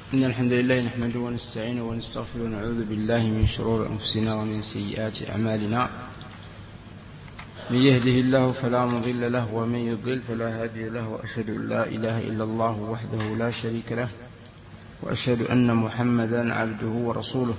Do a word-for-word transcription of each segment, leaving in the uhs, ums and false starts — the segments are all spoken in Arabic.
إن الحمد لله نحمده ونستعينه ونستغفره ونعوذ بالله من شرور أنفسنا ومن سيئات أعمالنا. من يهده الله فلا مضل له ومن يضلل فلا هادي له، وأشهد أن لا إله إلا الله وحده لا شريك له، وأشهد أن محمدا عبده ورسوله.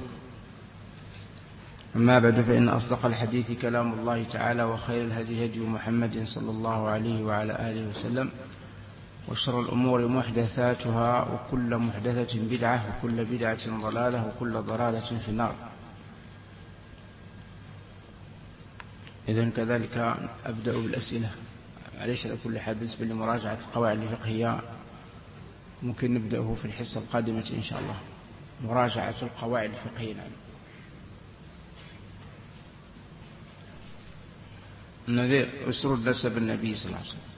أما بعد، فإن أصدق الحديث كلام الله تعالى، وخير الهدي هدي محمد صلى الله عليه وعلى آله وسلم، وشر الأمور محدثاتها، وكل محدثة بدعة، وكل بدعة ضلالة، وكل ضلالة في النار. إذن كذلك أبدأ بالأسئلة. معليش على كل حال، بالنسبة لمراجعة القواعد الفقهية ممكن نبدأه في الحصة القادمة إن شاء الله، مراجعة القواعد الفقهية. نعم. النذير أسرد نسب النبي صلى الله عليه وسلم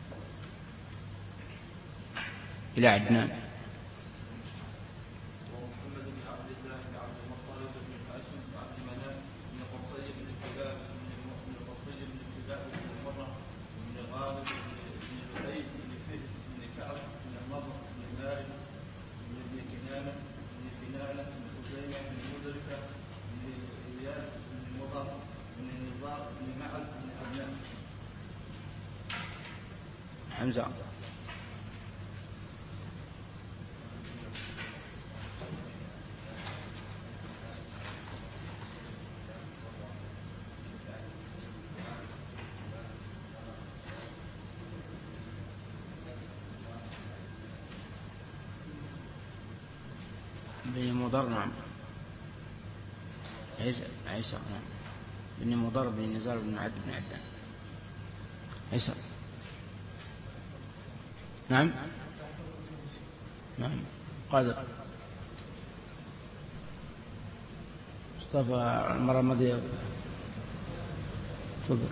إلى عدنان. ومحمد بن عبد الله بن عبد المطلب بن هاشم بن عبد مناف بن قصي بن كلاب بن قصي بن كلاب بن مرة بن غالب بن لؤي بن فهد بن كعب بن مرة بن مالك بن ابن كنانة بن كنانة بن خزيمة بن مدركة بن إياس بن مضر بن نزار بن معد بن عدنان. حمزة. بن مضر. نعم. عيسى عيسى نعم. بن مضر بن نزار بن معد بن عدنان. عيسى. نعم نعم. قادر. مصطفى المرة الماضية. تفضل.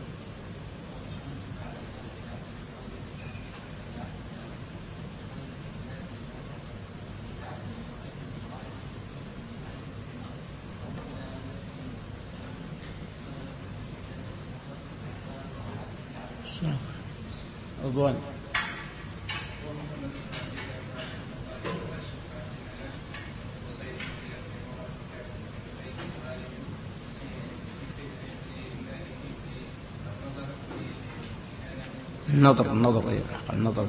رضوان. النظر النظر النظر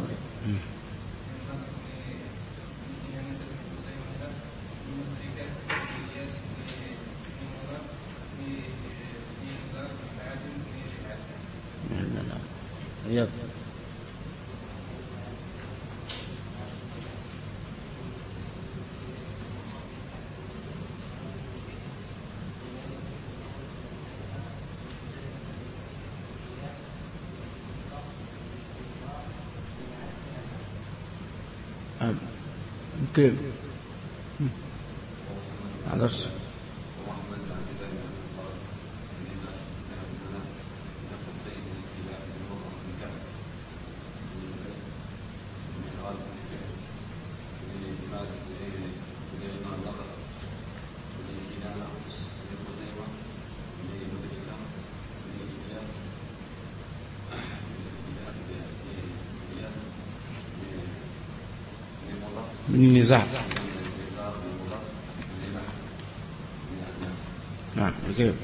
رياض. كيف عذرت. من نزاع. نعم. كيف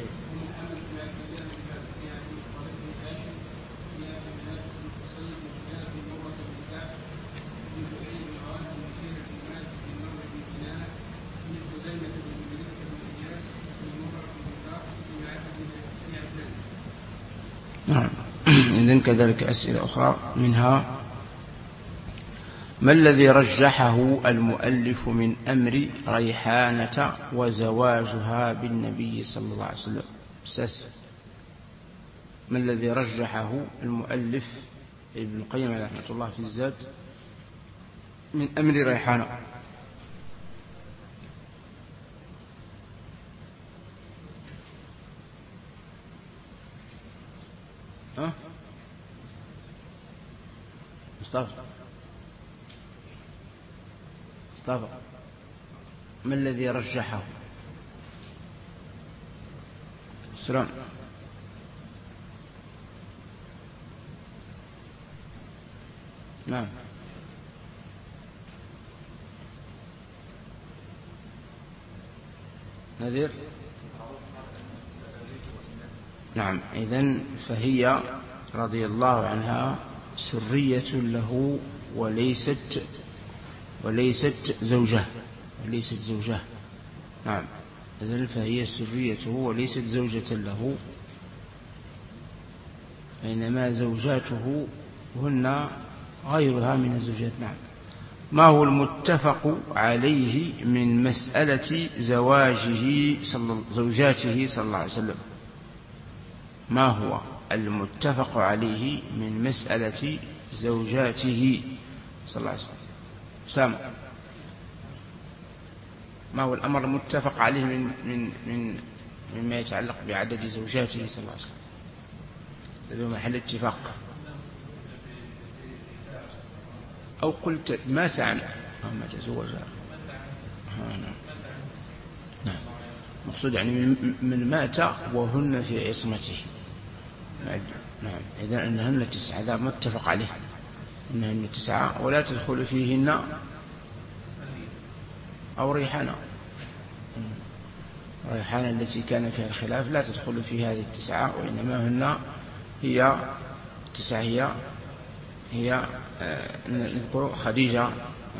نعم. إذن كذلك أسئلة أخرى، منها: ما الذي رجحه المؤلف من أمر ريحانة وزواجها بالنبي صلى الله عليه وسلم؟ أستاذ، ما الذي رجحه المؤلف ابن القيم رحمة الله في الزاد من أمر ريحانة؟ ها مصطفى مصطفى ما الذي رجحه؟ السلام. نعم. نذير. نعم، إذن فهي رضي الله عنها سرية له وليست وليست زوجة وليست زوجة. نعم، إذن فهي سريته وليست زوجة له، بينما زوجاته هن غيرها من الزوجات. نعم. ما هو المتفق عليه من مسألة زواجه صلى زوجاته صلى الله عليه وسلم؟ ما هو المتفق عليه من مسألة زوجاته صلى الله عليه وسلم؟ سامع. ما هو الأمر المتفق عليه من من من مما يتعلق بعدد زوجاته صلى الله عليه وسلم الذي هو محل اتفاق؟ أو قلت مات عنه ما تزوجها. نعم، مقصود يعني من مات وهن في عصمته. نعم، إذن أنهن تسعة، هذا متفق عليه أنهن تسعة، ولا تدخل فيهن أو ريحانة. ريحانة التي كان فيها الخلاف لا تدخل في هذه التسعة، وإنما هن هي تسعة، هي هي نذكر خديجة،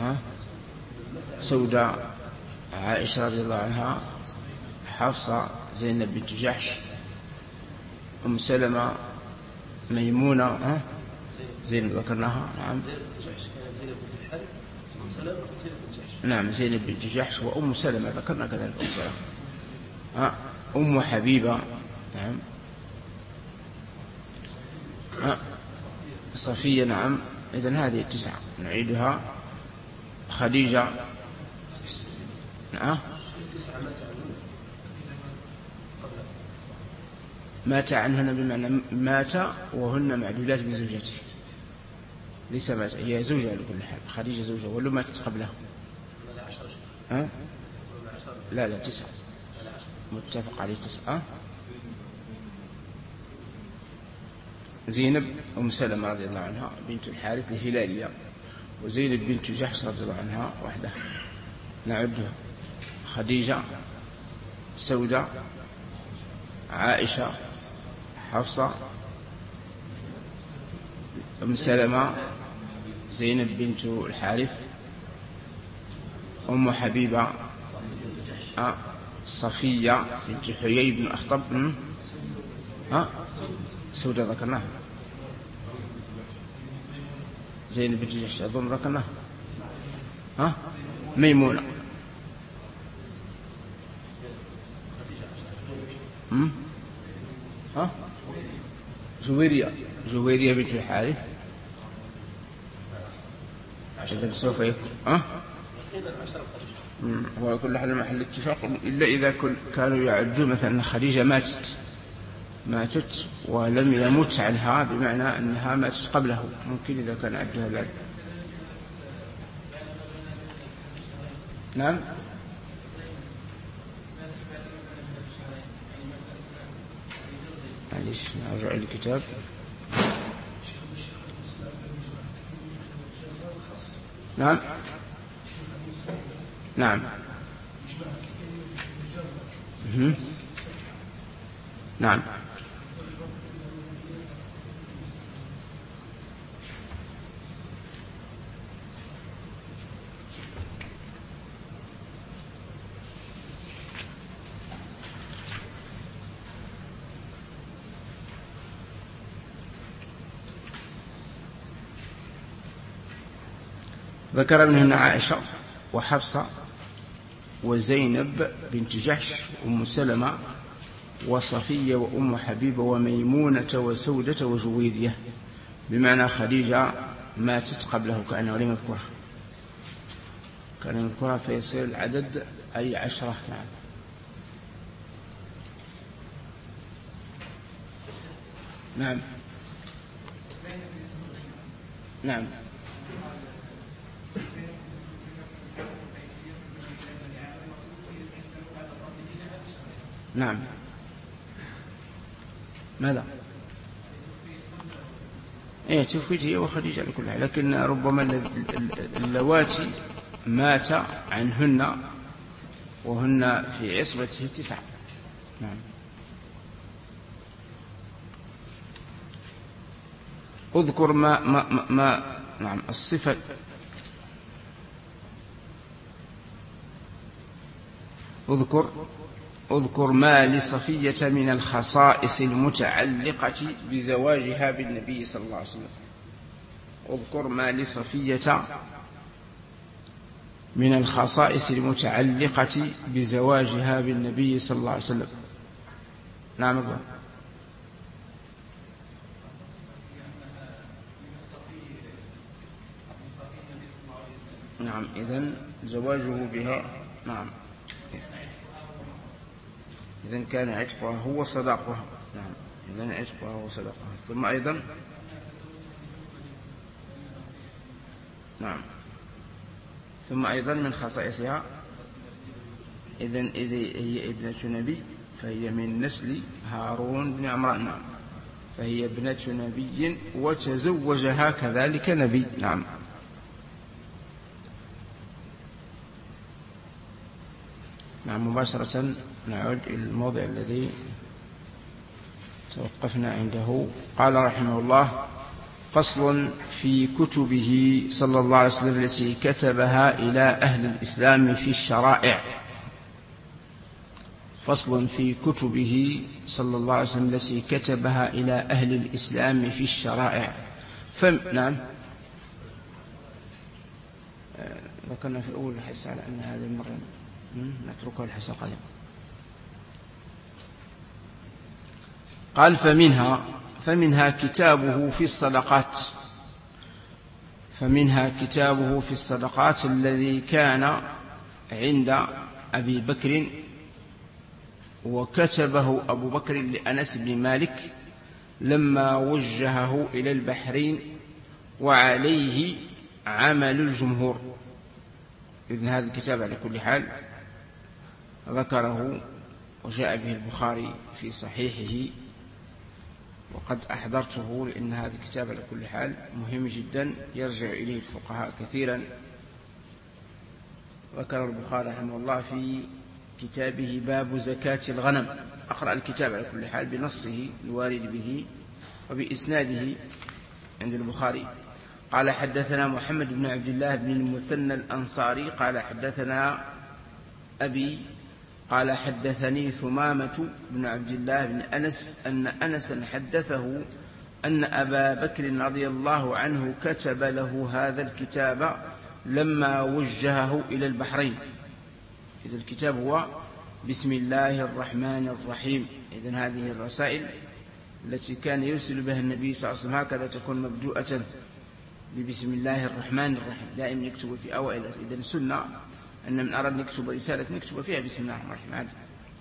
سوداء، عائشة رضي الله عنها، حفصة، زينب بنت جحش، أم سلمة، ميمونة، زينب ذكرناها. نعم نعم زينب بنت جحش وأم سلمة ذكرنا كذلك أم سلمة، أم حبيبة. نعم صفية. نعم، إذن هذه التسعة نعيدها. خديجة. نعم مات عنهن بمعنى مات وهن معدودات بزوجته، ليس مات هي زوجة لكل حال. خديجة زوجة ولو ماتت قبله. ها؟ لا لا تسعة متفق عليه تسعة. زينب أم سلمة رضي الله عنها بنت الحارث الهلالية، وزينب بنت جحش رضي الله عنها وحدها نعدها. خديجة، سودة، عائشة، حفصة، أم سلمة، زينب بنت الحارث، أم حبيبة، صفية بنت حيي بن أخطب، ها سودة ذكرناها، زينب بنت جحش أظن ذكرناها، ها ميمونة، هم؟ ها جويرية جويرية بنت الحارث. إذا سوف يكون ها هو كل حال محل اتفاق، إلا إذا كانوا يعدون مثلا أن خديجة ماتت ماتت ولم يمت عنها، بمعنى أنها ماتت قبله، ممكن إذا كان عدها ذلك. نعم معليش نرجع الكتاب. نعم نعم نعم ذكر منهن عائشة وحفصة وزينب بنت جحش وأم سلمة وصفية وأم حبيبة وميمونة وسودة وجويرية، بمعنى خديجة ماتت قبله كأنه لم يذكرها كان يذكرها فيصير العدد أي عشرة. نعم نعم نعم نعم ماذا؟ ايه توفيت هي وخديجة على كل حال، لكن ربما اللواتي مات عنهن وهن في عصبته تسعة. نعم. اذكر ما, ما, ما, ما نعم الصفة اذكر اذكر ما لصفية من الخصائص المتعلقة بزواجها بالنبي صلى الله عليه وسلم. اذكر ما لصفية من الخصائص المتعلقة بزواجها بالنبي صلى الله عليه وسلم. نعم الله. نعم إذن زواجه بها نعم إذن كان عتقها هو صداقها. نعم إذن عتقها هو صداقها. ثم أيضا نعم ثم أيضا من خصائصها إذن إذا هي ابنة نبي فهي من نسل هارون بن عمران. نعم فهي ابنة نبي وتزوجها كذلك نبي. نعم. نعم مباشرة نعود إلى الموضع الذي توقفنا عنده. قال رحمه الله: فصل في كتبه صلى الله عليه وسلم التي كتبها إلى أهل الإسلام في الشرائع. فصل في كتبه صلى الله عليه وسلم التي كتبها إلى أهل الإسلام في الشرائع. فم نعم ذكرنا في أول الحصة على أن هذه المرة نتركه الحصة القادمة. قال: فمنها فمنها كتابه في الصدقات فمنها كتابه في الصدقات الذي كان عند أبي بكر، وكتبه أبو بكر لأنس بن مالك لما وجهه إلى البحرين، وعليه عمل الجمهور. إذن هذا الكتاب على كل حال ذكره وجاء به البخاري في صحيحه، وقد أحضرته لأن هذا الكتاب على كل حال مهم جدا يرجع إليه الفقهاء كثيرا. ذكر البخاري رحمه الله في كتابه باب زكاة الغنم. أقرأ الكتاب على كل حال بنصه الوارد به وبإسناده عند البخاري. قال: حدثنا محمد بن عبد الله بن المثنى الأنصاري قال: حدثنا أبي قال: حدثني ثمامة بن عبد الله بن أنس أن أنسا حدثه أن أبا بكر رضي الله عنه كتب له هذا الكتاب لما وجهه إلى البحرين. إذا الكتاب هو بسم الله الرحمن الرحيم. إذن هذه الرسائل التي كان يرسل بها النبي صلى الله عليه وسلم هكذا تكون مبدوءة ببسم الله الرحمن الرحيم، دائما يكتب في أوائل. إذن السنة أن من أراد نكتب رسالة نكتب فيها بسم الله الرحمن الرحيم.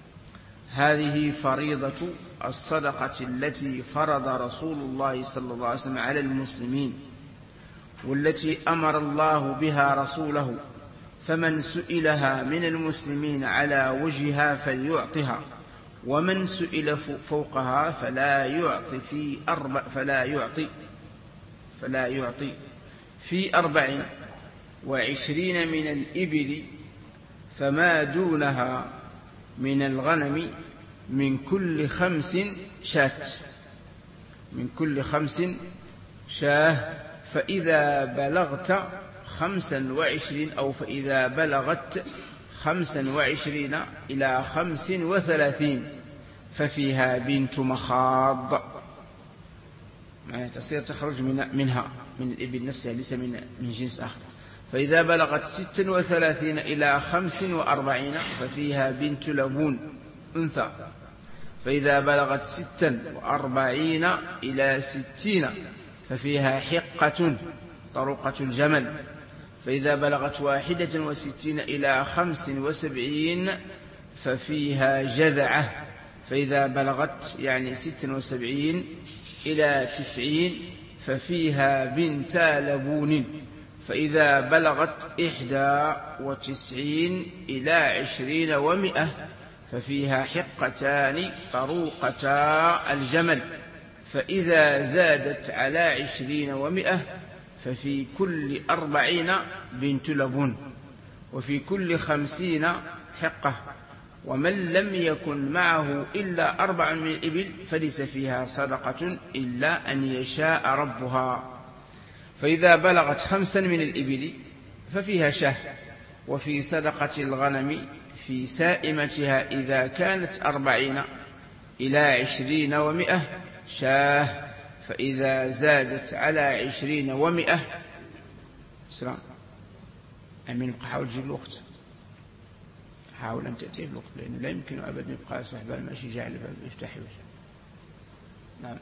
هذه فريضة الصدقة التي فرض رسول الله صلى الله عليه وسلم على المسلمين، والتي أمر الله بها رسوله، فمن سئلها من المسلمين على وجهها فليعطها، ومن سئل فوقها فلا يعطي في أربع فلا يعطي فلا يعطي في أربع وعشرين من الإبل، فما دونها من الغنم من كل خمس شاة من كل خمس شاه فإذا بلغت خمسا وعشرين أو فإذا بلغت خمسا وعشرين إلى خمس وثلاثين ففيها بنت مخاض، يعني تصير تخرج من منها من الإبل نفسها ليس من من جنس آخر. فإذا بلغت ستا وثلاثين إلى خمس وأربعين ففيها بنت لبون أنثى. فإذا بلغت ستا وأربعين إلى ستين ففيها حقة طرقة الجمل. فإذا بلغت واحدة وستين إلى خمس وسبعين ففيها جذعة. فإذا بلغت يعني ست وسبعين إلى تسعين ففيها بنت لبون. فإذا بلغت إحدى وتسعين إلى عشرين ومئة ففيها حقتان طروقتا الجمل. فإذا زادت على عشرين ومئة ففي كل أربعين بنت لبون، وفي كل خمسين حقة. ومن لم يكن معه إلا أربع من الإبل فليس فيها صدقة إلا أن يشاء ربها. فإذا بلغت خمسا من الإبل ففيها شاه. وفي صدقة الغنم في سائمتها إذا كانت أربعين إلى عشرين ومئة شاه. فإذا زادت على عشرين ومئة سلام. أمين بقى حاول تجيب الوقت، حاول أن تأتي بالوقت، لأنه لا يمكن أبدا يبقى صاحب الماشي جاعل الباب يفتح وجه. نعم.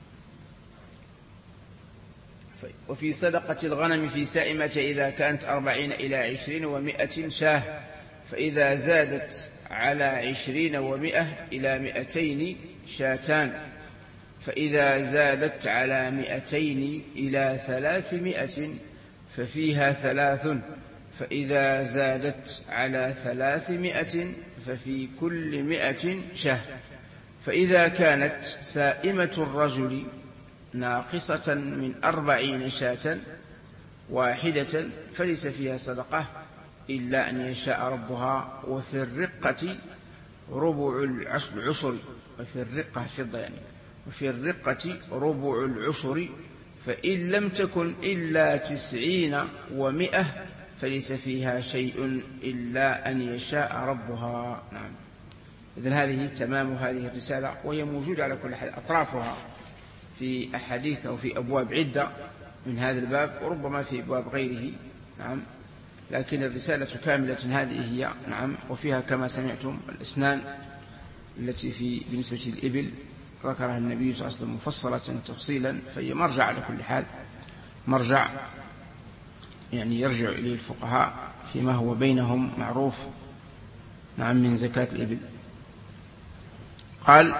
وفي صدقة الغنم في سائمة إذا كانت أربعين إلى عشرين ومائة شاه. فإذا زادت على عشرين ومائة إلى مائتين شاتان. فإذا زادت على مائتين إلى ثلاثمائة ففيها ثلاث. فإذا زادت على ثلاثمائة ففي كل مائة شاه. فإذا كانت سائمة الرجل ناقصة من أربعين شاة واحدة فليس فيها صدقة إلا أن يشاء ربها. وفي الرقة ربع العشر. وفي الرقة فضة يعني. وفي الرقة ربع العشر. فإن لم تكن إلا تسعين ومئة فليس فيها شيء إلا أن يشاء ربها. نعم. إذن هذه تمام هذه الرسالة، وهي موجودة على كل حال أطرافها في أحاديث أو في أبواب عدة من هذا الباب، وربما في أبواب غيره. نعم. لكن الرسالة كاملة هذه هي. نعم. وفيها كما سمعتم الأسنان التي في بالنسبة للإبل ذكرها النبي صلى الله عليه وسلم مفصلة تفصيلا، فهي مرجع على كل حال، مرجع يعني يرجع إليه الفقهاء فيما هو بينهم معروف. نعم. من زكاة الإبل. قال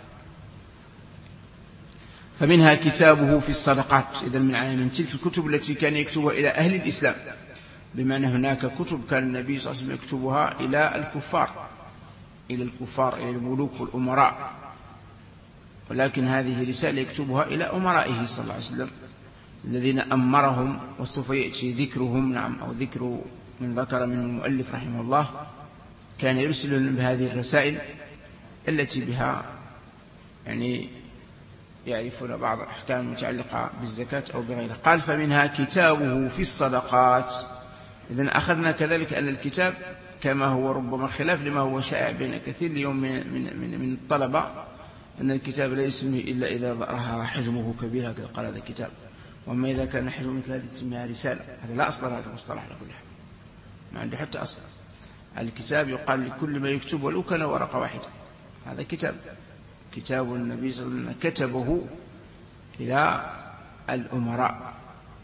فمنها كتابه في الصدقات. إذن من من تلك الكتب التي كان يكتبها إلى أهل الإسلام، بمعنى هناك كتب كان النبي صلى الله عليه وسلم يكتبها إلى الكفار، إلى الكفار إلى الملوك والأمراء، ولكن هذه رسالة يكتبها إلى أمرائه صلى الله عليه وسلم الذين أمرهم، وسوف يأتي ذكرهم. نعم. أو ذكر من ذكر من المؤلف رحمه الله كان يرسل بهذه الرسائل التي بها يعني يعرفون بعض الأحكام المتعلقة بالزكاة أو بغيرها. قال فمنها كتابه في الصدقات. إذن أخذنا كذلك أن الكتاب كما هو ربما خلاف لما هو شائع بين كثير اليوم من, من, من, من الطلبة، أن الكتاب لا يسميه إلا إذا ظهر حجمه كبير، هكذا قال هذا كتاب. وأما إذا كان حجمه مثل هذا يسميها رسالة. هذا لا أصل هذا المصطلح على كل حال، ما عنده حتى أصل. الكتاب يقال لكل ما يكتب ولو كان ورقة واحدة، هذا كتاب. كتاب النبي صلى الله عليه وسلم كتبه إلى الأمراء.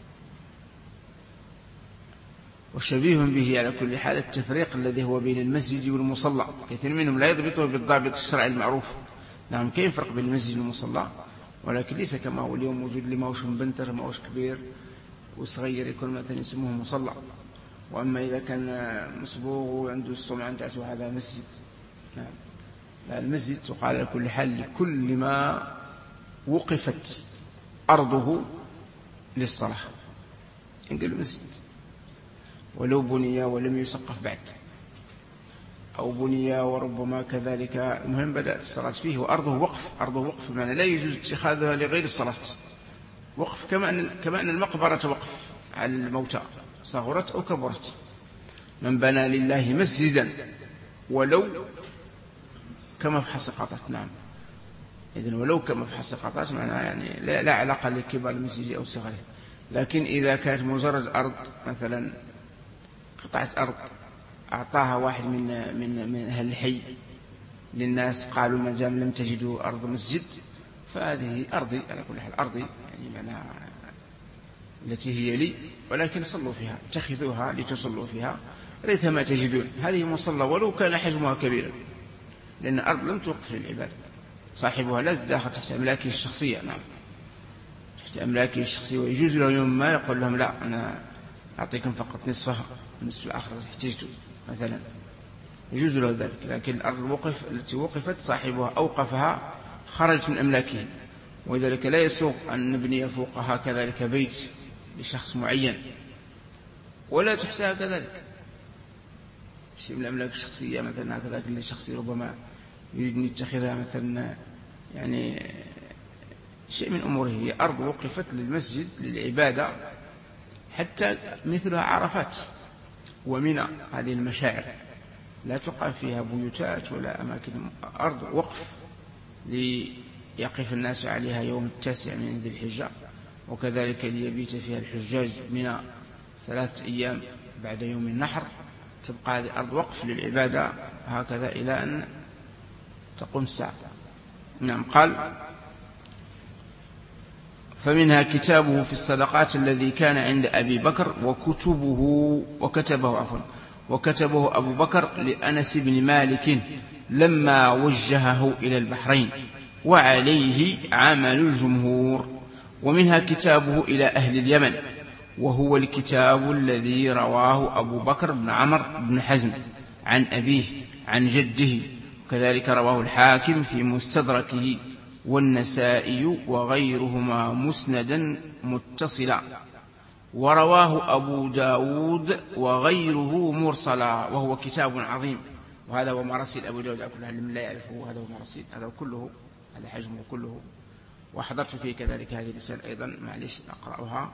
وشبيه به على كل حال التفريق الذي هو بين المسجد والمصلى. كثير منهم لا يضبطه بالضابط الشرعي المعروف. نعم. كيف فرق بين المسجد والمصلى؟ ولكن ليس كما هو اليوم موجود اللي ما هوش مبنتر ما هوش كبير وصغير يكون مثلا يسموه مصلى. وأما إذا كان مصبوغ وعنده الصومعة بتاعته هذا مسجد. نعم. المسجد تقال على كل حال لكل ما وقفت أرضه للصلاة ينقل المسجد، ولو بني ولم يسقف بعد، أو بني وربما كذلك، المهم بدأت الصلاة فيه وأرضه وقف. أرضه وقف بمعنى لا يجوز اتخاذها لغير الصلاة. وقف كما أن, كما أن المقبرة وقف على الموتى صغرت أو كبرت. من بنى لله مسجدا ولو كما في حسقطات. نعم. إذن ولو كما في حسقطات معناها يعني لا, لا علاقة لكبار المسجد أو صغره. لكن إذا كانت مجرد أرض مثلا قطعة أرض أعطاها واحد من من من أهل الحي للناس، قالوا ما دام لم تجدوا أرض مسجد فهذه أرضي على كل حال، أرضي يعني معناها التي هي لي، ولكن صلوا فيها، اتخذوها لتصلوا فيها ريثما تجدون. هذه مصلى ولو كان حجمها كبيرا، لأن الأرض لم توقف للعباد، صاحبها لا داخل تحت أملاكه الشخصية. نعم. تحت أملاكه الشخصية، ويجوز له يوم ما يقول لهم لا أنا أعطيكم فقط نصفها، النصف الآخر احتجتوا مثلا، يجوز له ذلك. لكن الأرض الوقف التي وقفت صاحبها أوقفها خرجت من أملاكه، وذلك لا يسوغ أن نبني فوقها كذلك بيت لشخص معين، ولا تحتها كذلك. شيء من الأملاك الشخصية مثلا هكذا، كل شخصي ربما يريد أن يتخذها مثلا يعني شيء من أموره، هي أرض وقفت للمسجد للعبادة، حتى مثلها عرفات ومنى، هذه المشاعر لا تقام فيها بيوتات ولا أماكن، أرض وقف ليقف الناس عليها يوم التاسع من ذي الحجة، وكذلك ليبيت فيها الحجاج من ثلاثة أيام بعد يوم النحر، تبقى هذه أرض وقف للعبادة هكذا إلى أن تقوم الساعة. نعم. قال فمنها كتابه في الصدقات الذي كان عند أبي بكر وكتبه وكتبه عفوا وكتبه أبو بكر لأنس بن مالك لما وجهه إلى البحرين، وعليه عمل الجمهور. ومنها كتابه إلى أهل اليمن، وهو الكتاب الذي رواه أبو بكر بن عمرو بن حزم عن أبيه عن جده، وكذلك رواه الحاكم في مستدركه والنسائي وغيرهما مسندا متصلا، ورواه أبو داود وغيره مرسلا، وهو كتاب عظيم. وهذا هو مراسيل أبو داود، كلها من لا يعرفه، هذا هو مراسيل، هذا كله، هذا حجمه كله. وحضرت فيه كذلك هذه الرسالة أيضا، معلش أقرأها.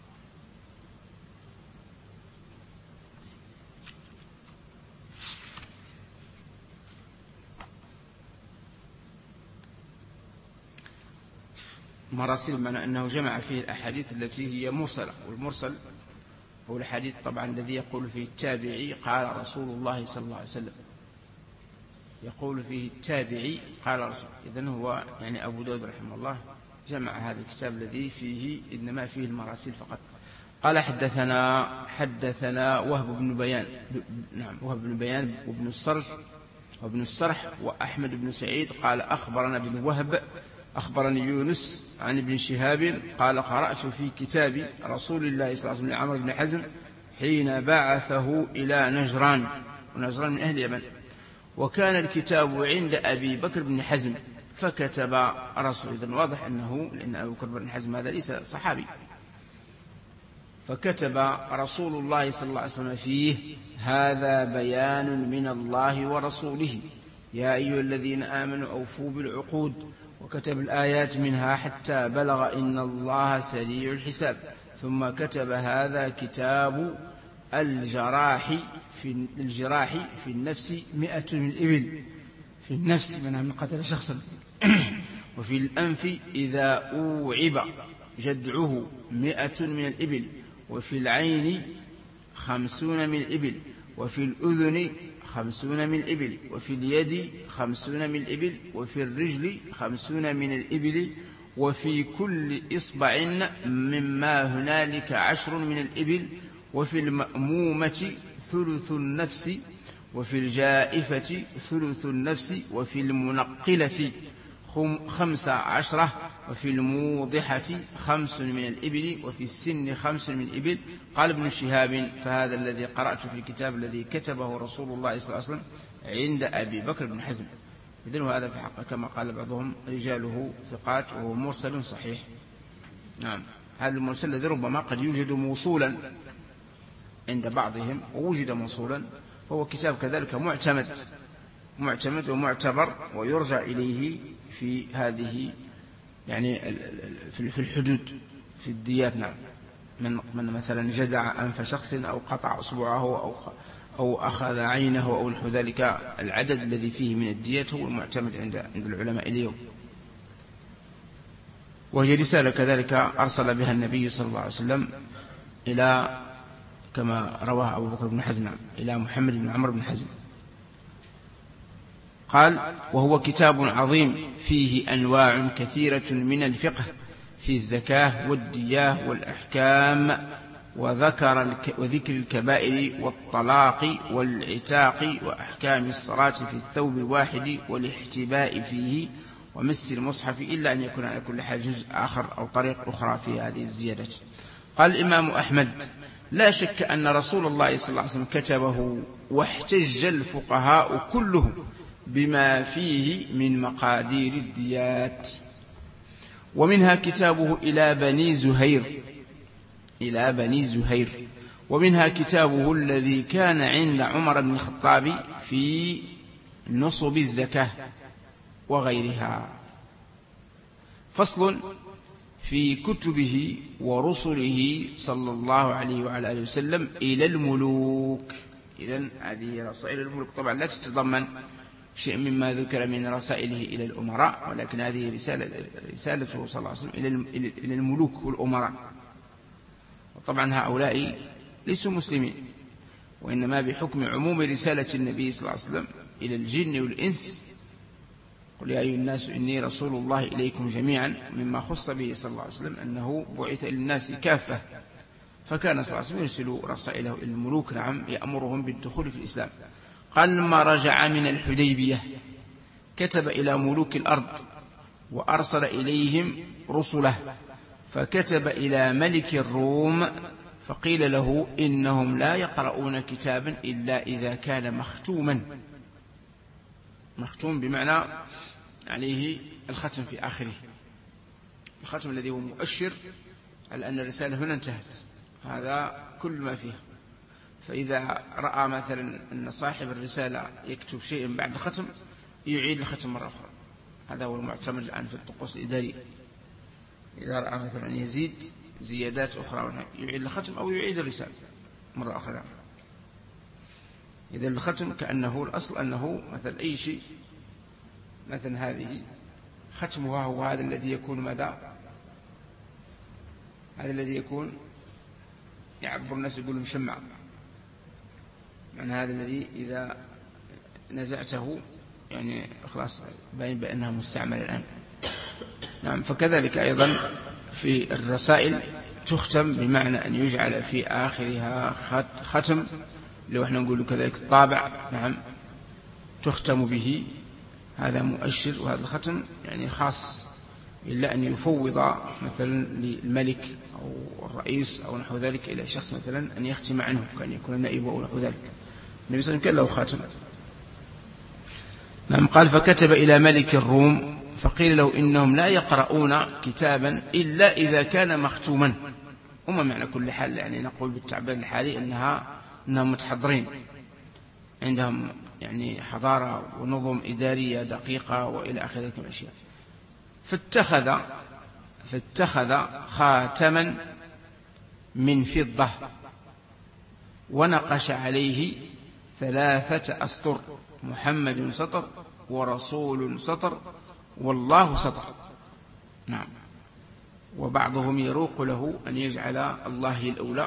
مراسيل بمعنى أنه جمع فيه الأحاديث التي هي مرسلة، والمرسل هو الحديث طبعا الذي يقول فيه التابعي قال رسول الله صلى الله عليه وسلم، يقول فيه التابعي قال رسول. إذن هو يعني أبو داود رحمه الله جمع هذا الكتاب الذي فيه إنما فيه المراسيل فقط. قال حدثنا حدثنا وهب بن بيان، نعم وهب بن بيان وابن السرج وابن السرح وأحمد بن سعيد قال أخبرنا بن وهب أخبرني يونس عن ابن شهاب قال قرأت في كتاب رسول الله صلى الله عليه وسلم عمرو بن حزم حين بعثه إلى نجران، ونجران من أهل اليمن، وكان الكتاب عند أبي بكر بن حزم فكتب رسول. إذن واضح أنه لأن أبو بكر بن حزم هذا ليس صحابي، فكتب رسول الله صلى الله عليه وسلم فيه هذا بيان من الله ورسوله يا أيها الذين آمنوا أوفوا بالعقود، وكتب الآيات منها حتى بلغ إن الله سريع الحساب، ثم كتب هذا كتاب الجراح في الجراح في النفس مئة من الإبل، في النفس من قتل شخصا، وفي الأنف إذا أوعب جدعه مئة من الإبل، وفي العين خمسون من الإبل، وفي الأذن خمسون من الإبل، وفي اليد خمسون من الإبل، وفي الرجل خمسون من الإبل، وفي كل إصبع مما هنالك عشر من الإبل، وفي المأمومة ثلث النفس، وفي الجائفة ثلث النفس، وفي المنقلة خمس عشرة، وفي الموضحة خمس من الإبل، وفي السن خمس من الإبل. قال ابن شهاب فهذا الذي قرأت في الكتاب الذي كتبه رسول الله صلى الله عليه وسلم عند أبي بكر بن حزم. إذن هذا في حقه كما قال بعضهم رجاله ثقات وهو مرسل صحيح. نعم. هذا المرسل الذي ربما قد يوجد موصولا عند بعضهم ووجد موصولا، فهو كتاب كذلك معتمد معتمد ومعتبر ويرجع إليه في هذه يعني في الحدود في الديات. نعم. من من مثلا جدع أنف شخص أو قطع أصبعه أو أو أخذ عينه أو نحو ذلك، العدد الذي فيه من الديات هو المعتمد عند عند العلماء اليوم. وهي رسالة كذلك أرسل بها النبي صلى الله عليه وسلم إلى كما رواه أبو بكر بن حزم إلى محمد بن عمرو بن حزم. قال وهو كتاب عظيم فيه أنواع كثيرة من الفقه في الزكاة والدياه والأحكام، وذكر وذكر الكبائر والطلاق والعتاق وأحكام الصلاة في الثوب الواحد والاحتباء فيه ومس المصحف، إلا أن يكون على كل حال جزء آخر أو طريق أخرى في هذه الزيادة. قال الإمام أحمد لا شك أن رسول الله صلى الله عليه وسلم كتبه، واحتج الفقهاء كلهم بما فيه من مقادير الديات. ومنها كتابه إلى بني زهير إلى بني زهير ومنها كتابه الذي كان عند عمر بن الخطاب في نصب الزكاة وغيرها. فصل في كتبه ورسله صلى الله عليه وعلى آله وسلم إلى الملوك. إذن هذه رسائل الملوك طبعا لا تتضمن شيء مما ذكر من رسائله إلى الأمراء، ولكن هذه رسالة رسالته صلى الله عليه وسلم إلى الملوك والأمراء. وطبعا هؤلاء ليسوا مسلمين، وإنما بحكم عموم رسالة النبي صلى الله عليه وسلم إلى الجن والإنس، قل يا أيها الناس إني رسول الله إليكم جميعا، مما خص به صلى الله عليه وسلم أنه بعث إلى الناس كافة، فكان صلى الله عليه وسلم يرسل رسائله إلى الملوك، نعم، يأمرهم بالدخول في الإسلام. قال لما رجع من الحديبية كتب إلى ملوك الأرض وأرسل إليهم رسله، فكتب إلى ملك الروم فقيل له إنهم لا يقرؤون كتابا إلا إذا كان مختوما. مختوم بمعنى عليه الختم في آخره، الختم الذي هو مؤشر على أن الرسالة هنا انتهت، هذا كل ما فيها. فإذا رأى مثلا أن صاحب الرسالة يكتب شيئا بعد الختم يعيد الختم مرة أخرى، هذا هو المعتمد الآن في الطقوس الإدارية. إذا رأى مثلا أن يزيد زيادات أخرى يعيد الختم أو يعيد الرسالة مرة أخرى. إذا الختم كأنه الأصل أنه مثل أي شيء، مثلا هذه ختمها هو هذا الذي يكون ماذا؟ هذا الذي يكون يعبر الناس يقول مشمع، معنى هذا الذي إذا نزعته يعني خلاص باين بأنها مستعمل الآن. نعم. فكذلك أيضا في الرسائل تختم بمعنى أن يجعل في آخرها ختم، لو احنا نقول كذلك الطابع، نعم، تختم به، هذا مؤشر، وهذا الختم يعني خاص، إلا أن يفوض مثلا للملك أو الرئيس أو نحو ذلك إلى شخص مثلا أن يختم عنه، كان يكون نائب أو نحو ذلك. النبي صلى الله عليه وسلم كان له خاتم. نعم. قال فكتب إلى ملك الروم فقيل له إنهم لا يقرؤون كتابا إلا إذا كان مختوما. وما معنى كل حال، يعني نقول بالتعبير الحالي أنها أنهم متحضرين، عندهم يعني حضارة ونظم إدارية دقيقة وإلى آخره من الأشياء. فاتخذ فاتخذ خاتما من فضة ونقش عليه ثلاثة أسطر، محمد سطر ورسول سطر والله سطر. نعم. وبعضهم يروق له أن يجعل الله هي الأولى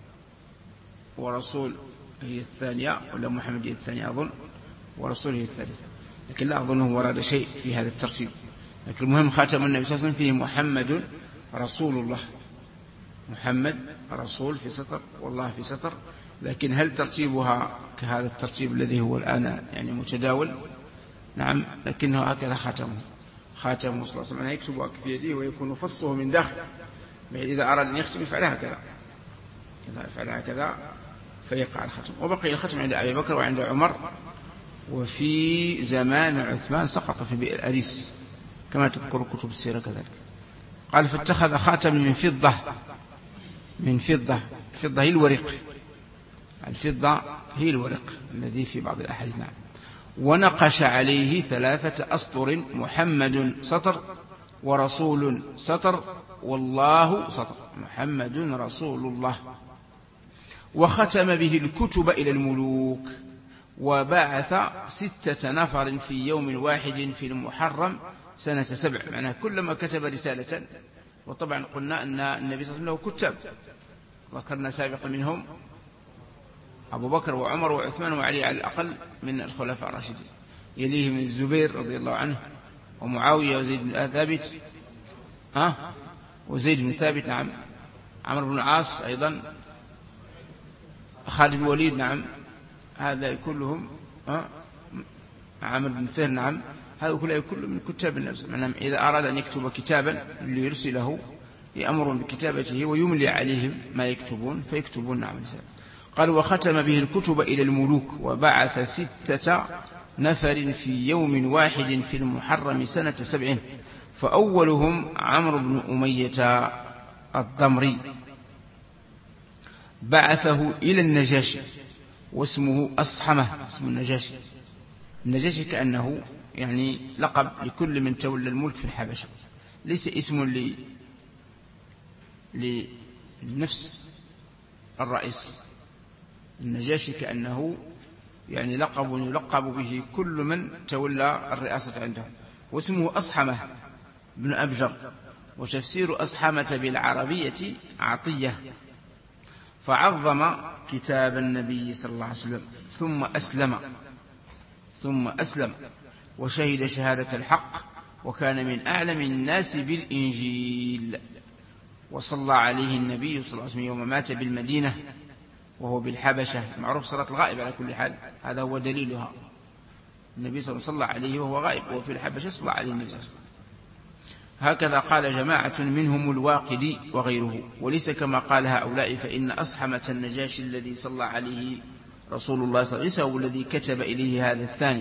ورسول هي الثانية، ولا محمد هي الثانية أظن، ورسول هي الثالثة، لكن لا أظنه ورد شيء في هذا الترتيب. لكن المهم خاتم النبي صلى الله عليه وسلم فيه محمد رسول الله، محمد رسول في سطر والله في سطر. لكن هل ترتيبها كهذا الترتيب الذي هو الآن يعني متداول؟ نعم، لكنه هكذا خاتمه خاتمه صلى الله عليه وسلم، يكتب في يده ويكون فصه من داخل، إذا أراد أن يختم يفعل هكذا، إذا يفعل هكذا فيقع الختم. وبقي الختم عند أبي بكر وعند عمر، وفي زمان عثمان سقط في بئر أريس كما تذكر كتب السيرة كذلك. قال فاتخذ خاتم من فضة، من فضة، الفضة هي الورق، الفضة هي الورق الذي في بعض الأحاديث. نعم. ونقش عليه ثلاثة أسطر، محمد سطر ورسول سطر والله سطر، محمد رسول الله. وختم به الكتب إلى الملوك، وبعث ستة نفر في يوم واحد في المحرم سنة سبع. معناه كلما كتب رسالة، وطبعا قلنا أن النبي صلى الله عليه وسلم له كتاب، ذكرنا سابقا منهم أبو بكر وعمر وعثمان وعلي على الأقل من الخلفاء الراشدين، يليهم الزبير رضي الله عنه ومعاوية وزيد بن ثابت، ها وزيد بن ثابت، نعم، عمرو بن العاص أيضا، خالد بن الوليد، نعم، هذا كلهم، ها عامر بن فهر، نعم، هذا كله كله من كتاب النبي. معناه إذا أراد أن يكتب كتابا ليرسله يأمر بكتابته ويملي عليهم ما يكتبون فيكتبون. نعم. قال وختم به الكتب إلى الملوك، وبعث ستة نفر في يوم واحد في المحرم سنة سبع، فأولهم عمرو بن أمية الضمري. بعثه إلى النجاشي واسمه أصحمة، اسم النجاشي. النجاشي كأنه يعني لقب لكل من تولى الملك في الحبشة، ليس اسم لنفس الرئيس. النجاشي كأنه يعني لقب يلقب به كل من تولى الرئاسة عندهم. واسمه أصحمة بن أبجر، وتفسير أصحمة بالعربية عطية. فعظم كتاب النبي صلى الله عليه وسلم ثم أسلم ثم أسلم وشهد شهادة الحق، وكان من أعلم الناس بالإنجيل. وصلى عليه النبي صلى الله عليه وسلم يوم مات بالمدينة وهو بالحبشة، معروف صلاة الغائب على كل حال، هذا هو دليلها. النبي صلى الله عليه وسلم عليه وهو غائب، وفي الحبشة صلى عليه النبي صلى الله عليه وسلم. هكذا قال جماعة منهم الواقدي وغيره، وليس كما قال هؤلاء، فإن أصحمة النجاشي الذي صلى عليه رسول الله صلى الله عليه وسلم ليس هو الذي كتب إليه هذا الثاني،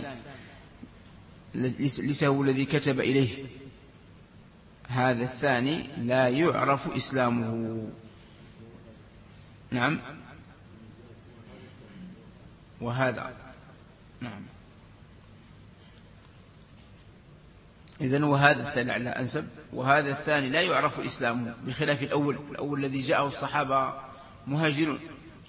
ليس هو الذي كتب إليه هذا الثاني، لا يعرف إسلامه. نعم، وهذا نعم إذن وهذا الثاني على أنسب، وهذا الثاني لا يعرف إسلامه، بخلاف الأول. الأول الذي جاءه الصحابة مهاجرون،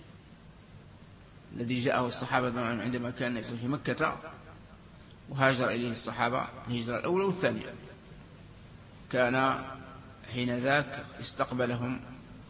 الذي جاءه الصحابة عندما كان يصل في مكة وهاجر إليه الصحابة الهجرة الأولى والثانية، كان حين ذاك استقبلهم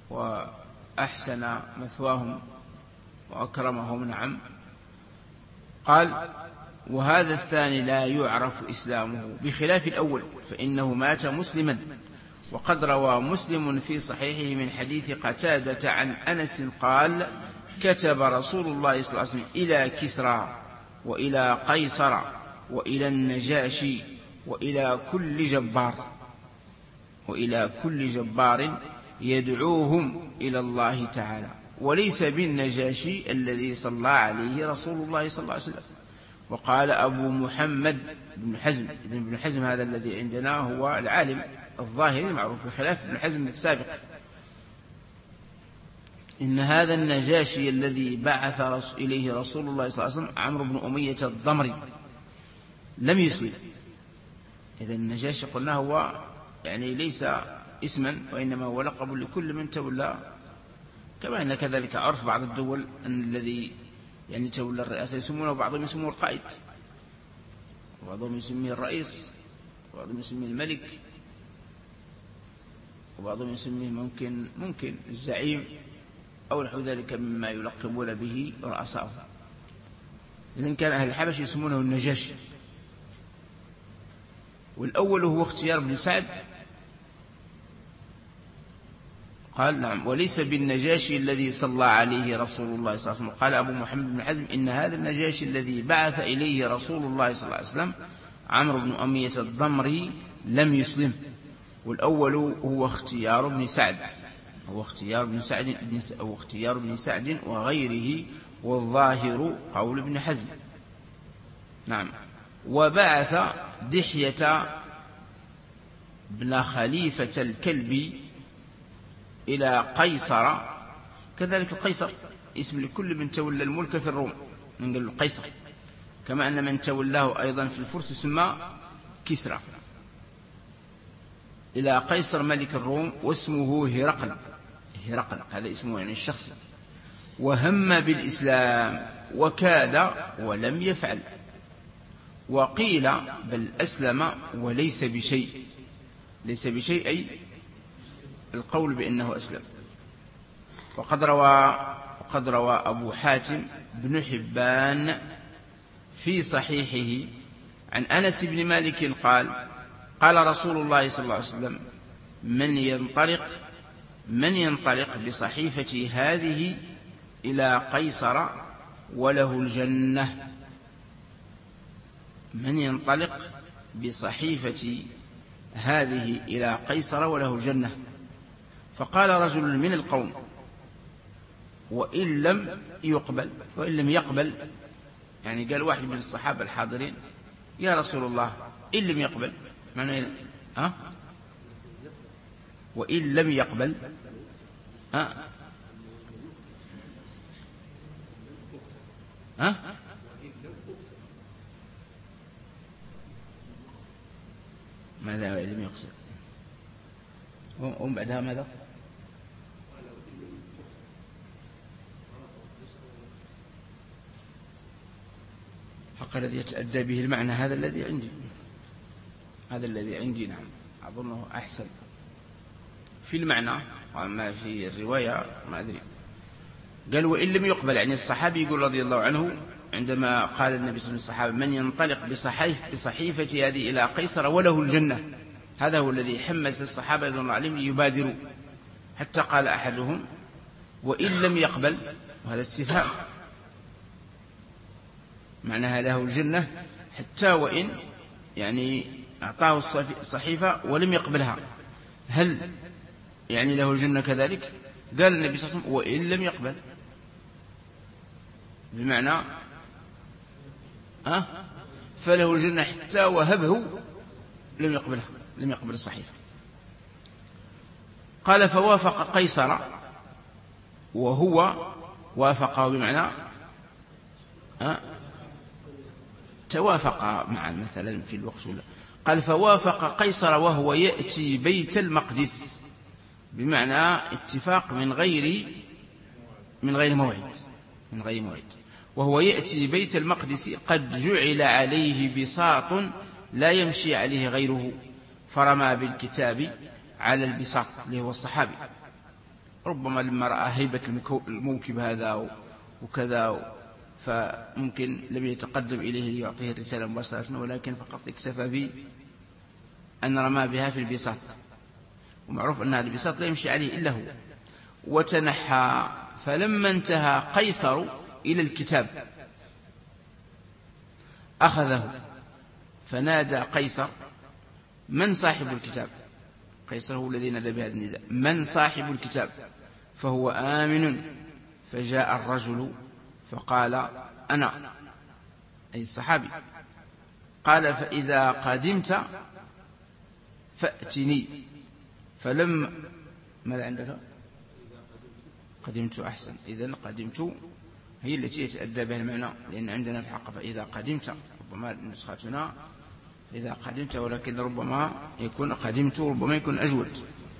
وأحسن مثواهم وأكرمهم. نعم، قال وهذا الثاني لا يعرف إسلامه، بخلاف الأول فإنه مات مسلما. وقد روى مسلم في صحيحه من حديث قتادة عن أنس قال كتب رسول الله صلى الله عليه وسلم إلى كسرى وإلى قيصر وإلى النجاشي وإلى كل جبار وإلى كل جبار يدعوهم إلى الله تعالى، وليس بالنجاشي الذي صلى عليه رسول الله صلى الله عليه وسلم. وقال أبو محمد بن حزم، ابن حزم هذا الذي عندنا هو العالم الظاهري المعروف، بخلاف ابن حزم السابق، إن هذا النجاشي الذي بعث إليه رسول الله صلى الله عليه وسلم عمرو بن أمية الضمري لم يسلم. إذا النجاشي قلنا هو يعني ليس اسما، وإنما هو لقب لكل من تولى، كما أن كذلك عرف بعض الدول أن الذي يعني تولى الرئاسة يسمونه، بعضهم يسمونه القائد، وبعضهم يسميه الرئيس، وبعضهم يسميه الملك، وبعضهم يسميه ممكن ممكن الزعيم أو نحو ذلك مما يلقبون به رؤساءهم. إذن كان أهل الحبش يسمونه النجاشي. والأول هو اختيار بن سعد، قال نعم وليس بالنجاشي الذي صلى عليه رسول الله صلى الله عليه وسلم. قال أبو محمد بن حزم إن هذا النجاشي الذي بعث إليه رسول الله صلى الله عليه وسلم عمرو بن أمية الضمري لم يسلم. والأول هو اختيار بن سعد هو اختيار بن سعد أو اختيار بن سعد وغيره، والظاهر قول ابن حزم. نعم. وبعث دحية بن خليفة الكلبي إلى قيصر، كذلك القيصر اسم لكل من تولى الملك في الروم، من قال القيصر، كما أن من تولاه أيضا في الفرس يسمى كسرى. إلى قيصر ملك الروم، واسمه هرقل هرقل هذا اسمه يعني الشخص. وهم بالإسلام وكاد ولم يفعل، وقيل بل أسلم وليس بشيء. ليس بشيء أي القول بأنه أسلم. وقد روى وقد روى أبو حاتم بن حبان في صحيحه عن أنس بن مالك قال قال رسول الله صلى الله عليه وسلم من ينطلق من ينطلق بصحيفتي هذه إلى قيصر وله الجنة من ينطلق بصحيفتي هذه إلى قيصر وله الجنة. فقال رجل من القوم وإن لم يقبل وإن لم يقبل يعني قال واحد من الصحابة الحاضرين يا رسول الله إن لم يقبل معنى ها وإن لم يقبل ها ها؟ ماذا لم يقصد؟ ومن بعدها ماذا؟ حق الذي يتأدى به المعنى، هذا الذي عندي، هذا الذي عندي نعم، أظنه أحسن في المعنى، وأما في الرواية ما أدري. قال وإن لم يقبل، يعني الصحابي يقول رضي الله عنه عندما قال النبي صلى الله عليه وسلم من ينطلق بصحيف بصحيفة هذه إلى قيصر وله الجنة، هذا هو الذي حمس الصحابة رضي الله عنهم ليبادروا، حتى قال أحدهم وإن لم يقبل، وهذا استفهام، معناها له الجنة حتى وإن يعني أعطاه الصحيفة ولم يقبلها، هل يعني له الجنة كذلك؟ قال النبي صلى الله عليه وسلم وإن لم يقبل، بمعنى أه فله الجنة حتى وهبه لم يقبلها، لم يقبل الصحيفة. قال فوافق قيصر، وهو وافقه بمعنى أه توافق معا مثلا في الوقت. قال فوافق قيصر وهو يأتي بيت المقدس، بمعنى اتفاق من غير من غير موعد، من غير موعد. وهو يأتي بيت المقدس قد جعل عليه بساط لا يمشي عليه غيره، فرمى بالكتاب على البساط اللي هو الصحابي. ربما لما رأى هيبة الموكب هذا وكذا فممكن لم يتقدم إليه ليعطيه الرسالة مباشرة، ولكن فقط اكتفى به أن رمى بها في البساط، ومعروف أن هذا البساط لا يمشي عليه إلا هو. وتنحى، فلما انتهى قيصر إلى الكتاب أخذه، فنادى قيصر من صاحب الكتاب؟ قيصر هو الذي نادى بهذا النداء، من صاحب الكتاب؟ فهو آمن. فجاء الرجل فقال أنا، أي الصحابي. قال فإذا قدمت فأتني. فلم ماذا عندك؟ قدمت أحسن، إذن قدمت هي التي يتأدى بها المعنى، لأن عندنا الحق فإذا قدمت، ربما نسختنا إذا قدمت، ولكن ربما يكون قدمت، ربما يكون أجود.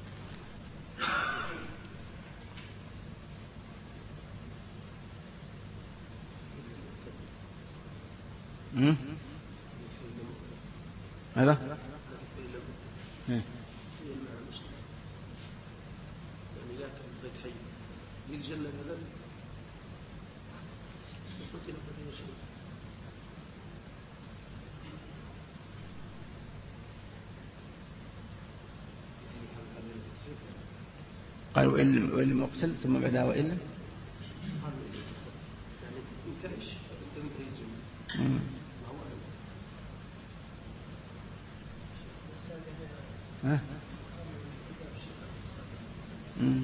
هذا قال وإن مقتل ثم بعدها وإلا ها امم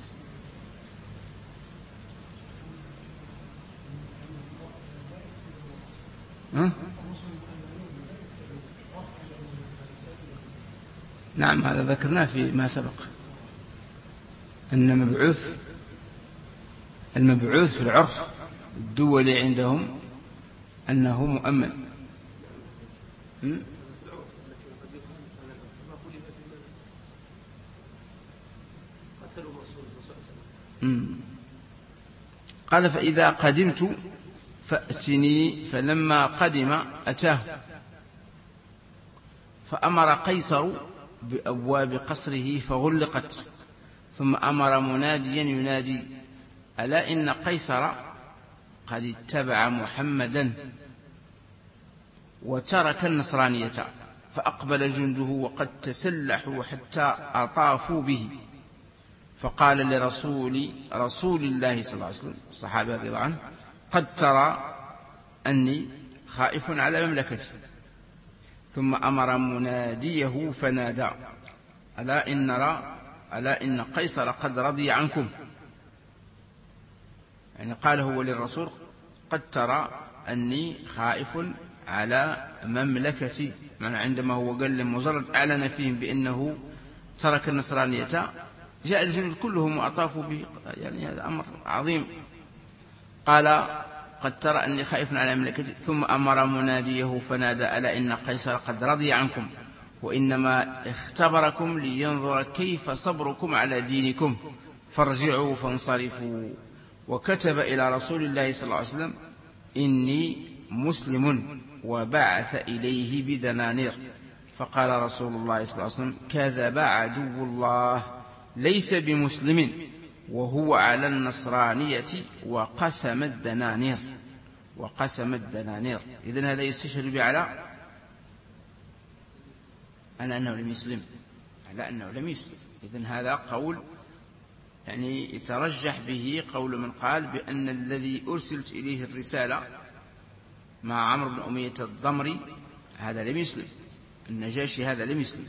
ها نعم، هذا ذكرناه في ما سبق، أن مبعوث المبعوث في العرف الدولي عندهم أنه مؤمن. قال فإذا قدمت فأتني. فلما قدم أتاه، فأمر قيصر بأبواب قصره فغلقت، ثم أمر مناديا ينادي ألا إن قيصر قد اتبع محمدا وترك النصرانية. فأقبل جنده وقد تسلحوا حتى أطافوا به، فقال لرسول رسول الله صلى الله عليه وسلم الصحابة رضي الله عنه قد ترى أني خائف على مملكتي. ثم أمر مناديه فنادى ألا إن رأى ألا إن قيصر قد رضي عنكم، يعني قال هو للرسول قد ترى أني خائف على مملكتي، معنى عندما هو قال لهم مجرد أعلن فيهم بأنه ترك النصرانية جاء الجند كلهم وأطافوا به، يعني هذا أمر عظيم. قال قد ترى أني خائف على مملكتي. ثم أمر مناديه فنادى ألا إن قيصر قد رضي عنكم وإنما اختبركم لينظر كيف صبركم على دينكم فارجعوا فانصرفوا. وكتب إلى رسول الله صلى الله عليه وسلم إني مسلم وبعث إليه بدنانير. فقال رسول الله صلى الله عليه وسلم كذب عدو الله ليس بمسلم وهو على النصرانية وقسم الدنانير وقسم الدنانير. إذن هذا يستشهد بعلى على أنه لم يسلم على أنه لم يسلم. إذن هذا قول يعني يترجح به قول من قال بأن الذي أرسلت إليه الرسالة مع عمرو بن أمية الضمري هذا لم يسلم. النجاشي هذا لم يسلم.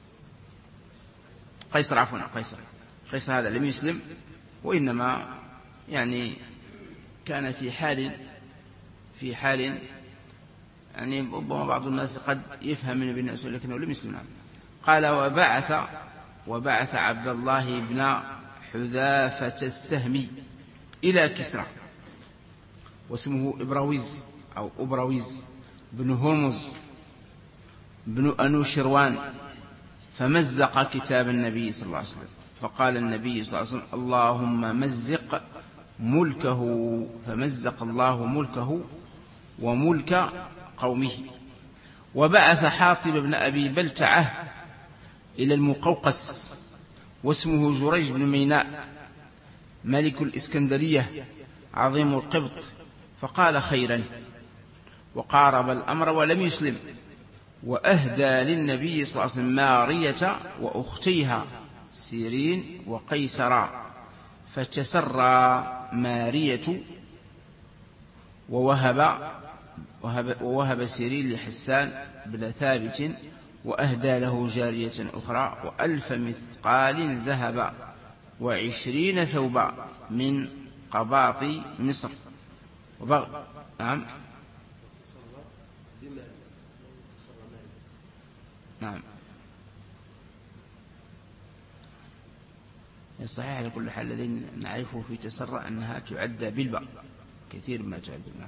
قيصر عفوا قيصر قيصر هذا لم يسلم وإنما يعني كان في حال في حال يعني ربما بعض الناس قد يفهم من ابن أسود لكنه لم يسلم. قال وبعث وبعث عبد الله بن حذافة السهمي إلى كسرى واسمه إبراويز أو أبراويز بن هرمز بن أنوشروان فمزق كتاب النبي صلى الله عليه وسلم. فقال النبي صلى الله عليه وسلم اللهم مزق ملكه فمزق الله ملكه وملك قومه. وبعث حاطب بن أبي بلتعة إلى المقوقس واسمه جريج بن ميناء ملك الإسكندرية عظيم القبط فقال خيرا وقارب الأمر ولم يسلم. وأهدى للنبي صلى الله عليه وسلم مارية وأختيها سيرين وقيسرا فتسرى مارية ووهب وهب, ووهب سيرين لحسان بن ثابت وأهدى له جارية أخرى وألف مثقال ذهب وعشرين ثوبا من قباط مصر وبغ... نعم نعم الصحيح لكل حال الذي نعرفه في تسرى أنها تعدى بالباء كثير ما تعدى. نعم.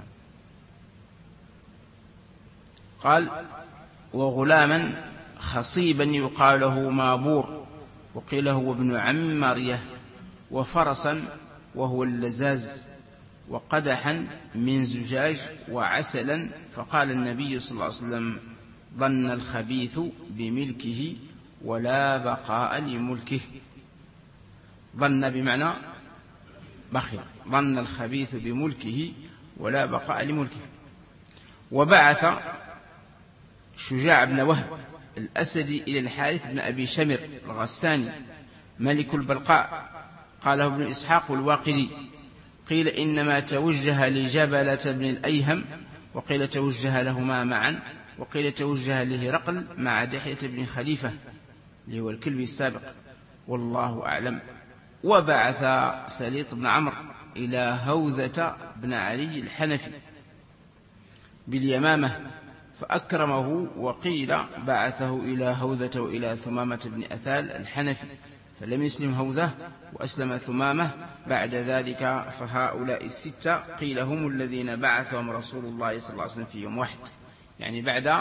قال وغلاما خصيبا يقال له مابور وقيل هو ابن عم مريه وفرسا وهو اللزاز وقدحا من زجاج وعسلا. فقال النبي صلى الله عليه وسلم ظن الخبيث بملكه ولا بقاء لملكه. ظن بمعنى بخل ظن الخبيث بملكه ولا بقاء لملكه. وبعث شجاع بن وهب الأسدي إلى الحارث بن أبي شمر الغساني ملك البلقاء قاله ابن إسحاق الواقدي. قيل إنما توجه لجبلة بن الأيهم وقيل توجه لهما معا وقيل توجه لهرقل مع دحية بن خليفة اللي هو الكلبي السابق والله أعلم. وبعث سليط بن عمرو إلى هوذة بن علي الحنفي باليمامة فأكرمه. وقيل بعثه إلى هوذة وإلى ثمامة بن أثال الحنفي فلم يسلم هوذة وأسلم ثمامة بعد ذلك. فهؤلاء الستة قيل هم الذين بعثهم رسول الله صلى الله عليه وسلم في يوم واحد يعني بعد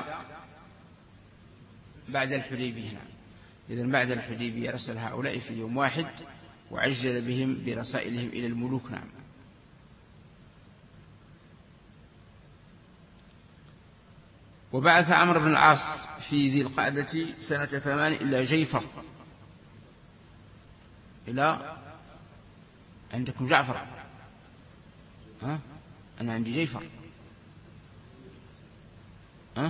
بعد الحديبية. إذن بعد الحديبية رسل هؤلاء في يوم واحد وعجل بهم برسائلهم إلى الملوك. نعم. وبعث عمرو بن العاص في ذي القعدة سنة ثمان إلى جيفر إلى عندكم جعفر ها؟ أنا عندي جيفر ها؟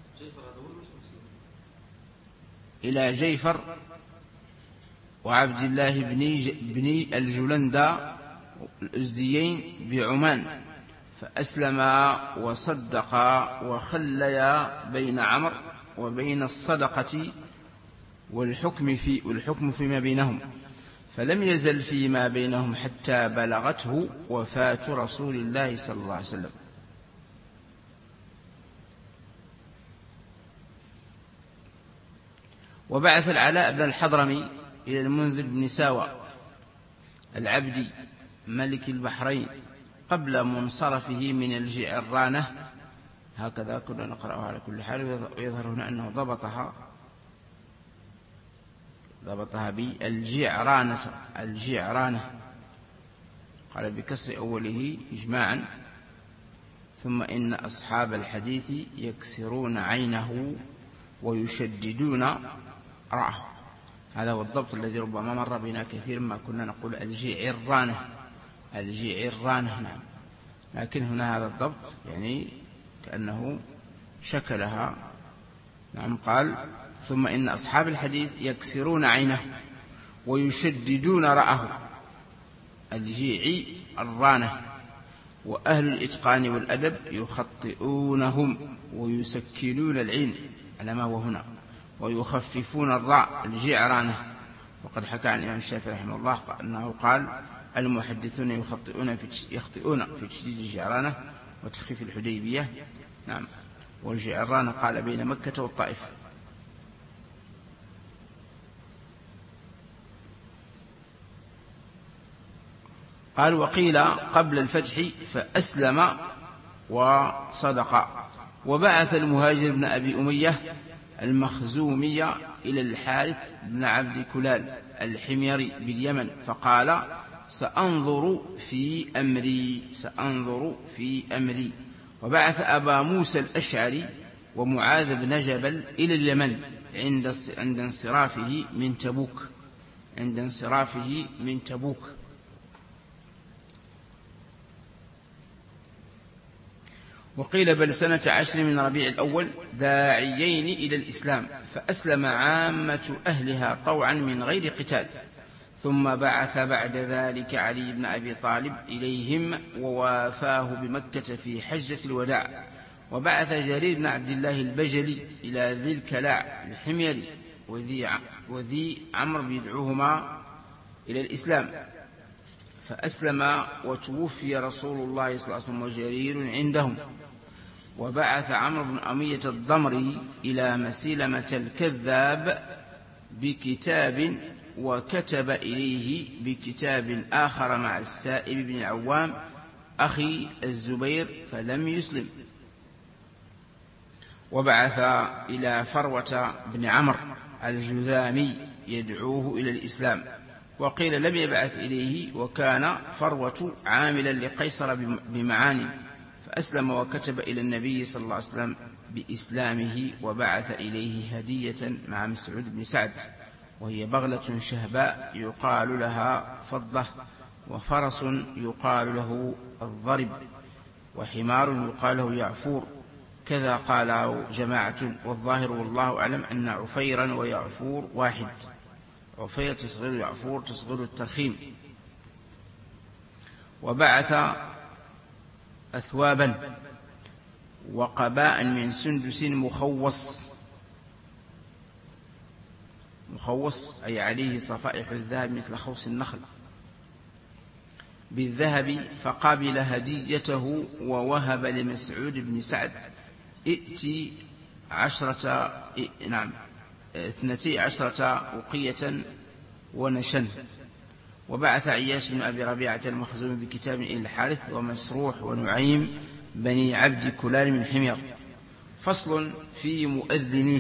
إلى جيفر وعبد الله بن بن الجلندة الأزديين بعمان فأسلما وصدقا وخليا بين عمرو وبين الصدقة والحكم في والحكم فيما بينهم فلم يزل فيما بينهم حتى بلغته وفاة رسول الله صلى الله عليه وسلم. وبعث العلاء بن الحضرمي إلى المنذر بن ساوى العبدي ملك البحرين قبل منصرفه من الجعرانة. هكذا كنا نقرأها على كل حال. ويظهر هنا أنه ضبطها ضبطها بالجعرانة الجعرانة، قال بكسر أوله إجماعا. ثم إن أصحاب الحديث يكسرون عينه ويشددون رأه. هذا هو الضبط الذي ربما مر بنا كثير ما كنا نقول الجعرانة الجعرانة نعم، لكن هنا هذا الضبط يعني كأنه شكلها. نعم قال ثم إن أصحاب الحديث يكسرون عينه ويشددون رأه الجيع الرانة. وأهل الإتقان والأدب يخطئونهم ويسكنون العين على ما هو هنا ويخففون الراء الجعرانة. وقد حكى عن الإمام الشافعي رحمه الله أنه قال المحدثون يخطئون في يخطئون في تشديد الجعرانة وتخفيف الحديبية. نعم. والجعرانة قال بين مكة والطائف. قال وقيل قبل الفتح فأسلم وصدق. وبعث المهاجر بن أبي أمية المخزومي إلى الحارث بن عبد كلال الحميري باليمن فقال سأنظر في أمري سأنظر في أمري. وبعث أبا موسى الأشعري ومعاذ بن جبل إلى اليمن عند عند انصرافه من تبوك عند انصرافه من تبوك. وقيل بل سنة عشر من ربيع الأول داعيين إلى الإسلام فأسلم عامة أهلها طوعا من غير قتال. ثم بعث بعد ذلك علي بن أبي طالب إليهم ووافاه بمكة في حجة الوداع. وبعث جرير بن عبد الله البجلي إلى ذي الكلاع الحميري وذي, وذي عمر بيدعوهما إلى الإسلام فأسلم وتوفي رسول الله صلى الله عليه وسلم وجرير عندهم. وبعث عمرو بن أمية الضمري إلى مسيلمة الكذاب بكتاب وكتب إليه بكتاب آخر مع السائب بن العوام أخي الزبير فلم يسلم. وبعث إلى فروة بن عمرو الجذامي يدعوه إلى الإسلام. وقيل لم يبعث إليه وكان فروة عاملا لقيصر بمعاني فأسلم وكتب إلى النبي صلى الله عليه وسلم بإسلامه. وبعث إليه هدية مع مسعود بن سعد وهي بغلة شهباء يقال لها فضة وفرس يقال له الضرب وحمار يقال له يعفور كذا قال جماعة. والظاهر والله أعلم أن عفيرا ويعفور واحد. عفير تصغير يعفور تصغير الترخيم. وبعث أثوابا وقباء من سندس مخوص مخوص أي عليه صفائح الذهب مثل خوص النخل بالذهب فقابل هديته ووهب لمسعود بن سعد ائتي عشرة نعم اثنتي عشرة أقية ونشن. وبعث عياش بن أبي ربيعة المخزومي بكتاب إلى الحارث ومسروح ونعيم بني عبد كلال من حمير. فصل في مؤذنيه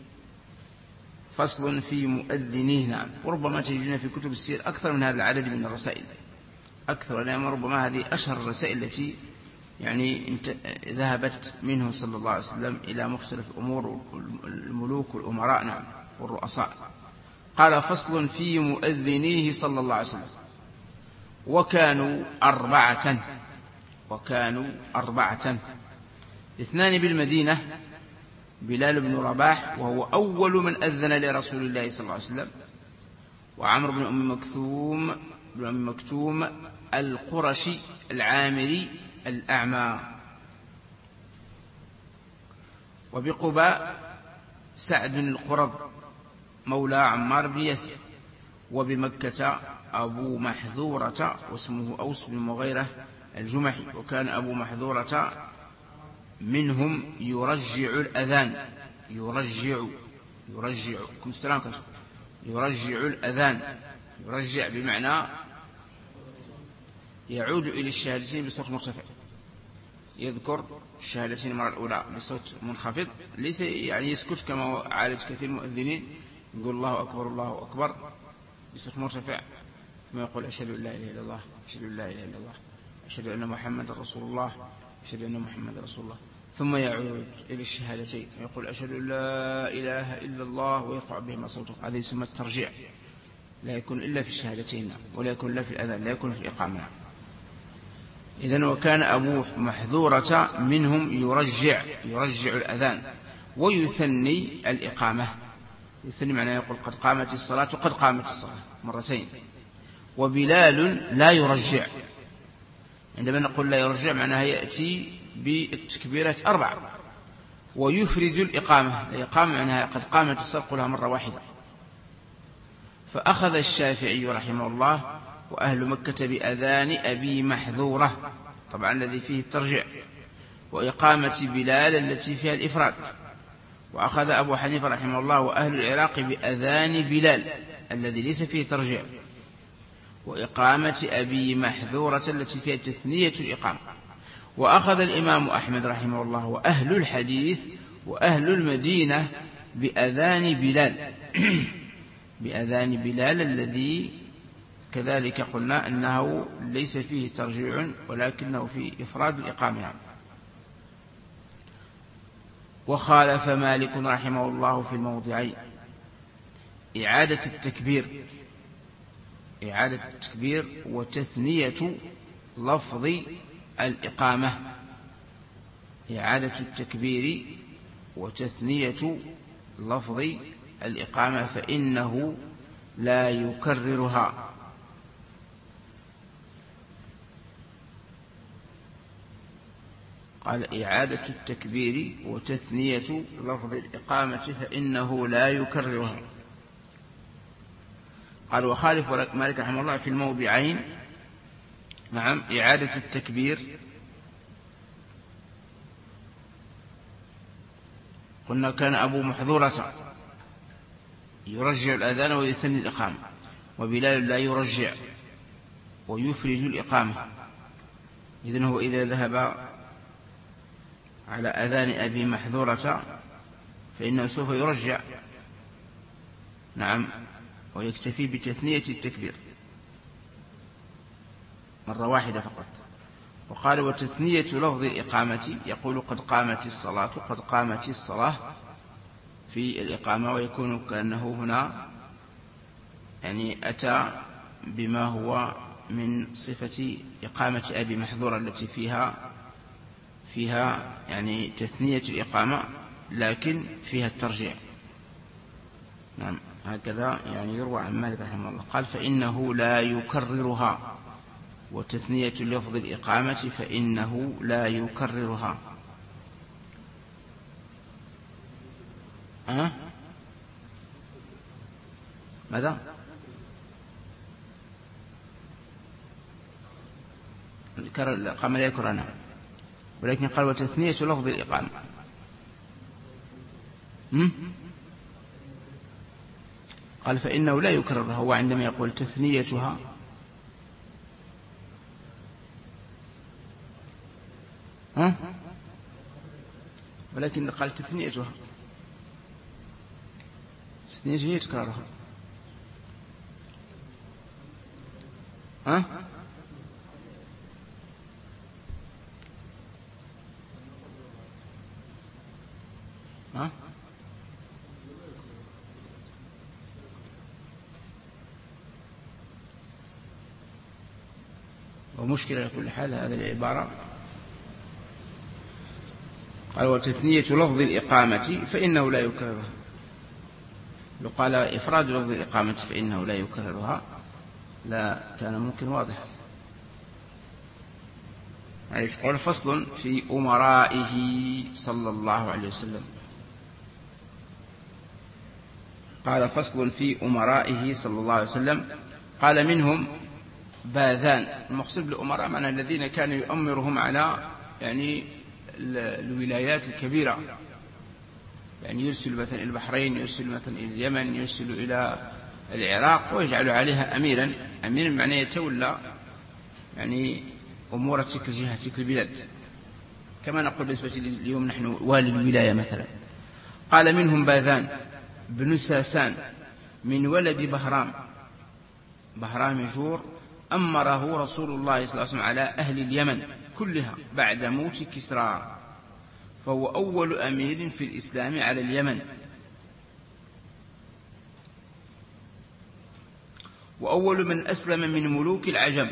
فصل في مؤذنيه نعم. وربما تجدون في كتب السير أكثر من هذا العدد من الرسائل أكثر، لأن ربما هذه أشهر الرسائل التي يعني ذهبت منه صلى الله عليه وسلم إلى مختلف الأمور الملوك والأمراء نعم والرؤساء. قال فصل في مؤذنيه صلى الله عليه وسلم. وكانوا أربعة وكانوا أربعة اثنان بالمدينة بلال بن رباح وهو أول من أذن لرسول الله صلى الله عليه وسلم. وعمر بن أم مكتوم بن أم مكتوم القرشي العامري الأعمى. وبقباء سعد القرظ مولى عمار بن ياسر. وبمكة أبو محذورة واسمه أوس بن مغيرة الجمحي. وكان أبو محذورة منهم يرجع الأذان يرجع يرجع كم السلام يرجع الأذان. يرجع بمعنى يعود إلى الشهادتين بصوت مرتفع، يذكر الشهادتين المرة الأولى بصوت منخفض، ليس يعني يسكت كما عادة كثير من المؤذنين يقول الله أكبر الله أكبر بصوت مرتفع، ثم يقول أشهد أن لا إله إلا الله أشهد أن لا إله إلا الله أشهد أن محمد رسول الله أشهد أن محمد رسول الله، ثم يعود إلى الشهادتين ويقول أشهد أن لا إله إلا الله ويرفع بهما صوته. هذا يسمى الترجيع، لا يكون إلا في الشهادتين ولا يكون إلا في الأذان، لا يكون في الإقامة. إذن وكان أبو محذورة منهم يرجع يرجع الأذان ويثني الإقامة. يثني معناه يقول قد قامت الصلاة وقد قامت الصلاة مرتين. وبلال لا يرجع، عندما نقول لا يرجع معناها يأتي بالتكبيرات أربعة ويفرد الإقامة. الإقامة معناها قد قامت الصلاة قلها مرة واحدة. فأخذ الشافعي رحمه الله وأهل مكة بأذان أبي محذورة، طبعا الذي فيه الترجيع، وإقامة بلال التي فيها الإفراد. وأخذ أبو حنيفة رحمه الله وأهل العراق بأذان بلال الذي ليس فيه ترجيع، وإقامة أبي محذورة التي فيها تثنية الإقامة. وأخذ الإمام أحمد رحمه الله وأهل الحديث وأهل المدينة بأذان بلال بأذان بلال الذي كذلك قلنا أنه ليس فيه ترجيع ولكنه فيه إفراد الإقامة. وخالف مالك رحمه الله في الموضعين إعادة التكبير إعادة التكبير وتثنية لفظ الإقامة. إعادة التكبير وتثنية لفظ الإقامة فإنه لا يكررها. قال إعادة التكبير وتثنية لفظ الإقامة فإنه لا يكررها. قال وخالف مالك رحمه الله في الموضعين نعم إعادة التكبير قلنا كان أبو محذورة يرجع الأذان ويثني الإقامة، وبلال لا يرجع ويفرج الإقامة. إذن هو إذا ذهب على أذان أبي محذورة فإنه سوف يرجع نعم ويكتفي بتثنية التكبير مرة واحدة فقط. وقال وتثنية لفظ الإقامة يقول قد قامت الصلاة قد قامت الصلاة في الإقامة، ويكون كأنه هنا يعني أتى بما هو من صفة إقامة أبي محذورة التي فيها فيها يعني تثنية الإقامة لكن فيها الترجيع. نعم هكذا يعني يروى عن مالك رحمه الله. قال فإنه لا يكررها، وتثنية لفظ الإقامة فإنه لا يكررها. أه؟ ماذا؟ الإقامة لا يكررها، ولكن قال وتثنية لفظ الإقامة. هم؟ قال فإنه لا يكررها، هو عندما يقول تثنيتها ها؟ ولكن قال تثنيتها تثنيتها هي تكررها ها؟ ها؟ ومشكلة على كل حال هذه العبارة. قال وتثنية لفظ الإقامة فإنه لا يكررها. لو قال إفراد لفظ الإقامة فإنه لا يكررها لا كان ممكن واضح. قال فصل في أمرائه صلى الله عليه وسلم. قال فصل في أمرائه صلى الله عليه وسلم. قال منهم باذان. المقصود بالأمراء معنى الذين كانوا يؤمرهم على يعني الولايات الكبيرة، يعني يرسل مثلا إلى البحرين، يرسل مثلا إلى اليمن، يرسل إلى العراق ويجعل عليها أميرا. أميرا معناه يتولى يعني أمور تلك الجهة تلك البلاد، كما نقول بالنسبة اليوم نحن والي الولاية مثلا. قال منهم باذان بن ساسان من ولد بهرام، بهرام يجور أمره رسول الله صلى الله عليه وسلم على أهل اليمن كلها بعد موت كسرى، فهو أول أمير في الإسلام على اليمن، وأول من أسلم من ملوك العجم،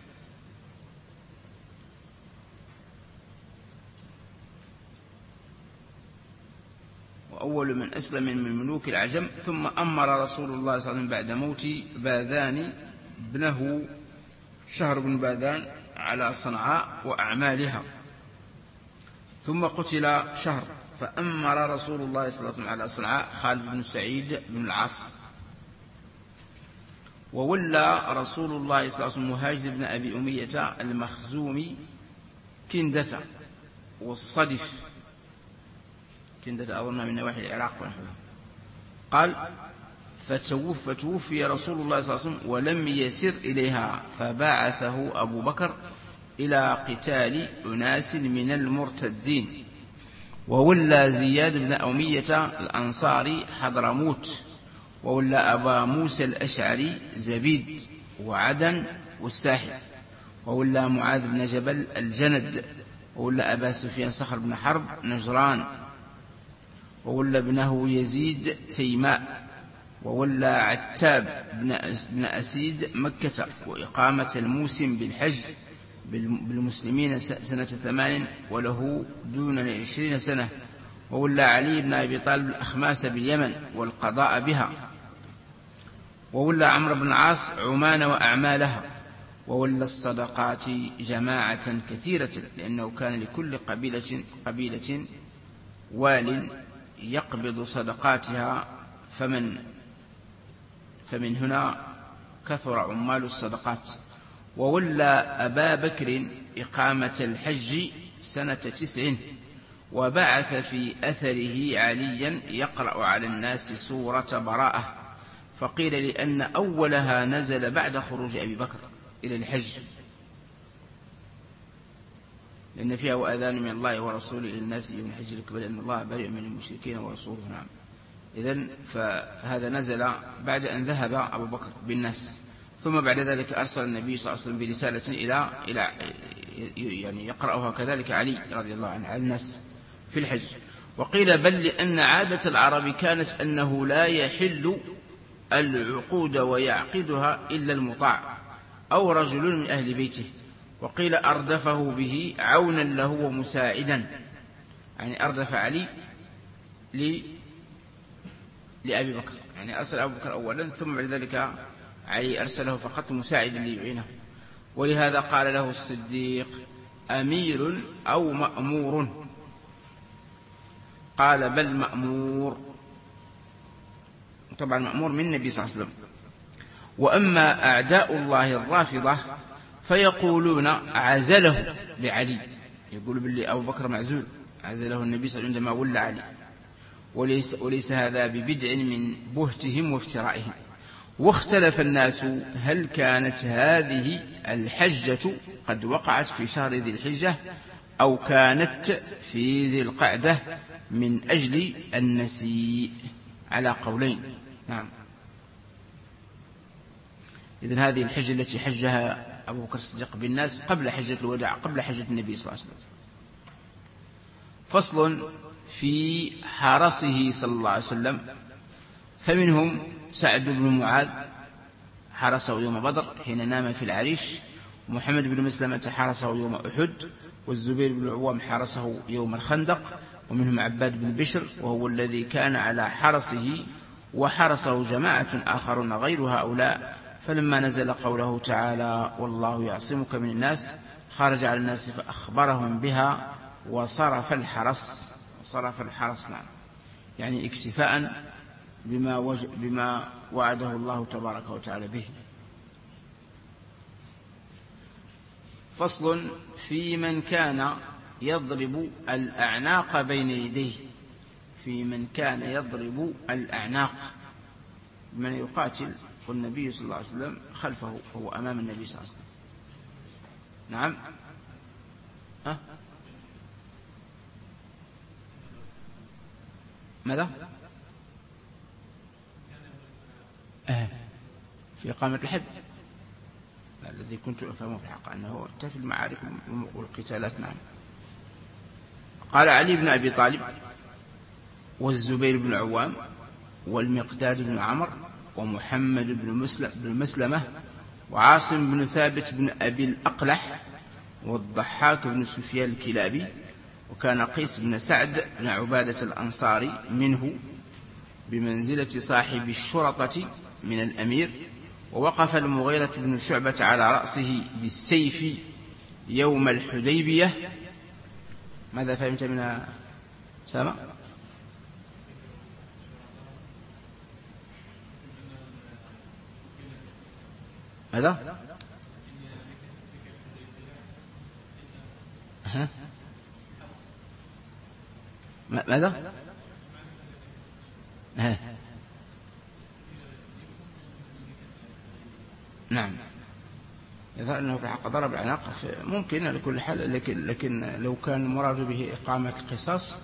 وأول من أسلم من ملوك العجم. ثم أمر رسول الله صلى الله عليه وسلم بعد موت باذان ابنه شهر بن باذان على صنعاء وأعمالها، ثم قتل شهر، فأمر رسول الله صلى الله عليه وسلم على صنعاء خالد بن سعيد بن العاص. وولى رسول الله صلى الله عليه وسلم مهاجر بن أبي أمية المخزومي كندة والصدف، كندة أظن من نواحي العراق ونحوها. قال فتوفي رسول الله صلى الله عليه وسلم ولم يسر إليها، فبعثه أبو بكر إلى قتال أناس من المرتدين. وولى زياد بن أمية الأنصاري حضرموت، وولى أبا موسى الأشعري زبيد وعدن والساحل، وولى معاذ بن جبل الجند، وولى أبا سفيان صخر بن حرب نجران، وولى ابنه يزيد تيماء، وولى عتاب بن أسيد مكة، وإقامة الموسم بالحج بالمسلمين سنة ثمان وله دون العشرين سنة. وولى علي بن أبي طالب الأخماس باليمن والقضاء بها. وولى عمرو بن العاص عمان وأعمالها. وولى الصدقات جماعة كثيرة، لأنه كان لكل قبيلة, قبيلة وال يقبض صدقاتها، فمن, فمن هنا كثر عمال الصدقات. وولى أبا بكر إقامة الحج سنة تسع، وبعث في أثره عليا يقرأ على الناس سورة براءة، فقيل لأن أولها نزل بعد خروج أبي بكر إلى الحج، لأن فيها وأذان من الله ورسوله إلى الناس يوم الحج الأكبر أن الله بريء من المشركين ورسوله. نعم. إذن فهذا نزل بعد أن ذهب أبو بكر بالناس، ثم بعد ذلك أرسل النبي صلى الله عليه وسلم برسالة إلى إلى يعني يقرأها كذلك علي رضي الله عنه على الناس في الحج. وقيل بل لأن عادة العرب كانت أنه لا يحل العقود ويعقدها إلا المطاع أو رجل من أهل بيته. وقيل أردفه به عونا له ومساعدا، يعني أردف علي لأبي بكر، يعني أرسل أبو بكر أولا ثم بعد ذلك علي أرسله فقط مساعدا ليعينه. ولهذا قال له الصديق أمير أو مأمور؟ قال بل مأمور، طبعا مأمور من النبي صلى الله عليه وسلم. وأما أعداء الله الرافضة فيقولون عزله لعلي، يقول باللي أبو بكر معزول، عزله النبي صلى الله عليه وسلم عندما ولى علي، وليس, وليس هذا ببدع من بهتهم وافترائهم. واختلف الناس هل كانت هذه الحجة قد وقعت في شهر ذي الحجة أو كانت في ذي القعدة من أجل النسيء، على قولين. نعم. إذن هذه الحجة التي حجها أبو بكر الصديق بالناس قبل حجة الوداع، قبل حجة النبي صلى الله عليه وسلم. فصل في حرسه صلى الله عليه وسلم، فمنهم سعد بن معاذ حرسه يوم بدر حين نام في العريش، ومحمد بن مسلمة حرسه يوم أحد، والزبير بن العوام حرسه يوم الخندق، ومنهم عباد بن بشر وهو الذي كان على حرسه، وحرسه جماعة آخرون غير هؤلاء. فلما نزل قوله تعالى والله يعصمك من الناس خرج على الناس فأخبرهم بها وصرف الحرس، صرف الحرس نعم، يعني اكتفاء بما, وج... بما وعده الله تبارك وتعالى به. فصل في من كان يضرب الأعناق بين يديه، في من كان يضرب الأعناق، من يقاتل والنبي صلى الله عليه وسلم خلفه وهو أمام النبي صلى الله عليه وسلم. نعم. ها؟ ماذا؟ أه. في إقامة الحد الذي كنت أفهمه في الحق أنه في المعارك والقتالات. نعم. قال علي بن أبي طالب والزبير بن عوام والمقداد بن عمر ومحمد بن مسلمة وعاصم بن ثابت بن أبي الأقلح والضحاك بن سفيان الكلابي، وكان قيس بن سعد بن عبادة الأنصاري منه بمنزلة صاحب الشرطة من الأمير، ووقف المغيرة بن شعبة على رأسه بالسيف يوم الحديبية. ماذا فهمت من سامع؟ ماذا؟ ها؟ ماذا؟ ها؟ نعم. يظهر أنه في الحق ضرب العناق ممكن لكل حال، لكن, لكن لو كان المراد به إقامة قصاص،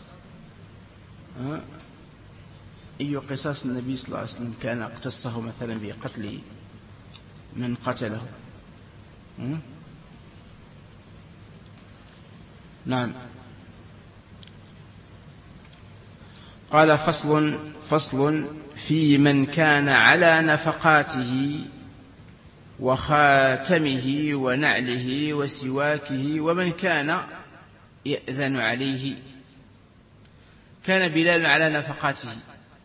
أي قصاص النبي صلى الله عليه وسلم كان اقتصه مثلا بقتل من قتله. نعم. قال فصل فصل في من كان على نفقاته وخاتمه ونعله وسواكه ومن كان يأذن عليه. كان بلال على نفقاته،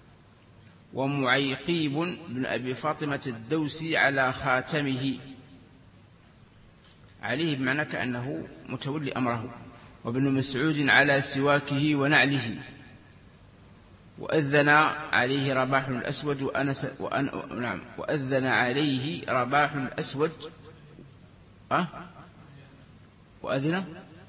ومعيقيب بن أبي فاطمة الدوسي على خاتمه، عليه بمعنى كأنه متولي أمره، وابن مسعود على سواكه ونعله، وأذن عليه رباح الأسود وأنس وأن نعم وأذن عليه رباح الأسود أه؟ وأذن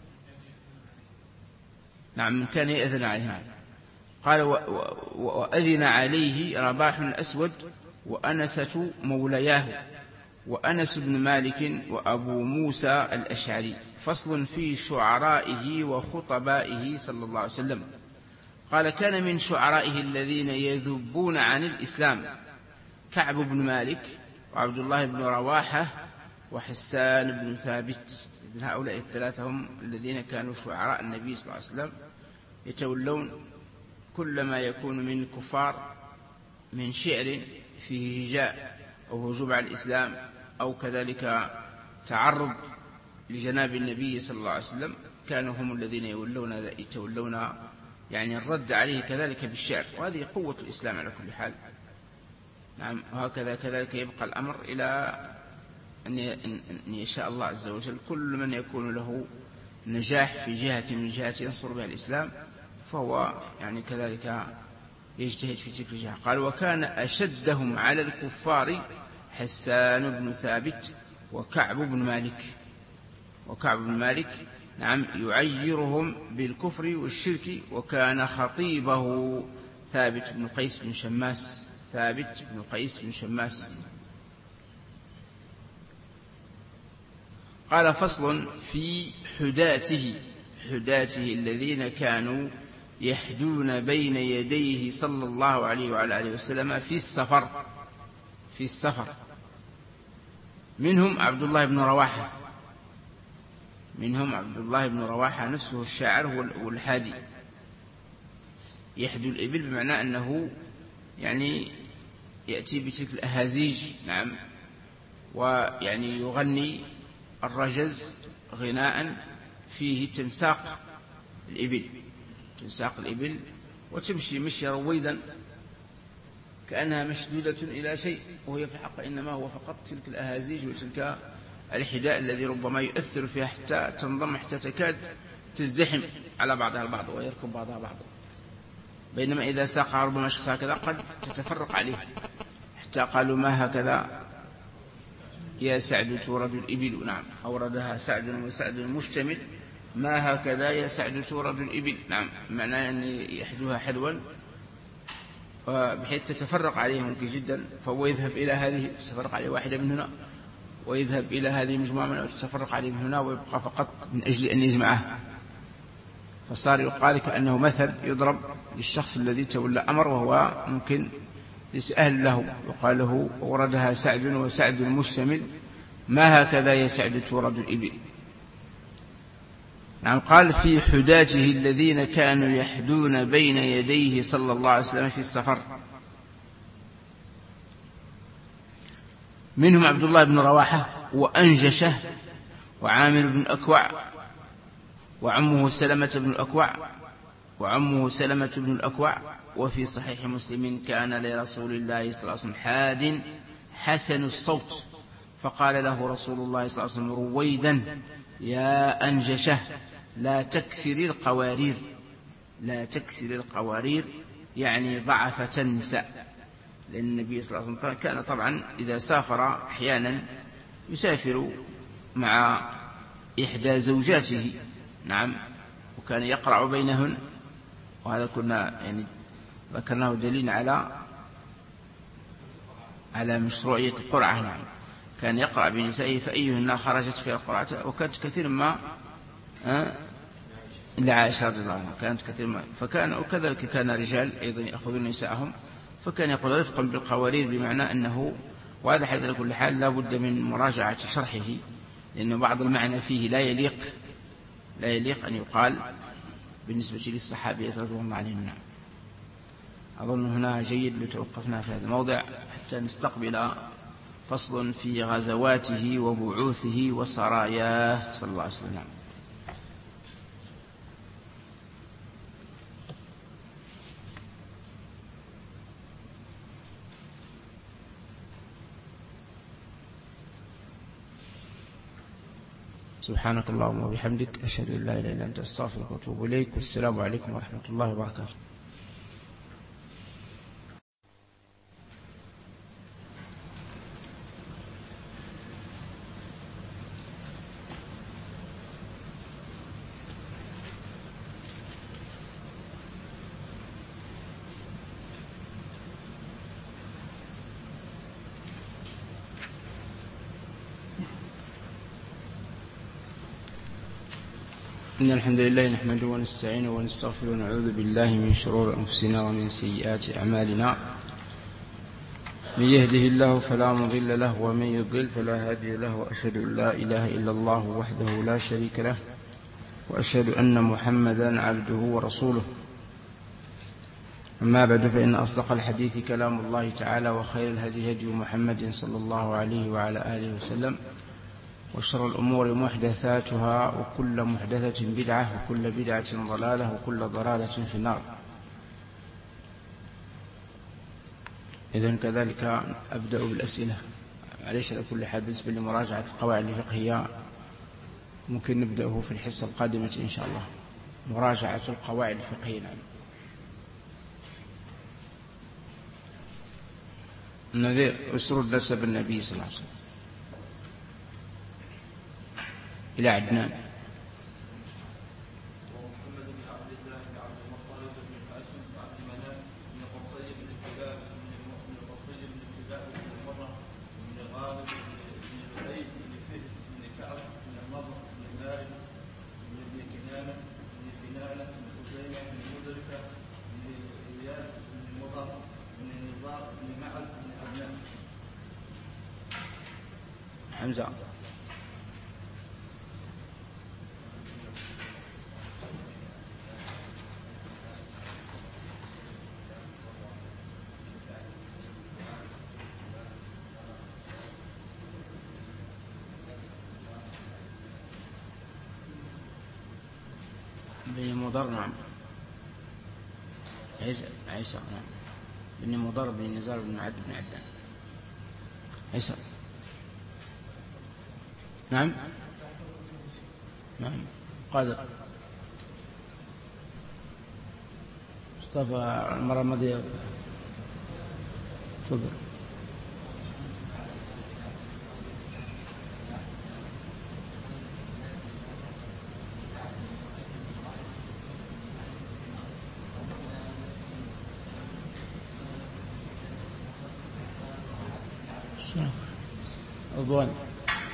نعم من كان يأذن عليه. نعم. قال وأذن عليه رباح الأسود وأنسة مولياه وأنس بن مالك وأبو موسى الأشعري. فصل في شعرائه وخطبائه صلى الله عليه وسلم. قال كان من شعرائه الذين يذبون عن الإسلام كعب بن مالك وعبد الله بن رواحة وحسان بن ثابت. هؤلاء الثلاثة هم الذين كانوا شعراء النبي صلى الله عليه وسلم، يتولون كل ما يكون من الكفار من شعر فيه هجاء أو هجوم على الإسلام أو كذلك تعرض لجناب النبي صلى الله عليه وسلم، كانوا هم الذين يولون يتولون يعني الرد عليه كذلك بالشعر، وهذه قوة الإسلام على كل حال. نعم. وهكذا كذلك يبقى الأمر إلى أن يشاء الله عز وجل كل من يكون له نجاح في جهة من جهات ينصر بها الإسلام فهو يعني كذلك يجتهد في تلك الجهة. قال وكان أشدهم على الكفار حسان بن ثابت وكعب بن مالك وكعب بن مالك نعم يعيرهم بالكفر والشرك. وكان خطيبه ثابت بن قيس بن شماس ثابت بن قيس بن شماس. قال فصل في حداته حداته الذين كانوا يحدون بين يديه صلى الله عليه وعلى آله وسلم في السفر في السفر منهم عبد الله بن رواحة منهم عبد الله بن رواحة نفسه الشاعر والحادي. يحدو الإبل بمعنى أنه يعني يأتي بتلك الأهازيج. نعم. ويعني يغني الرجز غناء فيه تنساق الإبل تنساق الإبل وتمشي مشي رويدا كأنها مشدودة إلى شيء، وهي في الحق إنما هو فقط تلك الأهازيج وتلك الحداء الذي ربما يؤثر فيها حتى تنضم حتى تكاد تزدحم على بعضها البعض ويركب بعضها بعضا، بينما إذا ساقها ربما شخص هكذا قد تتفرق عليه حتى قالوا ما هكذا يا سعد تورد الإبل. نعم. أوردها سعد وسعد المشتمل ما هكذا يا سعد تورد الإبل. نعم. معناه أن يحدوها حدوا بحيث تتفرق عليه ممكن جدا، فهو يذهب إلى هذه تتفرق عليه واحدة من هنا ويذهب إلى هذه المجموعة من ويتفرق عليه من هنا ويبقى فقط من أجل أن يجمعه، فصار يقال كأنه مثل يضرب للشخص الذي تولى أمر وهو ممكن ليس أهل له، وقال له وردها سعد وسعد المشتمل ما هكذا يا سعد تورد الإبل. نعم. قال في حداته الذين كانوا يحدون بين يديه صلى الله عليه وسلم في السفر، منهم عبد الله بن رواحة وأنجشه وعامر بن أكوع وعمه سلمة بن الأكوع وعمه سلمة بن الأكوع. وفي صحيح مسلم كان لرسول الله صلى الله عليه وسلم حاد حسن الصوت، فقال له رسول الله صلى الله عليه وسلم رويدا يا أنجشه لا تكسر القوارير، لا تكسر القوارير يعني ضعفة النساء، لأن النبي صلى الله عليه وسلم كان طبعا إذا سافر أحيانا يسافر مع إحدى زوجاته. نعم. وكان يقرع بينهن، وهذا كنا يعني ذكرناه دليل على على مشروعية القرعة. نعم. كان يقرع بنسائه فأيهن خرجت في القرعة، وكانت كثير ما أه إلا عائشة رضي الله عنها كانت كثير ما، فكان وكذلك كان رجال أيضا يأخذون نساءهم، فكان يقول رفقا بالقوارير، بمعنى أنه، وهذا حيث على كل حال لا بد من مراجعة شرحه، لأن بعض المعنى فيه لا يليق لا يليق أن يقال بالنسبة للصحابية رضي الله عنهم. نعم. أظن هنا جيد لتوقفنا في هذا الموضع حتى نستقبل فصل في غزواته وبعوثه وسراياه صلى الله عليه وسلم. نعم. سبحانك اللهم وبحمدك أشهد أن لا إله إلا أنت أستغفرك وأتوب إليك، والسلام عليكم ورحمة الله وبركاته. إن الحمد لله نحمده ونستعينه ونستغفره ونعوذ بالله من شرور أنفسنا ومن سيئات أعمالنا، من يهده الله فلا مضل له ومن يضلل فلا هادي له، وأشهد أن لا إله إلا الله وحده لا شريك له، وأشهد أن محمدا عبده ورسوله. أما بعد، فإن أصدق الحديث كلام الله تعالى، وخير الهدي هدي محمد صلى الله عليه وعلى آله وسلم، وشر الأمور محدثاتها، وكل محدثة بدعة، وكل بدعة ضلالة، وكل ضلالة في النار. إذن كذلك أبدأ بالأسئلة، معليش على كل حال بالنسبة لمراجعة القواعد الفقهية ممكن نبدأه في الحصة القادمة إن شاء الله، مراجعة القواعد الفقهية. نعم. النذير أسرد نسب النبي صلى الله عليه وسلم إلى عدنان. ومحمد بن عبد الله بن عبد المطلب بن هاشم بن عبد مناف بن قصي بن كلاب بن قصي بن كلاب بن مرة بن غالب بن زبيد بن فهد بن كعب بن النضر بن مالك بن ابن كنانة بن كنانة بن خزيمة بن مدركة بن إياس بن مضر بن النظار بن معد بن عدنان. حمزة. بن مضر. نعم. عيسى عيسى نعم. بن مضر بن نزار بن معد بن عدنان. عيسى. نعم. نعم. قادر. مصطفى المرة الماضية. تفضل. رضوان.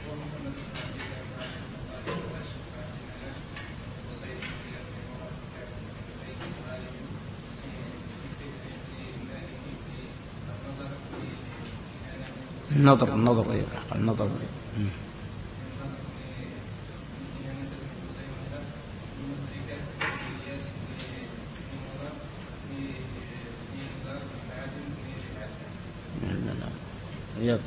النظر النظر النظر لا لا رياض.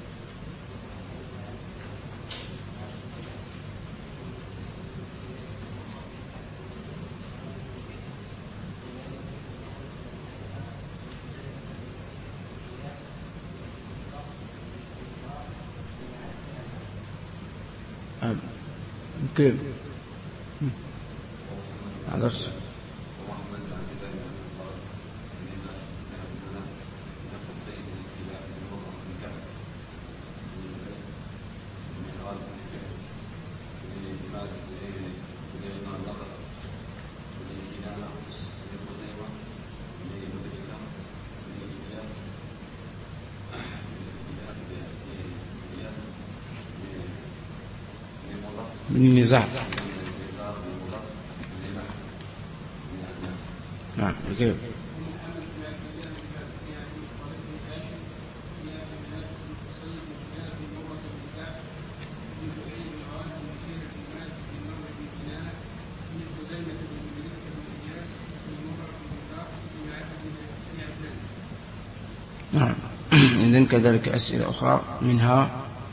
كيف عرفت من النزاع. نعم كيف نعم. إذن كذلك أسئلة أخرى منها: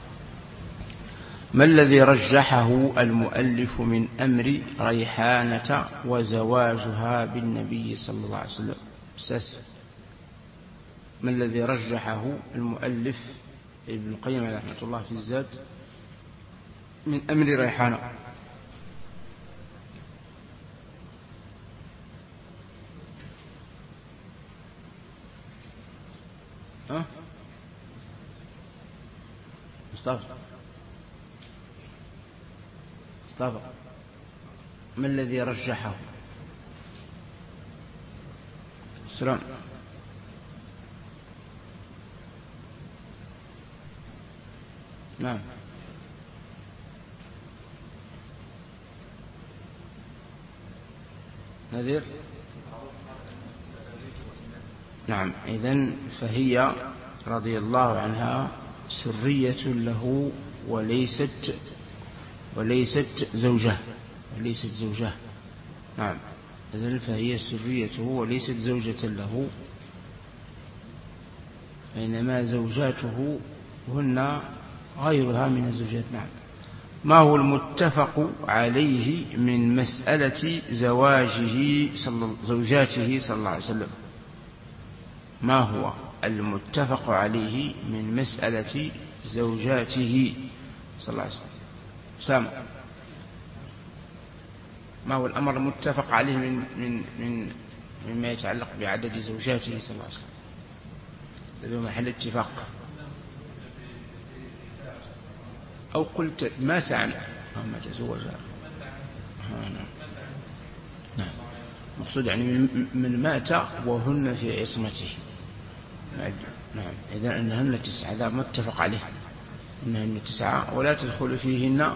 ما الذي رجحه المؤلف من أمر ريحانة وزواجها بالنبي صلى الله عليه وسلم؟ أستاذ، ما الذي رجحه المؤلف ابن القيم رحمة الله في الزاد من أمر ريحانة؟ ها مصطفى مصطفى ما الذي رجحه؟ السلام. نعم نذير. نعم. إذن فهي رضي الله عنها سرية له وليست وليست زوجة وليست زوجة. نعم. إذن فهي سريته وليست زوجة له، بينما زوجاته هن غيرها من الزوجات. نعم. ما هو المتفق عليه من مسألة زواجه صلى زوجاته صلى الله عليه وسلم؟ ما هو المتفق عليه من مسألة زوجاته صلى الله عليه وسلم؟ سامع. ما هو الأمر المتفق عليه من من من مما يتعلق بعدد زوجاته صلى الله عليه وسلم الذي هو محل اتفاق؟ أو قلت مات عنه ما تزوجها. نعم. مقصود يعني من مات وهن في عصمته. نعم. إذن أنهن تسعة، هذا متفق عليه أنهن تسعة، ولا تدخل فيهن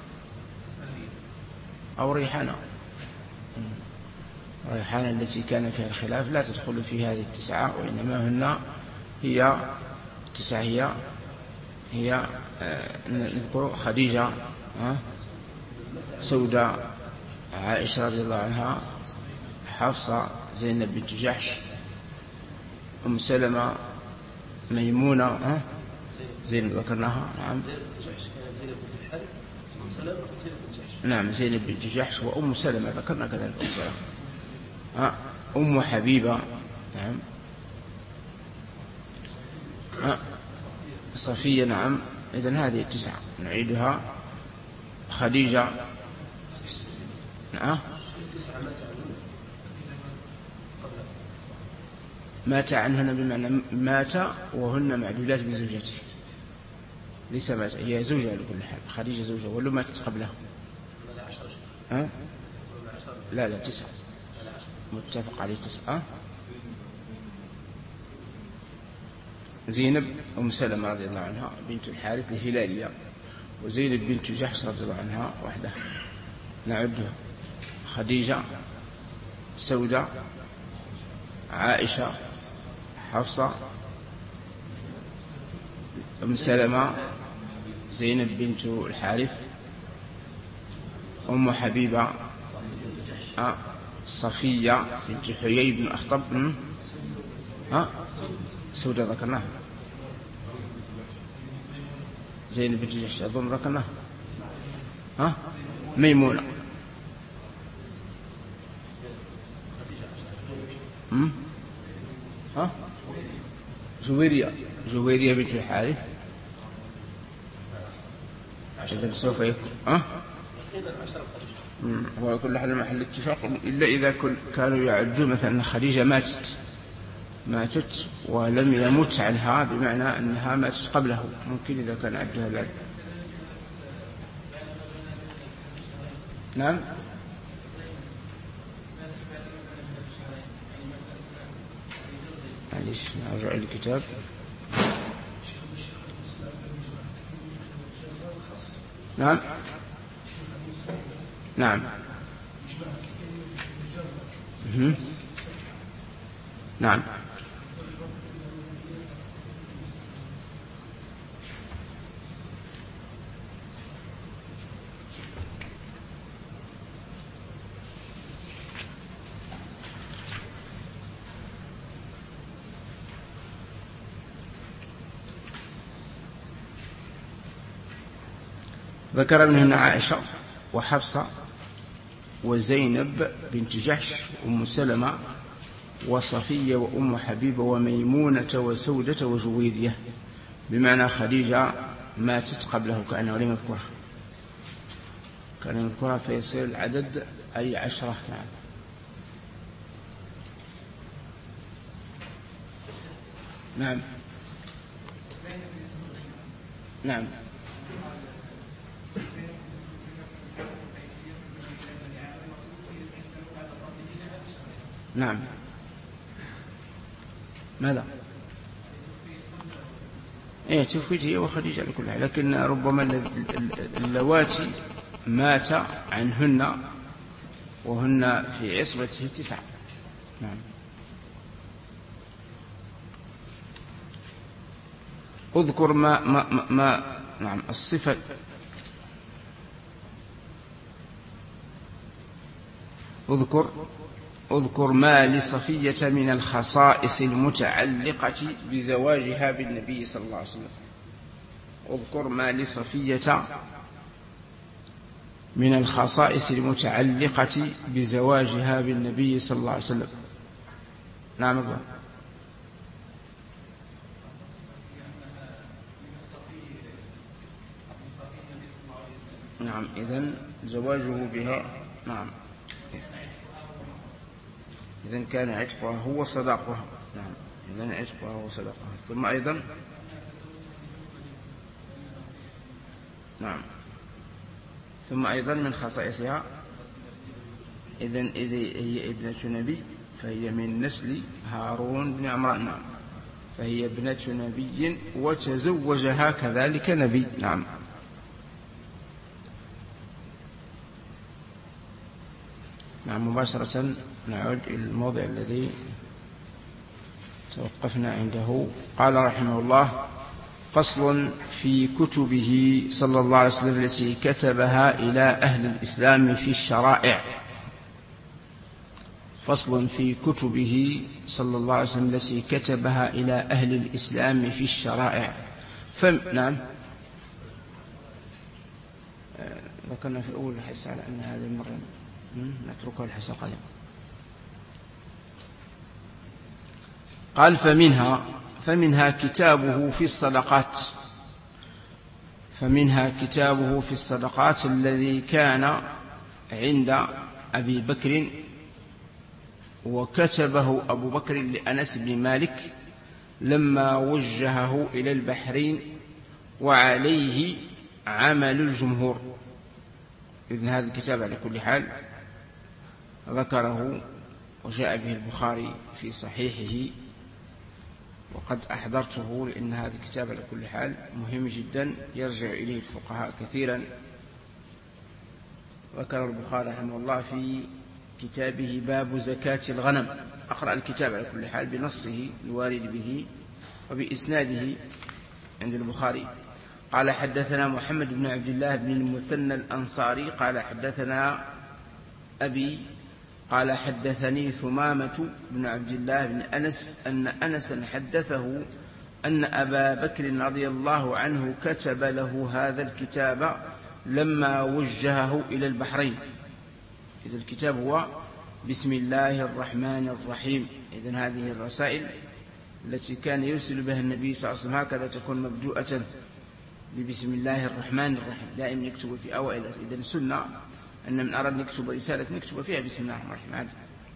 أو ريحانة. ريحانة التي كان فيها الخلاف لا تدخل في هذه التسعة، وإنما هن هي تسعة هي هي نذكر خديجة، سودة، عائشة رضي الله عنها، حفصة، زينب بنت جحش، أم سلمة، ميمونة، زينب ذكرناها. نعم. نعم زينب بنت جحش وأم سلمة ذكرنا كذلك أم سلمة، أم حبيبة. نعم. صفية. نعم. إذن هذه التسعة نعيدها. خديجة. نعم. مات عنهن بمعنى مات وهن معدودات بزوجته، ليس مات هي زوجة لكل حال. خديجة زوجة ولو ماتت قبله. ها؟ لا لا تسعة متفق عليه تسعة. زينب أم سلمة رضي الله عنها بنت الحارث الهلالية، وزينب بنت جحش رضي الله عنها وحدها نعدها: خديجة، سودة، عائشة، حفصة، أم سلمة، زينب بنت الحارث، أم حبيبة، صفية بنت حيي بن أخطب، ها سودة ذكرناها، زينب بنت جحش أظن ذكرناها، ها ميمونة، ها جويرية جويرية بنت الحارث. إذا سوف يكون ها هو كل حال محل اتفاق، إلا إذا كانوا يعدون مثلا أن خديجة ماتت ماتت ولم يمت عنها، بمعنى أنها ماتت قبله، ممكن إذا كان عدها بعد. نعم. معليش نرجع للكتاب. نعم نعم نعم ذكر منهن عائشة وحفصة وزينب بنت جحش وأم سلمة وصفية وأم حبيبة وميمونة وسودة وجويرية، بمعنى خديجة ماتت قبله كأنه لم يذكرها، كان يذكرها فيصير العدد أي عشرة. نعم. نعم نعم نعم ماذا؟ ايه توفيت هي وخديجة على كل حال، لكن ربما اللواتي مات عنهن وهن في عصبته تسعة. نعم. اذكر ما ما ما, ما نعم الصفة. اذكر اذكر ما لصفية من الخصائص المتعلقة بزواجها بالنبي صلى الله عليه وسلم. اذكر ما لصفية من الخصائص المتعلقة بزواجها بالنبي صلى الله عليه وسلم. نعم الله. نعم إذن زواجه بها. نعم إذن كان عتقها هو صداقها. نعم إذن عتقها هو صداقها. ثم أيضا نعم ثم أيضا من خصائصها إذن إذا هي ابنة نبي فهي من نسل هارون بن عمران. نعم فهي ابنة نبي وتزوجها كذلك نبي. نعم. نعم مباشرة نعود إلى الموضع الذي توقفنا عنده. قال رحمه الله: فصل في كتبه صلى الله عليه وسلم التي كتبها إلى أهل الإسلام في الشرائع. فصل في كتبه صلى الله عليه وسلم التي كتبها إلى أهل الإسلام في الشرائع. فم... نعم ذكرنا في أول الحصة على أن هذه المرة نتركها الحصة القادمة. قال: فمنها فمنها كتابه في الصدقات فمنها كتابه في الصدقات الذي كان عند أبي بكر، وكتبه أبو بكر لأنس بن مالك لما وجهه إلى البحرين، وعليه عمل الجمهور. إذن هذا الكتاب على كل حال ذكره وجاء به البخاري في صحيحه، وقد أحضرته لأن هذا الكتاب على كل حال مهم جدا يرجع إليه الفقهاء كثيرا. ذكر البخاري رحمه الله في كتابه باب زكاة الغنم. أقرأ الكتاب على كل حال بنصه الوارد به وبإسناده عند البخاري. قال حدثنا محمد بن عبد الله بن المثنى الأنصاري قال حدثنا أبي قال حدثني ثمامة بن عبد الله بن أنس أن أنسا حدثه أن أبا بكر رضي الله عنه كتب له هذا الكتاب لما وجهه إلى البحرين. إذا الكتاب هو بسم الله الرحمن الرحيم. إذن هذه الرسائل التي كان يرسل بها النبي صلى الله عليه وسلم هكذا تكون مبدوءة ببسم الله الرحمن الرحيم، دائما يكتب في أوائل. إذن السنة أن من أراد نكتب رسالة نكتب فيها بسم الله الرحمن الرحيم.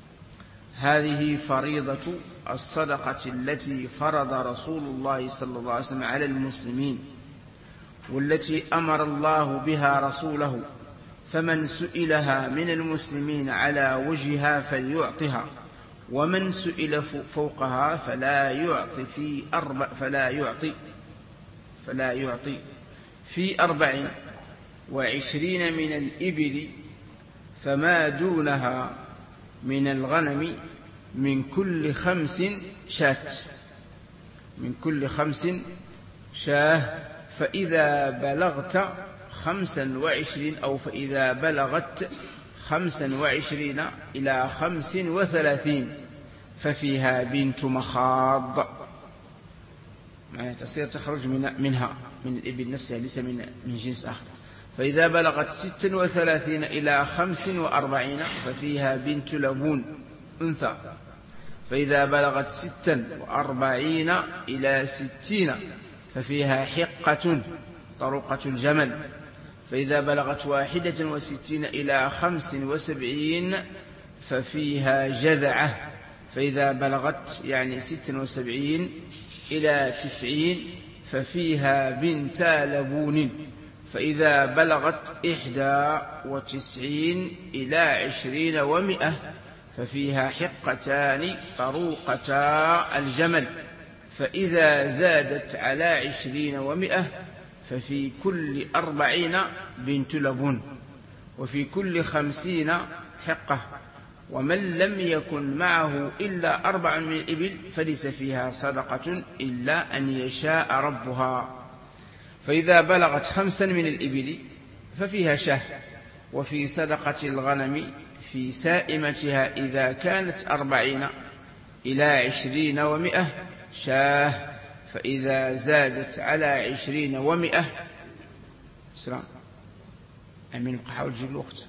هذه فريضة الصدقة التي فرض رسول الله صلى الله عليه وسلم على المسلمين، والتي أمر الله بها رسوله، فمن سئلها من المسلمين على وجهها فليعطها، ومن سئل فوقها فلا يعطي في أربع فلا يعطي فلا يعطي في أربع وعشرين من الإبل، فما دونها من الغنم من كل خمس شاة من كل خمس شاه فإذا بلغت خمسا وعشرين أو فإذا بلغت خمسا وعشرين إلى خمس وثلاثين ففيها بنت مخاض، يعني تصير تخرج من منها من الإبل نفسها ليس من من جنس آخر. فإذا بلغت ستا وثلاثين إلى خمس وأربعين ففيها بنت لبون أنثى. فإذا بلغت ستا وأربعين إلى ستين ففيها حقة طرقة الجمل. فإذا بلغت واحدة وستين إلى خمس وسبعين ففيها جذعة. فإذا بلغت يعني ستا وسبعين إلى تسعين ففيها بنتا لبون. فإذا بلغت إحدى وتسعين إلى عشرين ومئة ففيها حقتان طروقتا الجمل. فإذا زادت على عشرين ومئة ففي كل أربعين بنت لبون، وفي كل خمسين حقة. ومن لم يكن معه إلا أربع من الإبل فليس فيها صدقة إلا أن يشاء ربها. فإذا بلغت خمسا من الإبل ففيها شاه. وفي صدقة الغنم في سائمتها إذا كانت أربعين إلى عشرين ومئة شاه. فإذا زادت على عشرين ومئة سلام أمين حاول تجيب الوقت،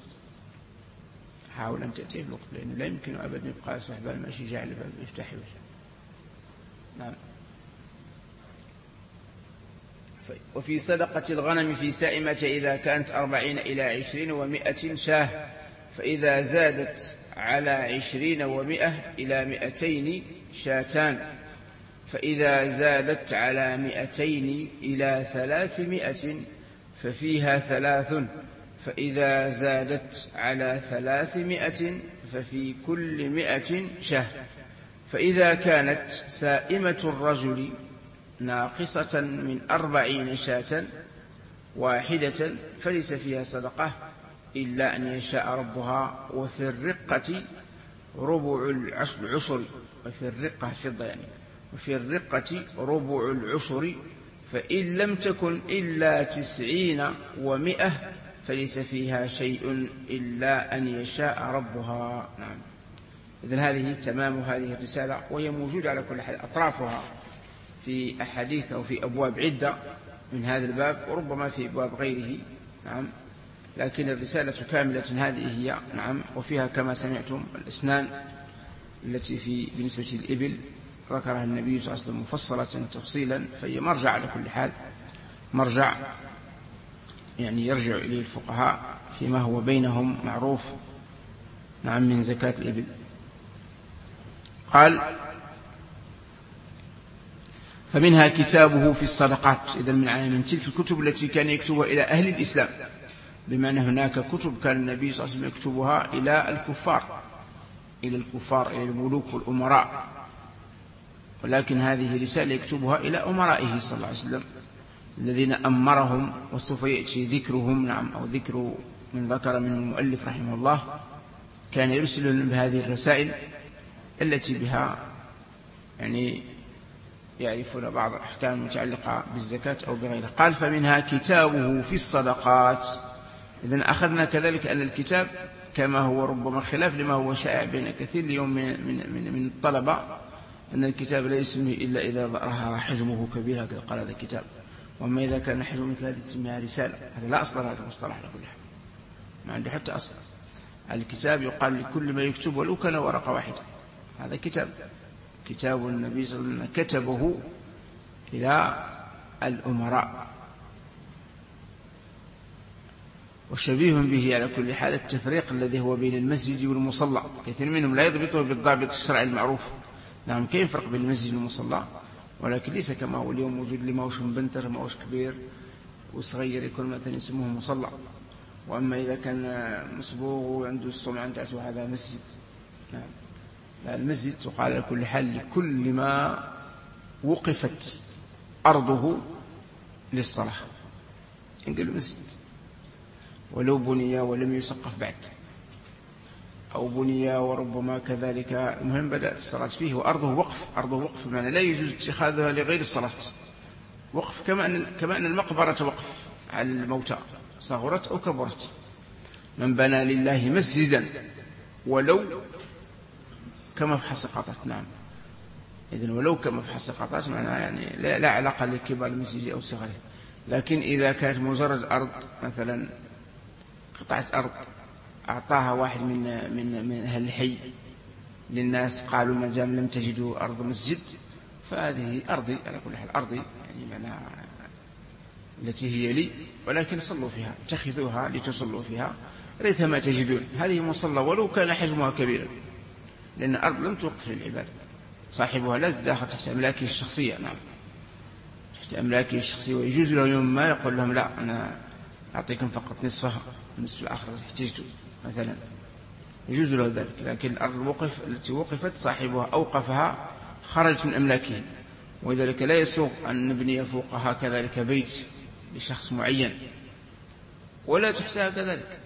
حاول أن تأتي بالوقت، لأنه لا يمكن أبدا يبقى صاحب الماشي جاء الباب يفتح وجه. نعم. وفي صدقة الغنم في سائمة إذا كانت أربعين إلى عشرين ومائة شاه. فإذا زادت على عشرين ومائة إلى مائتين شاتان. فإذا زادت على مائتين إلى ثلاثمائة ففيها ثلاث. فإذا زادت على ثلاثمائة ففي كل مائة شاه. فإذا كانت سائمة الرجل ناقصة من أربعين شاة واحدة فليس فيها صدقة إلا أن يشاء ربها. وفي الرقة ربع العشر وفي الرقة فضة يعني وفي الرقة ربع العشر. فإن لم تكن إلا تسعين ومئة فليس فيها شيء إلا أن يشاء ربها. نعم. إذن هذه تمام هذه الرسالة، وهي موجودة على كل حال أطرافها في أحاديث أو في أبواب عدة من هذا الباب، وربما في أبواب غيره. نعم. لكن الرسالة كاملة هذه هي. نعم. وفيها كما سمعتم الأسنان التي في بالنسبة للإبل ذكرها النبي صلى الله عليه وسلم مفصلة تفصيلا، فهي مرجع على كل حال، مرجع يعني يرجع إليه الفقهاء فيما هو بينهم معروف. نعم. من زكاة الإبل. قال فمنها كتابه في الصدقات. إذن من من تلك الكتب التي كان يكتبها إلى أهل الإسلام، بمعنى هناك كتب كان النبي صلى الله عليه وسلم يكتبها إلى الكفار إلى الكفار إلى الملوك والأمراء. ولكن هذه رسالة يكتبها إلى أمرائه صلى الله عليه وسلم الذين أمرهم، وسوف يأتي ذكرهم نعم أو ذكر من ذكر من المؤلف رحمه الله كان يرسل بهذه الرسائل التي بها يعني يعرفون بعض الأحكام المتعلقة بالزكاة أو بغيرها. قال فمنها كتابه في الصدقات. إذن أخذنا كذلك أن الكتاب كما هو ربما خلاف لما هو شائع بين كثير اليوم من, من, من, من الطلبة أن الكتاب لا يسميه إلا إذا ظهر حجمه كبير هكذا قال هذا كتاب، وأما إذا كان حجمه مثل هذه تسميها رسالة. هذا لا أصل هذا المصطلح لكل حال، ما عنده حتى أصل. الكتاب يقال لكل ما يكتب ولو كان ورقة واحدة، هذا كتاب. كتاب النبي صلى الله عليه وسلم كتبه إلى الأمراء. وشبيه به على كل حال التفريق الذي هو بين المسجد والمصلى، كثير منهم لا يضبطه بالضابط الشرعي المعروف. نعم كيف فرق بين المسجد والمصلى، ولكن ليس كما هو اليوم موجود لما هوش مبنتر ما هوش كبير وصغير يكون مثلا يسموه مصلى، وأما إذا كان مصبوغ وعنده الصنع بتاعته هذا مسجد. نعم المسجد تقال على كل حال لكل ما وقفت أرضه للصلاة ينقل مسجد، ولو بني ولم يسقف بعد، أو بني وربما كذلك المهم بدأت الصلاة فيه وأرضه وقف. أرضه وقف بمعنى لا يجوز اتخاذها لغير الصلاة، وقف كما أن, كما أن المقبرة وقف على الموتى صغرت أو كبرت. من بنى لله مسجدا ولو كما في حسقطات. نعم إذن ولو كما في حسقطات معناها يعني لا, لا علاقة لكبار المسجد أو صغره. لكن إذا كانت مجرد أرض مثلا قطعة أرض أعطاها واحد من من من أهل الحي للناس، قالوا ما دام لم تجدوا أرض مسجد فهذه أرضي على كل حال، أرضي يعني معناها التي هي لي، ولكن صلوا فيها، اتخذوها لتصلوا فيها ريث ما تجدون. هذه مصلى ولو كان حجمها كبيرا، لأن الأرض لم توقف للعباد، صاحبها لا داخل تحت أملاكه الشخصية. نعم تحت أملاكه الشخصية، ويجوز له يوم ما يقول لهم لا أنا أعطيكم فقط نصفها، النصف الآخر احتجتوا مثلا، يجوز له ذلك. لكن الأرض الوقف التي وقفت صاحبها أوقفها خرجت من أملاكه، ولذلك لا يسوغ أن نبني فوقها كذلك بيت لشخص معين، ولا تحتها كذلك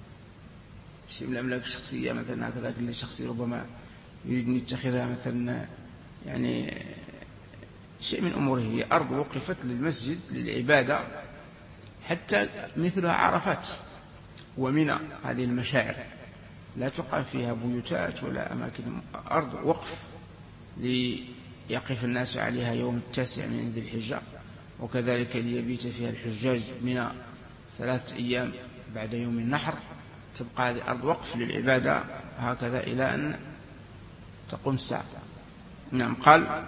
شيء من الأملاك الشخصية مثلا هكذا لشخص ربما يريد أن يتخذها مثلا يعني شيء من أموره. هي أرض وقفت للمسجد للعبادة، حتى مثلها عرفات ومنى، هذه المشاعر لا تقام فيها بيوتات ولا أماكن، أرض وقف ليقف الناس عليها يوم التاسع من ذي الحجة، وكذلك ليبيت فيها الحجاج من ثلاثة أيام بعد يوم النحر. تبقى هذه أرض وقف للعبادة هكذا إلى أن تقوم الساعة. نعم قال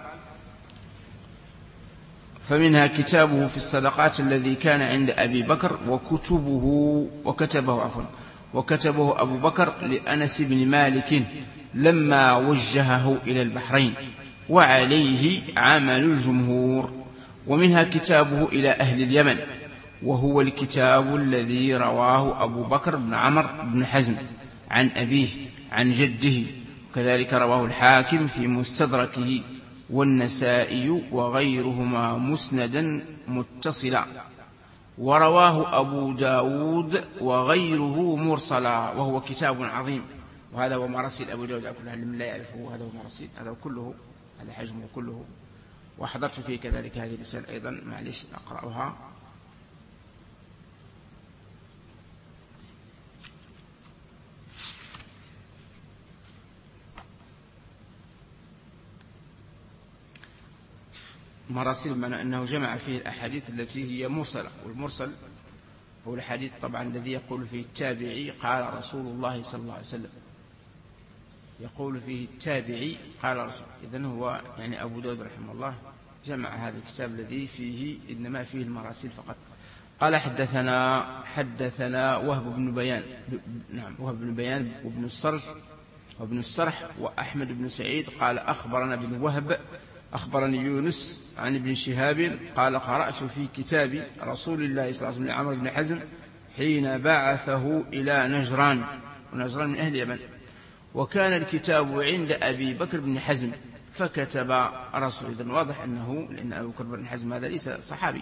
فمنها كتابه في الصدقات الذي كان عند أبي بكر وكتبه وكتبه عفوا وكتبه أبو بكر لأنس بن مالك لما وجهه إلى البحرين، وعليه عمل الجمهور. ومنها كتابه إلى أهل اليمن، وهو الكتاب الذي رواه أبو بكر بن عمرو بن حزم عن أبيه عن جده، وكذلك رواه الحاكم في مستدركه والنسائي وغيرهما مسندا متصلا، ورواه أبو داود وغيره مرسلا، وهو كتاب عظيم. وهذا هو مراسيل أبو داود، كل من لا يعرفه هذا هو مراسيل، هذا كله هذا حجمه كله. وحضرت فيه كذلك هذه الرسالة أيضا، معليش أقرأها. مراسيل بمعنى أنه جمع فيه الأحاديث التي هي مرسلة، والمرسل هو الحديث طبعا الذي يقول فيه التابعي قال رسول الله صلى الله عليه وسلم، يقول فيه التابعي قال رسول. إذن هو يعني أبو داود رحمه الله جمع هذا الكتاب الذي فيه إنما فيه المراسيل فقط. قال حدثنا حدثنا وهب بن بيان، نعم وهب بن بيان وابن السرج وابن السرح وأحمد بن سعيد قال أخبرنا ابن وهب أخبرني يونس عن ابن شهاب قال قرأت في كتاب رسول الله صلى الله عليه وسلم لعمرو بن حزم حين بعثه إلى نجران، ونجران من أهل اليمن، وكان الكتاب عند أبي بكر بن حزم فكتب رسول. إذن واضح أنه، لأن أبو بكر بن حزم هذا ليس صحابي،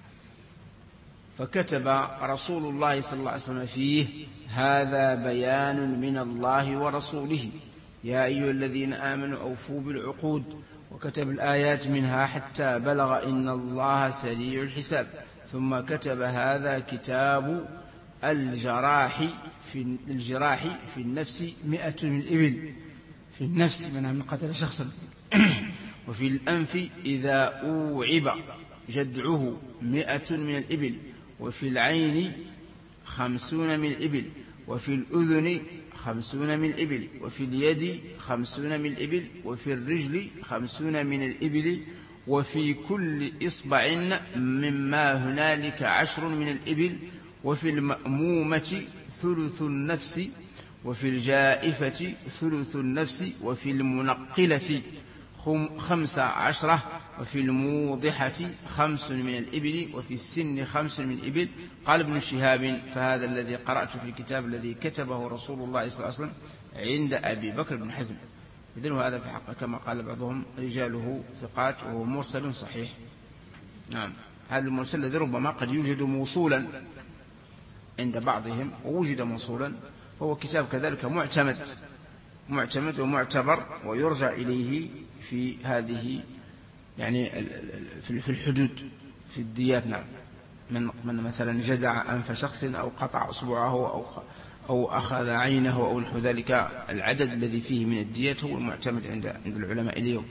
فكتب رسول الله صلى الله عليه وسلم فيه: هذا بيان من الله ورسوله يا أيها الذين آمنوا أوفوا بالعقود. وكتب الآيات منها حتى بلغ إن الله سريع الحساب. ثم كتب: هذا كتاب الجراح في الجراح في النفس مئة من الإبل، في النفس من قتل شخصا وفي الأنف إذا أوعب جدعه مئة من الإبل، وفي العين خمسون من الإبل، وفي الأذن خمسون من الإبل، وفي اليد خمسون من الإبل، وفي الرجل خمسون من الإبل، وفي كل إصبع مما هنالك عشر من الإبل، وفي المأمومة ثلث النفس، وفي الجائفة ثلث النفس، وفي المنقلة خمس عشرة، وفي الموضحة خمس من الإبل، وفي السن خمس من الإبل. قال ابن شهاب: فهذا الذي قرأت في الكتاب الذي كتبه رسول الله صلى الله عليه وسلم عند أبي بكر بن حزم. إذن هذا في حقه كما قال بعضهم رجاله ثقات وهو مرسل صحيح. نعم، هذا المرسل الذي ربما قد يوجد موصولا عند بعضهم ووجد موصولا، وهو كتاب كذلك معتمد معتمد ومعتبر ويرجع إليه في هذه يعني في الحدود في الديات. نعم، من من مثلا جدع أنف شخص أو قطع أصبعه أو أو أخذ عينه أو نحو ذلك، العدد الذي فيه من الديات هو المعتمد عند عند العلماء اليوم.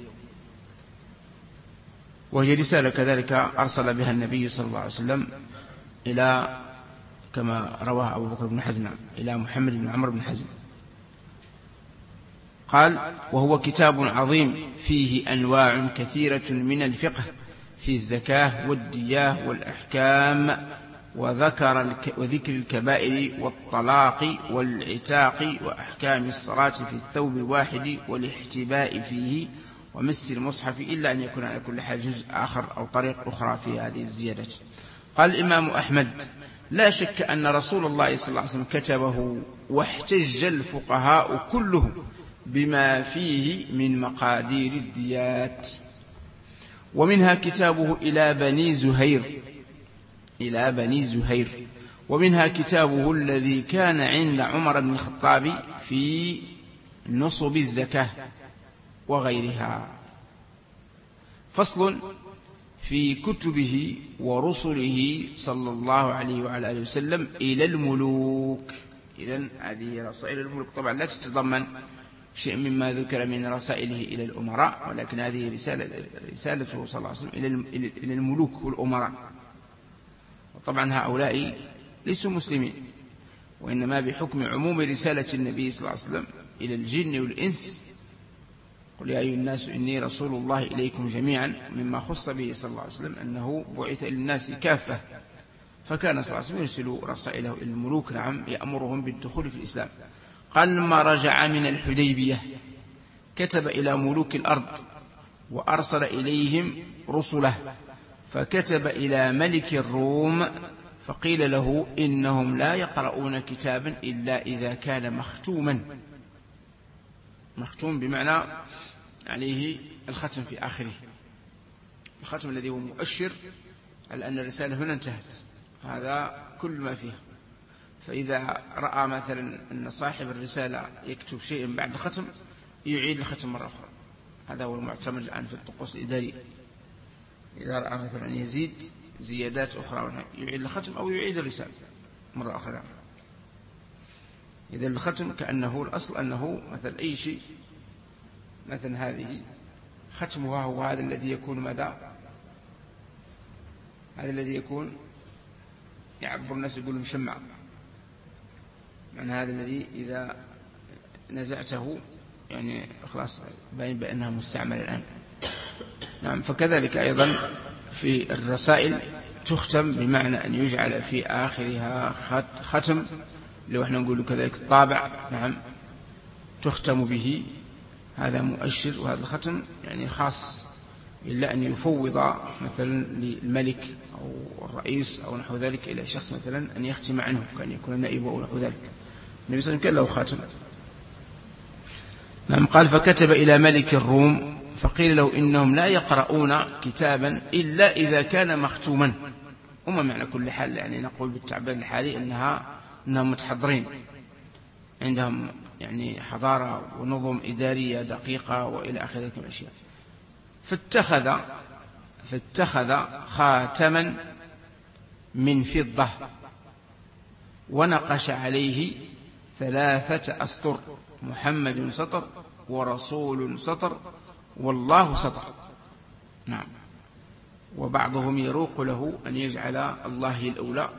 وهي رسالة كذلك أرسل بها النبي صلى الله عليه وسلم إلى، كما رواه أبو بكر بن حزم، إلى محمد بن عمرو بن حزم. قال: وهو كتاب عظيم فيه أنواع كثيرة من الفقه في الزكاة والدية والأحكام، وذكر وذكر الكبائر والطلاق والعتاق وأحكام الصلاة في الثوب الواحد والاحتباء فيه ومس المصحف، إلا أن يكون على كل حال جزء آخر أو طريق أخرى في هذه الزيادة. قال الإمام أحمد: لا شك أن رسول الله صلى الله عليه وسلم كتبه، واحتج الفقهاء كلهم بما فيه من مقادير الديات. ومنها كتابه إلى بني زهير إلى بني زهير ومنها كتابه الذي كان عند عمر بن الخطاب في نصب الزكاة وغيرها. فصل في كتبه ورسله صلى الله عليه وعلى آله وسلم إلى الملوك. إذن هذه رسائل الملوك طبعا لا تتضمن شيء مما ذكر من رسائله إلى الأمراء، ولكن هذه رسالة رسالته صلى الله عليه وسلم إلى الملوك والأمراء. وطبعا هؤلاء ليسوا مسلمين، وإنما بحكم عموم رسالة النبي صلى الله عليه وسلم إلى الجن والإنس: قل يا أيها الناس إني رسول الله إليكم جميعا. مما خص به صلى الله عليه وسلم أنه بعث للناس كافة، فكان صلى الله عليه وسلم يرسل رسائله إلى الملوك، نعم، يأمرهم بالدخول في الإسلام. قال: لما رجع من الحديبية كتب إلى ملوك الأرض وأرسل إليهم رسله، فكتب إلى ملك الروم فقيل له: إنهم لا يقرؤون كتابا إلا إذا كان مختوما. مختوم بمعنى عليه الختم في آخره، الختم الذي هو مؤشر على أن الرسالة هنا انتهت، هذا كل ما فيها. فإذا رأى مثلا أن صاحب الرسالة يكتب شيئا بعد الختم يعيد الختم مرة أخرى. هذا هو المعتمد الآن في الطقوس الإدارية. إذا رأى مثلا يزيد زيادات أخرى يعيد الختم أو يعيد الرسالة مرة أخرى. إذا الختم كأنه الأصل أنه مثلا أي شيء، مثلا هذه ختمها هو هذا الذي يكون ماذا؟ هذا الذي يكون يعبر الناس يقول مشمع، يعني هذا الذي إذا نزعته يعني خلاص باين بأنها مستعمل الآن. نعم، فكذلك أيضا في الرسائل تختم بمعنى أن يجعل في آخرها ختم، لو احنا نقول كذلك الطابع، نعم، تختم به، هذا مؤشر. وهذا الختم يعني خاص إلا أن يفوض مثلا للملك أو الرئيس أو نحو ذلك إلى شخص مثلا أن يختم عنه، كان يكون نائب أو نحو ذلك. النبي صلى الله عليه وسلم كان له خاتم. نعم، قال: فكتب إلى ملك الروم فقيل له إنهم لا يقرؤون كتابا إلا إذا كان مختوما. وما معنى كل حال؟ يعني نقول بالتعبير الحالي أنها أنهم متحضرين، عندهم يعني حضارة ونظم إدارية دقيقة وإلى آخره من الأشياء. فاتخذ فاتخذ خاتما من فضة ونقش عليه ثلاثة أسطر: محمد سطر، ورسول سطر، والله سطر. نعم. وبعضهم يروق له أن يجعل الله هي الأولى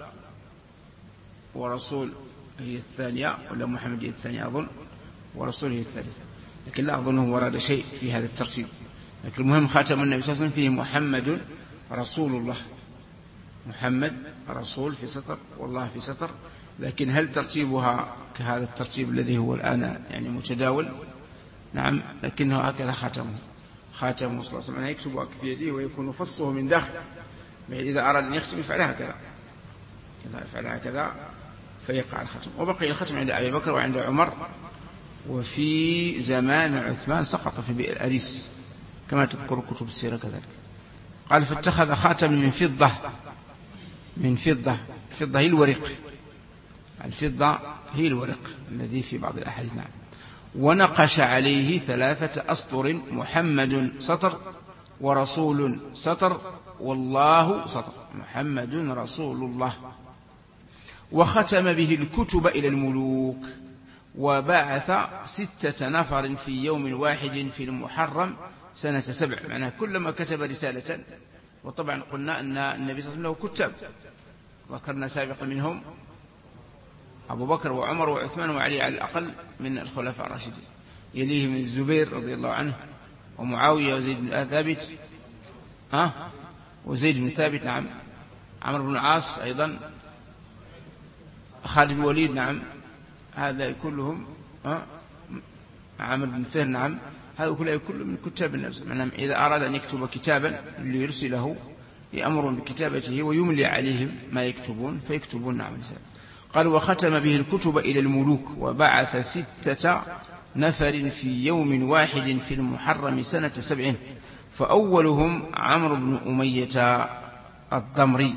ورسول هي الثانية، ولا محمد هي الثانية أظن، ورسول هي الثالثة، لكن لا أظنه ورد شيء في هذا الترتيب. لكن المهم خاتم النبي صلى الله عليه وسلم فيه محمد رسول الله، محمد رسول في سطر والله في سطر. لكن هل ترتيبها كهذا الترتيب الذي هو الآن يعني متداول؟ نعم، لكنه هكذا خاتمه خاتمه صلى الله عليه وسلم، يكتب في يده ويكون فصه من داخل، بحيث إذا أراد أن يختم يفعل هكذا، إذا فعل هكذا فيقع الختم. وبقي الختم عند أبي بكر وعند عمر، وفي زمان عثمان سقط في بئر أريس كما تذكر كتب السيرة كذلك. قال: فاتخذ خاتم من فضة من فضة الفضة هي الورق، الفضة هي الورق الذي في بعض الأحاديث. نعم. ونقش عليه ثلاثة أسطر: محمد سطر، ورسول سطر، والله سطر. محمد رسول الله. وختم به الكتب إلى الملوك، وبعث ستة نفر في يوم واحد في المحرم سنة سبع. معناه كلما كتب رسالة، وطبعا قلنا أن النبي صلى الله عليه وسلم له كتاب، ذكرنا سابقا منهم أبو بكر وعمر وعثمان وعلي على الأقل من الخلفاء الراشدين، يليه من الزبير رضي الله عنه، ومعاوية وزيد بن ثابت ها وزيد بن ثابت نعم، عمرو بن العاص أيضا، خالد بن الوليد نعم، هذا كلهم ها عامر بن فهر نعم، هذا كله كله من كتاب النبي. معناه إذا أراد أن يكتب كتابا ليرسله يأمر بكتابته ويملي عليهم ما يكتبون فيكتبون. نعم. قال: وختم به الكتب إلى الملوك، وبعث ستة نفر في يوم واحد في المحرم سنة سبع، فأولهم عمرو بن أمية الضمري،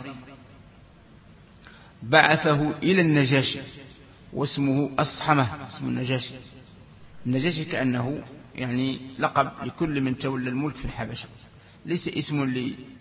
بعثه إلى النجاشي، واسمه أصحمة، اسم النجاشي. النجاشي كأنه يعني لقب لكل من تولى الملك في الحبشة، ليس اسم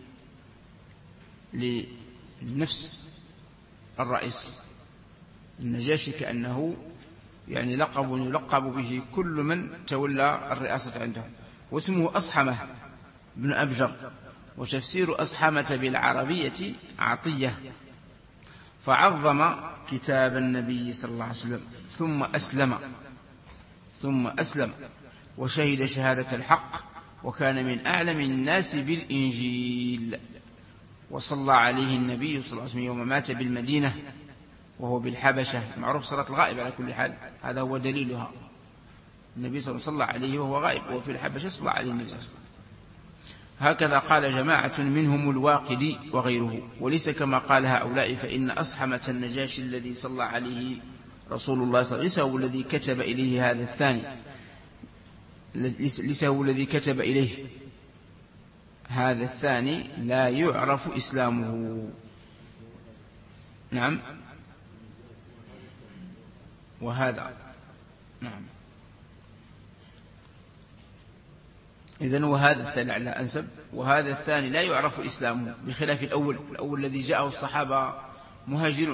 لنفس الرئيس. النجاشي كأنه يعني لقب يلقب به كل من تولى الرئاسة عنده. واسمه أصحمة بن أبجر، وتفسير أصحمة بالعربية عطية. فعظم كتاب النبي صلى الله عليه وسلم، ثم أسلم ثم أسلم وشهد شهادة الحق، وكان من أعلم الناس بالإنجيل. وصلى عليه النبي صلى الله عليه وسلم يوم مات بالمدينة وهو بالحبشة، معروف صلاة الغائب على كل حال، هذا هو دليلها. النبي صلى الله عليه وسلم عليه وهو غائب، وفي الحبشة صلى عليه النبي صلى الله عليه وسلم. هكذا قال جماعة منهم الواقدي وغيره، وليس كما قال هؤلاء، فإن أصحمة النجاشي الذي صلى عليه رسول الله صلى الله عليه وسلم ليس هو الذي كتب إليه هذا الثاني، ليس هو الذي كتب إليه هذا الثاني، لا يعرف إسلامه. نعم. وهذا نعم إذن وهذا الثاني على أنسب، وهذا الثاني لا يعرف إسلامه، بخلاف الأول. الأول الذي جاءه الصحابة مهاجرون،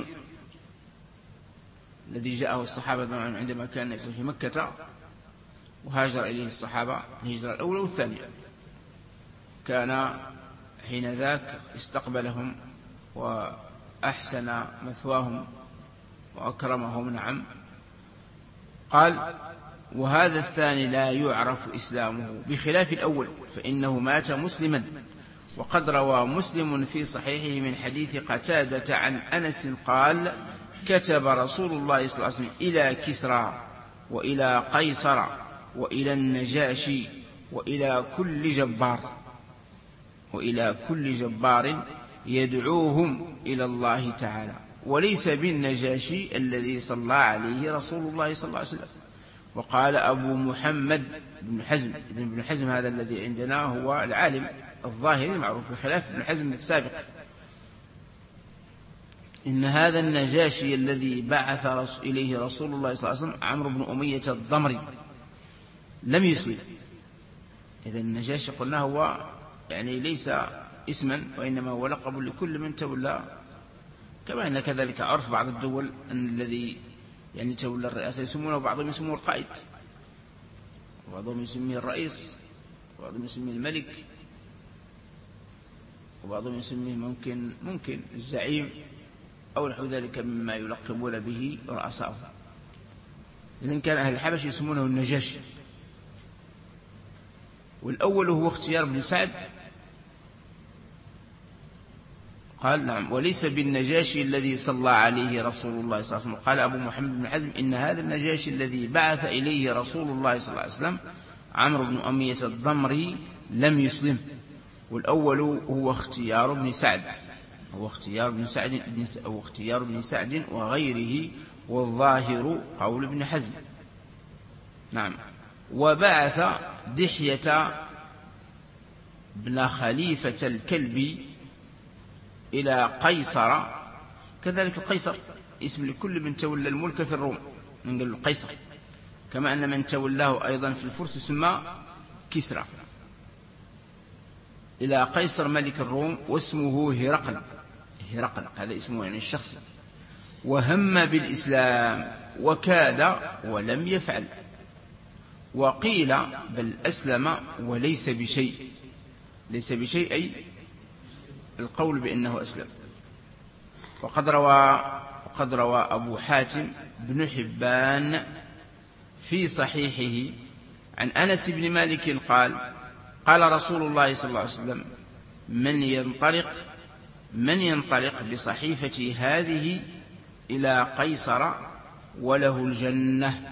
الذي جاءه الصحابة عندما كان النبي في مكة وهاجر إليه الصحابة الهجرة الأولى والثانية، كان حين ذاك استقبلهم وأحسن مثواهم وأكرمهم. نعم. قال: وهذا الثاني لا يعرف إسلامه، بخلاف الأول فإنه مات مسلما. وقد روى مسلم في صحيحه من حديث قتادة عن أنس قال: كتب رسول الله صلى الله عليه وسلم إلى كسرى وإلى قيصر وإلى النجاشي وإلى كل جبار وإلى كل جبار يدعوهم إلى الله تعالى، وليس بالنجاشي الذي صلى عليه رسول الله صلى الله عليه وسلم، وقال أبو محمد بن حزم. ابن حزم هذا الذي عندنا هو العالم الظاهري المعروف بخلاف ابن حزم السابق. إن هذا النجاشي الذي بعث إليه رسول الله صلى الله عليه وسلم عمرو بن أمية الضمري لم يسلم. إذا النجاشي قلنا هو يعني ليس اسما وإنما هو لقب لكل من تولى، كما أن كذلك عرف بعض الدول أن الذي يعني تولى الرئاسة يسمونه، وبعضهم يسموه القائد، وبعضهم يسميه الرئيس، وبعضهم يسميه الملك، وبعضهم يسميه ممكن ممكن الزعيم أو نحو ذلك مما يلقبون به رؤساءهم. إذن كان أهل الحبش يسمونه النجاشي. والأول هو اختيار بن سعد. قال نعم وليس بالنجاشي الذي صلى عليه رسول الله صلى الله عليه وسلم. قال أبو محمد بن حزم إن هذا النجاشي الذي بعث إليه رسول الله صلى الله عليه وسلم عمرو بن أمية الضمري لم يسلم. والأول هو اختيار ابن سعد، هو اختيار ابن سعد أو اختيار ابن سعد وغيره، والظاهر قول ابن حزم. نعم. وبعث دحية بن خليفة الكلبي إلى قيصر، كذلك القيصر اسم لكل من تولى الملك في الروم، من قال القيصر، كما أن من تولاه أيضا في الفرس يسمى كسرى. إلى قيصر ملك الروم واسمه هرقل، هرقل هذا اسمه يعني الشخص. وهم بالإسلام وكاد ولم يفعل، وقيل بل أسلم وليس بشيء. ليس بشيء أي القول بأنه أسلم. وقد روى وقد روى أبو حاتم بن حبان في صحيحه عن أنس بن مالك قال قال رسول الله صلى الله عليه وسلم من ينطلق من ينطلق بصحيفتي هذه إلى قيصر وله الجنة.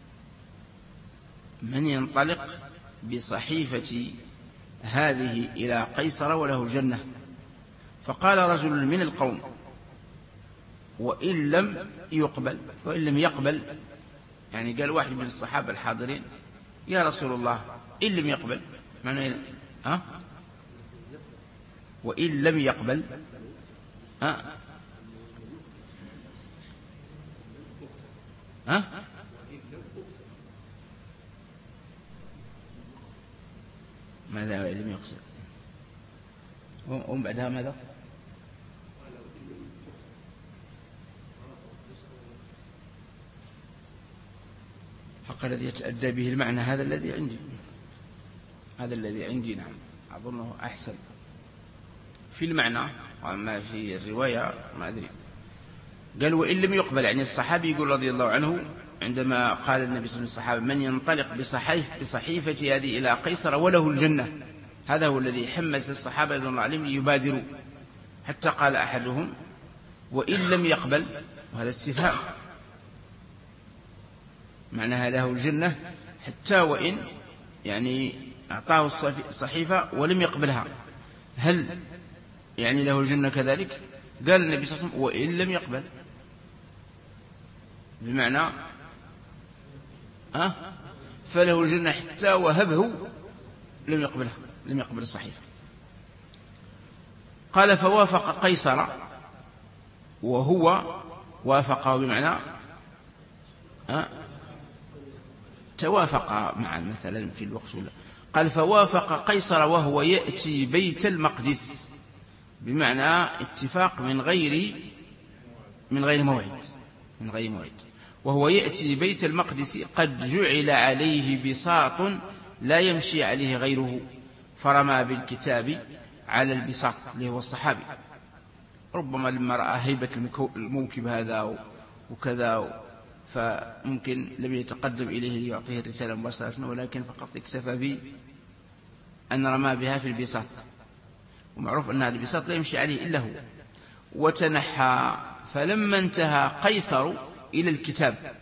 من ينطلق بصحيفتي هذه إلى قيصر وله الجنة. فقال رجل من القوم وإن لم يقبل، وإن لم يقبل يعني قال واحد من الصحابة الحاضرين يا رسول الله إن لم يقبل معنى ها وإن لم يقبل ها ها ماذا وإن لم يقصد ومن بعدها ماذا؟ حق الذي يتأدى به المعنى هذا الذي عندي، هذا الذي عندي نعم أظنه أحسن في المعنى، وما في الرواية ما أدري. قال وإن لم يقبل، يعني الصحابي يقول رضي الله عنه عندما قال النبي صلى الله عليه وسلم الصحابة من ينطلق بصحيف بصحيفة هذه إلى قيصر وله الجنة، هذا هو الذي حمس الصحابة رضي الله عنهم ليبادروا، حتى قال أحدهم وإن لم يقبل، وهذا استفهام معناها له الجنة حتى وإن يعني أعطاه الصحيفة ولم يقبلها، هل يعني له الجنة كذلك؟ قال النبي صلى الله عليه وسلم وإن لم يقبل، بمعنى أه فله الجنة حتى وهبه لم يقبلها، لم يقبل الصحيفة. قال فوافق قيصر، وهو وافقه بمعنى أه توافق معا مثلا في الوقت ولا. قال فوافق قيصر وهو يأتي بيت المقدس، بمعنى اتفاق من غير من غير موعد من غير موعد وهو يأتي بيت المقدس قد جعل عليه بساط لا يمشي عليه غيره، فرمى بالكتاب على البساط اللي هو الصحابي. ربما لما رأى هيبة الموكب هذا وكذا فممكن لم يتقدم إليه ليعطيه الرسالة مباشرة، ولكن فقط اكتفى به أن رمى بها في البساط، ومعروف أن هذا البساط لا يمشي عليه إلا هو. وتنحى، فلما انتهى قيصر إلى الكتاب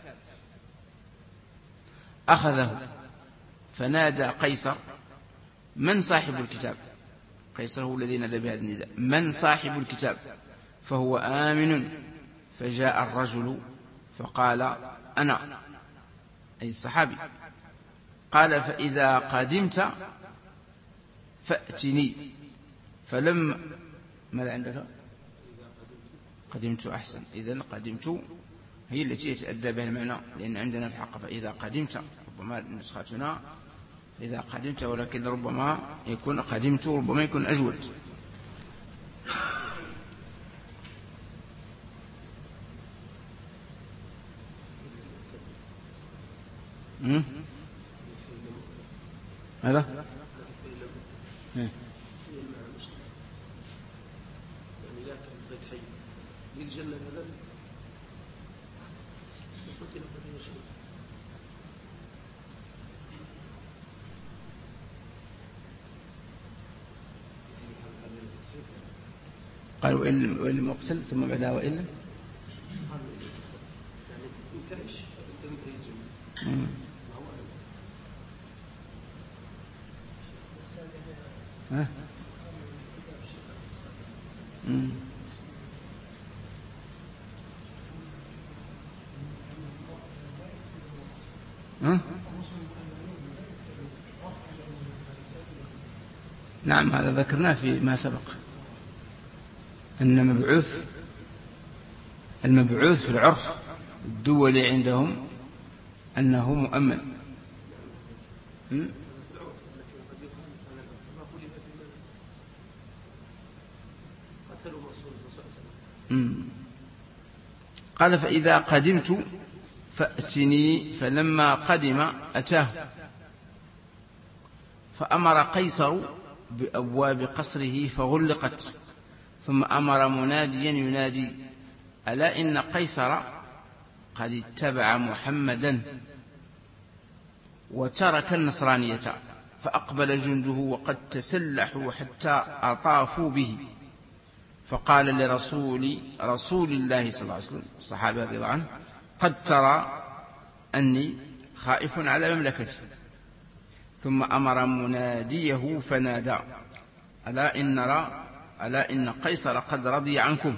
أخذه، فنادى قيصر من صاحب الكتاب؟ قيصر هو الذي نادى بهذا النداء، من صاحب الكتاب؟ فهو آمن. فجاء الرجل فقال أنا، أي الصحابي. قال فإذا قدمت فأتني. فلما ماذا عندك؟ قدمت أحسن. إذن قدمت هي التي يتأدى بها المعنى، لأن عندنا الحق فإذا قدمت، ربما نسختنا إذا قدمت، ولكن ربما يكون قدمت، ربما يكون أجود. ماذا؟ قال وإن مقتل ثم بعدها وإلا ها مم. ها نعم، هذا ذكرناه في ما سبق، أن مبعوث المبعوث في العرف الدولي عندهم أنه مؤمن. قال فإذا قدمت فأتني. فلما قدم أتاه، فأمر قيصر بأبواب قصره فغلقت، ثم أمر مناديا ينادي ألا إن قيصر قد اتبع محمدا وترك النصرانية. فأقبل جنده وقد تسلحوا حتى أطافوا به، فقال لرسول رسول الله صلى الله عليه وسلم الصحابة رضي الله عنه قد ترى أني خائف على مملكتي. ثم أمر مناديه فنادى ألا إن رأى ألا إن قيصر قد رضي عنكم،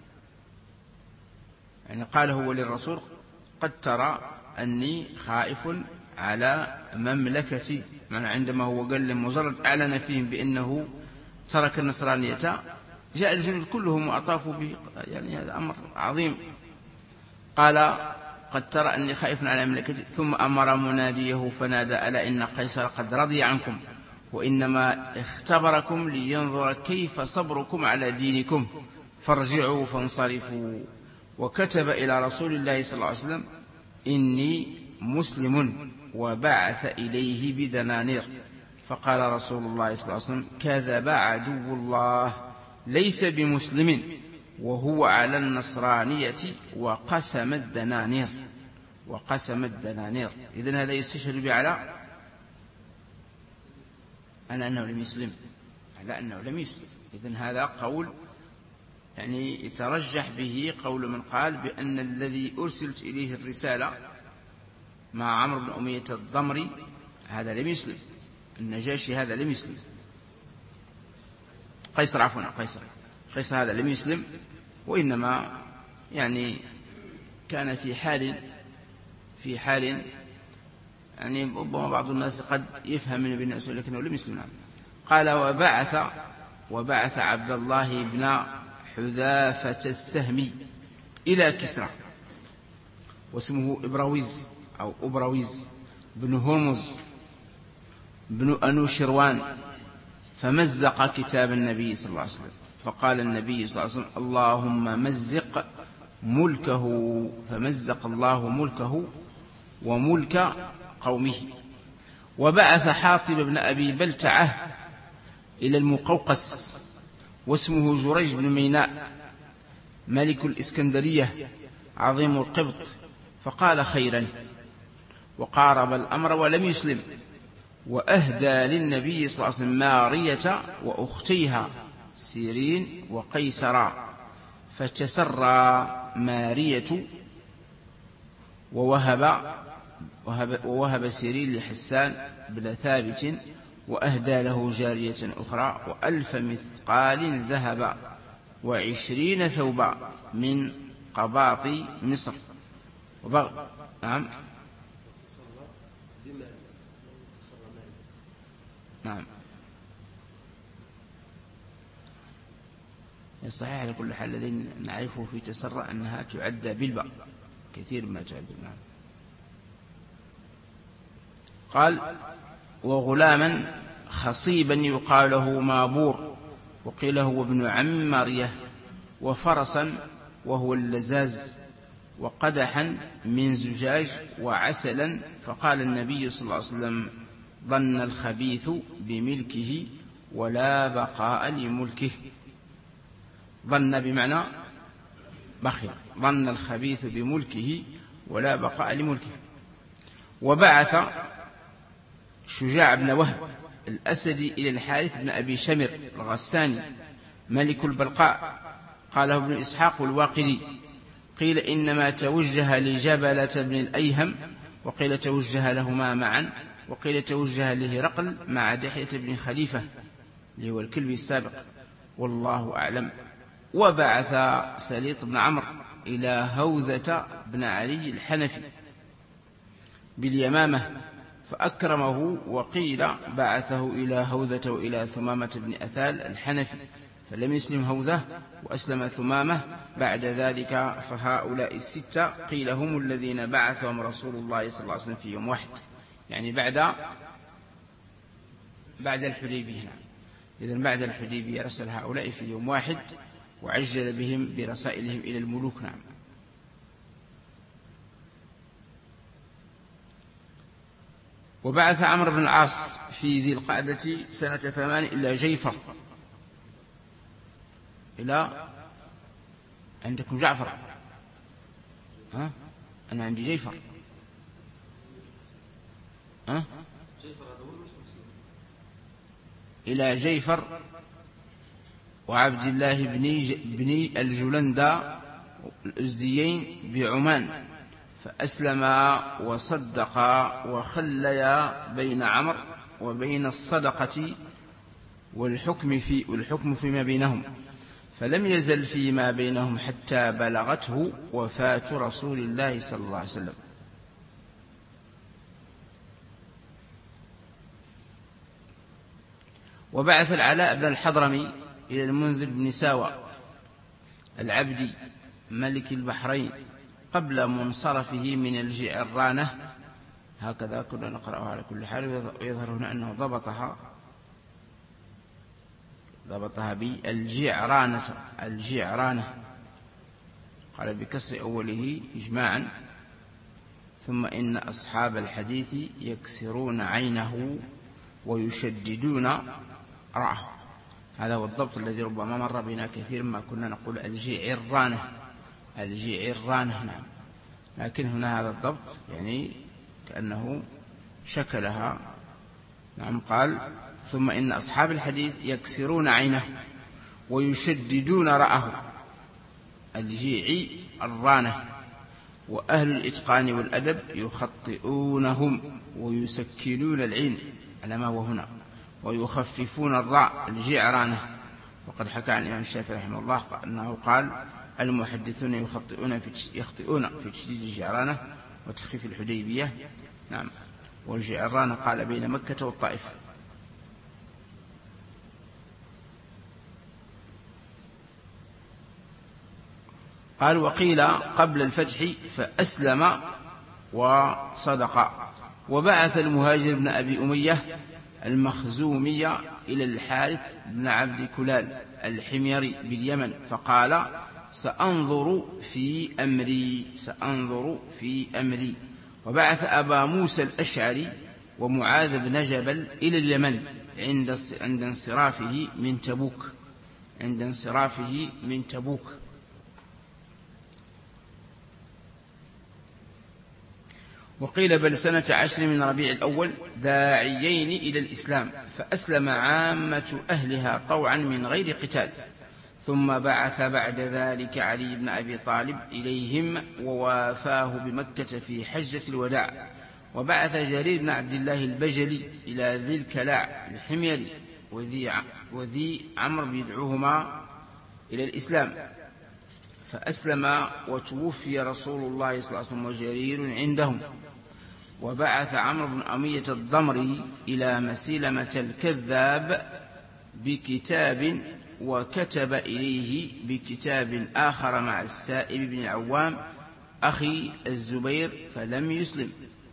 يعني قال هو للرسول قد ترى أني خائف على مملكتي، يعني عندما هو قال مجرد أعلن فيهم بأنه ترك النصرانية جاء الجنود كلهم وأطافوا به، يعني هذا أمر عظيم. قال قد ترى أني خائف على مملكتي. ثم أمر مناديه فنادى ألا إن قيصر قد رضي عنكم وإنما اختبركم لينظر كيف صبركم على دينكم، فارجعوا فانصرفوا. وكتب إلى رسول الله صلى الله عليه وسلم إني مسلم، وبعث إليه بدنانير. فقال رسول الله صلى الله عليه وسلم كذب عدو الله ليس بمسلم وهو على النصرانية وقسم الدنانير وقسم الدنانير. إذن هذا يستشهد على على أنه لم يسلم، على أنه لم يسلم. إذن هذا قول يعني يترجح به قول من قال بأن الذي أرسلت إليه الرسالة مع عمرو بن أمية الضمري هذا لم يسلم، النجاشي هذا لم يسلم، قيصر عفوا قيصر قيصر هذا لم يسلم، وإنما يعني كان في حال في حال يعني ربما بعض الناس قد يفهم من الناس لكنه لم يسلم. قال وبعث وبعث عبد الله بن حذافة السهمي إلى كسرى، واسمه إبراويز أو أبراويز بن هرمز بن أنوشروان، فمزق كتاب النبي صلى الله عليه وسلم. فقال النبي صلى الله عليه وسلم اللهم مزق ملكه، فمزق الله ملكه وملك قومه. وبعث حاطب بن أبي بلتعة إلى المقوقس، واسمه جريج بن ميناء ملك الإسكندرية عظيم القبط، فقال خيرا، وقارب الأمر ولم يسلم. وأهدى للنبي صلى الله عليه وسلم مارية وأختيها سيرين وقيسرا، فتسرى مارية ووهب وهب, ووهب سيرين لحسان بن ثابت، وأهدى له جارية أخرى وألف مثقال ذهب وعشرين ثوبا من قباط مصر. وبغ... نعم نعم. صحيح على كل حال الذي نعرفه في تسرع أنها تعدى بالباء كثير ما تعدى. نعم. قال وغلاما خصيبا يقال له مابور وقيل هو ابن عم مريه، وفرسا وهو اللزاز، وقدحا من زجاج، وعسلا. فقال النبي صلى الله عليه وسلم ظن الخبيث بملكه ولا بقاء لملكه. ظن بمعنى بخل، ظن الخبيث بملكه ولا بقاء لملكه. وبعث شجاع بن وهب الأسدي إلى الحارث بن أبي شمر الغساني ملك البلقاء، قاله ابن إسحاق الواقدي. قيل إنما توجه لجبلة بن الأيهم، وقيل توجه لهما معا، وقيل توجه لهرقل مع دحية بن خليفة اللي هو الكلبي السابق، والله أعلم. وبعث سليط بن عمرو إلى هوذة بن علي الحنفي باليمامة فأكرمه، وقيل بعثه إلى هوذة وإلى ثمامة بن أثال الحنفي، فلم يسلم هوذة وأسلم ثمامة بعد ذلك. فهؤلاء الستة قيل هم الذين بعثهم رسول الله صلى الله عليه وسلم في يوم واحد، يعني بعد بعد الحديبية. إذن بعد الحديبية رسل هؤلاء في يوم واحد وعجل بهم برسائلهم إلى الملوك. نعم. وبعث عمرو بن العاص في ذي القعدة سنة ثمان إلى جيفر، إلى عندكم جعفر، ها؟ أنا عندي جيفر، ها؟ إلى جيفر وعبد الله بن الجلندى الأزديين بعمان، فأسلما وصدقا وخليا بين عمرو وبين الصدقة والحكم في والحكم فيما بينهم، فلم يزل فيما بينهم حتى بلغته وفاة رسول الله صلى الله عليه وسلم. وبعث العلاء بن الحضرمي إلى المنذر بن ساوى العبدي ملك البحرين قبل منصرفه من الجعرانة، هكذا كنا نقرأها على كل حال، ويظهر هنا أنه ضبطها ضبطها بالجعرانة، الجعرانة قال بكسر أوله إجماعا. ثم إن أصحاب الحديث يكسرون عينه ويشددون رأه، هذا هو الضبط الذي ربما مر بنا كثير ما كنا نقول الجعرانة الجعرانة. نعم. لكن هنا هذا الضبط يعني كأنه شكلها. نعم. قال ثم إن أصحاب الحديث يكسرون عينه ويشددون رأه، الجيع الرانة. وأهل الإتقان والأدب يخطئونهم ويسكنون العين على ما هو هنا، ويخففون الراء الجعرانة. وقد حكى عن الإمام الشافعي رحمه الله أنه قال المحدثون يخطئون في يخطئون في تشديد الجعرانة وتخفيف الحديبية. نعم. والجعرانة قال بين مكة والطائف. قال وقيل قبل الفتح فأسلم وصدق. وبعث المهاجر بن أبي أمية المخزومية إلى الحارث بن عبد كلال الحميري باليمن، فقال سأنظر في أمري سأنظر في أمري. وبعث أبا موسى الأشعري ومعاذ بن جبل إلى اليمن عند عند انصرافه من تبوك عند انصرافه من تبوك. وقيل بل سنة عشر من ربيع الأول داعيين إلى الإسلام، فأسلم عامة أهلها طوعا من غير قتال. ثم بعث بعد ذلك علي بن أبي طالب إليهم ووافاه بمكة في حجة الوداع. وبعث جرير بن عبد الله البجلي إلى ذي الكلاع الحميري وذي, وذي عمرو بيدعوهما إلى الإسلام، فأسلم وتوفي رسول الله صلى الله عليه وسلم وجرير عندهم. وبعث عمرو بن أمية الضمري إلى مسيلمة الكذاب بكتاب وكتب إليه بكتاب آخر مع السائب بن العوام أخي الزبير فلم يسلم.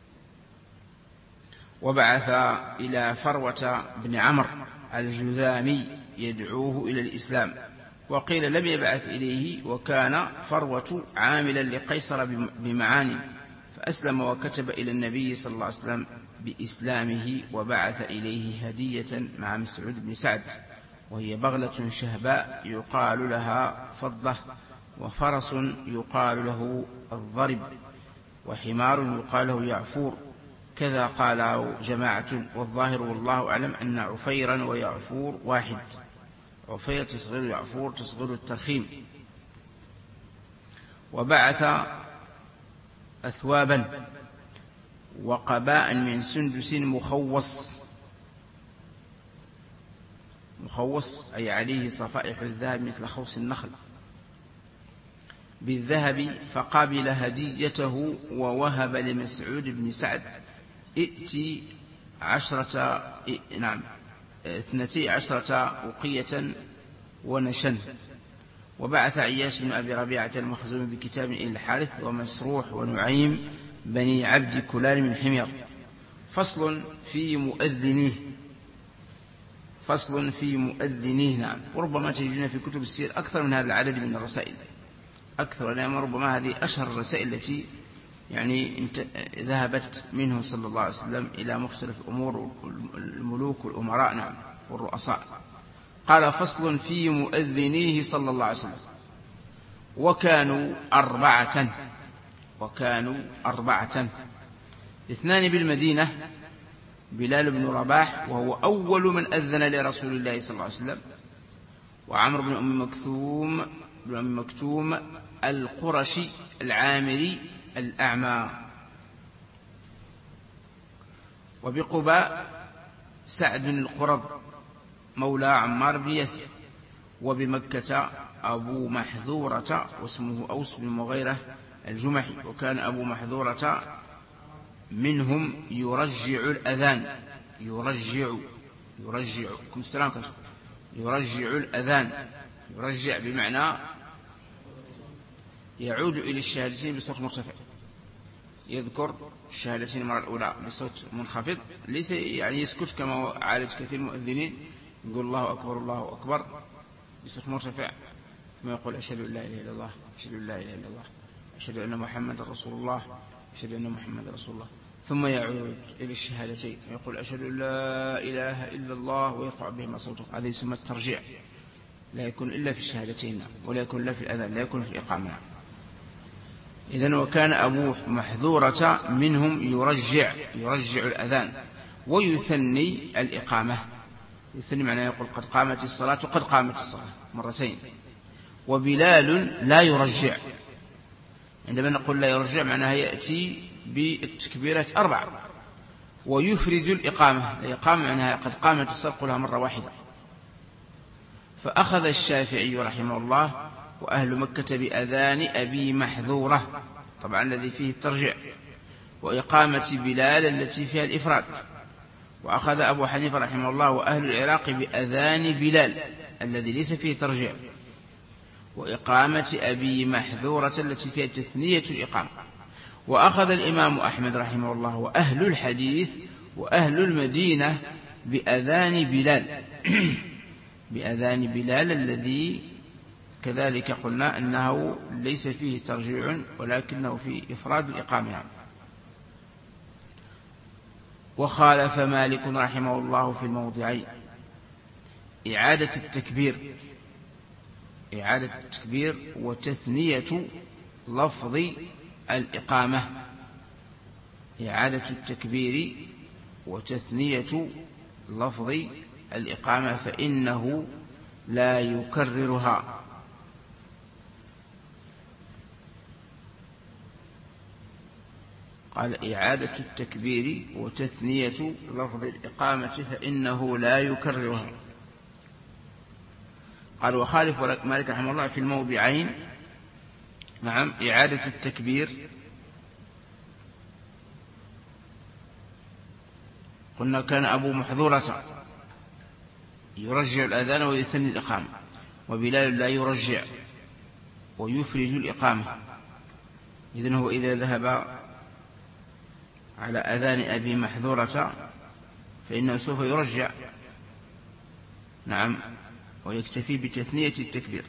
وبعث إلى فروة بن عمرو الجذامي يدعوه إلى الإسلام، وقيل لم يبعث إليه، وكان فروة عاملا لقيصر بمعاني، فأسلم وكتب إلى النبي صلى الله عليه وسلم بإسلامه، وبعث إليه هدية مع مسعود بن سعد، وهي بغلة شهباء يقال لها فضة، وفرس يقال له الضرب، وحمار يقال له يعفور، كذا قال جماعة، والظاهر والله أعلم أن عفيرا ويعفور واحد، عفير تصغير يعفور تصغير الترخيم. وبعث أثوابا وقباء من سندس مخوص، مخوص أي عليه صفائح الذهب مثل خوص النخل بالذهب، فقابل هديته ووهب لمسعود بن سعد ائتي عشرة نعم اثنتي عشرة أقية ونشن. وبعث عياش بن أبي ربيعة المخزومي بكتاب إلى الحارث ومسروح ونعيم بني عبد كلال من حمير. فصل في مؤذنيه، فصل في مؤذنيه نعم. وربما تجدون في كتب السير أكثر من هذا العدد من الرسائل، أكثر، لأن ربما هذه أشهر الرسائل التي يعني ذهبت منه صلى الله عليه وسلم إلى مختلف الأمور، الملوك والأمراء نعم والرؤساء. قال فصل في مؤذنيه صلى الله عليه وسلم. وكانوا أربعة، وكانوا أربعة، اثنان بالمدينة، بلال بن رباح وهو أول من أذن لرسول الله صلى الله عليه وسلم، وعمرو بن أم مكتوم بن أم مكتوم القرشي العامري الأعمى. وبقباء سعد القرظ مولى عمار بن ياسر. وبمكة أبو محذورة واسمه أوس بن مغيرة الجمحي، وكان أبو محذورة منهم يرجع الأذان، يرجع يرجع كم السلام يرجع الأذان، يرجع بمعنى يعود إلى الشهادتين بصوت مرتفع، يذكر الشهادتين المرة الأولى بصوت منخفض، ليس يعني يسكت كما عالج كثير من المؤذنين، يقول الله أكبر الله أكبر بصوت مرتفع، ثم يقول أشهد أن لا إله إلا الله، أشهد أن لا إله إلا الله، أشهد أن محمد رسول الله، أشهد أن محمد رسول الله، ثم يعود إلى الشهادتين ويقول أشهد أن لا إله إلا الله ويرفع بهما صوته. هذا يسمى الترجيع، لا يكون إلا في الشهادتين ولا يكون إلا في الأذان، لا يكون في الإقامة. إذن وكان أبو محذورة منهم يرجع يرجع الأذان ويثني الإقامة. يثني معناه يقول قد قامت الصلاة وقد قامت الصلاة مرتين. وبلال لا يرجع، عندما نقول لا يرجع معناها يأتي بالتكبيرات أربعة ويفرد الإقامة، الإقامة معناها قد قامت الصلاة قلها مرة واحدة. فأخذ الشافعي رحمه الله وأهل مكة بأذان أبي محذورة، طبعا الذي فيه الترجيع، وإقامة بلال التي فيها الإفراد. وأخذ أبو حنيفة رحمه الله وأهل العراق بأذان بلال الذي ليس فيه ترجيع، وإقامة أبي محذورة التي فيها تثنية الإقامة. وأخذ الإمام أحمد رحمه الله وأهل الحديث وأهل المدينة بأذان بلال بأذان بلال الذي كذلك قلنا أنه ليس فيه ترجيع ولكنه فيه إفراد الإقامة. وخالف مالك رحمه الله في الموضعين إعادة التكبير إعادة التكبير وتثنية لفظ الإقامة، إعادة التكبير وتثنية لفظ الإقامة، فإنه لا يكررها. قال إعادة التكبير وتثنية لفظ الإقامة فإنه لا يكررها. قال وخالف مالك رحمه الله في الموضعين نعم إعادة التكبير قلنا كان أبو محذورة يرجع الأذان ويثني الإقامة، وبلال لا يرجع ويفرج الإقامة. إذن هو إذا ذهب على أذان أبي محذورة فإنه سوف يرجع، نعم، ويكتفي بتثنية التكبير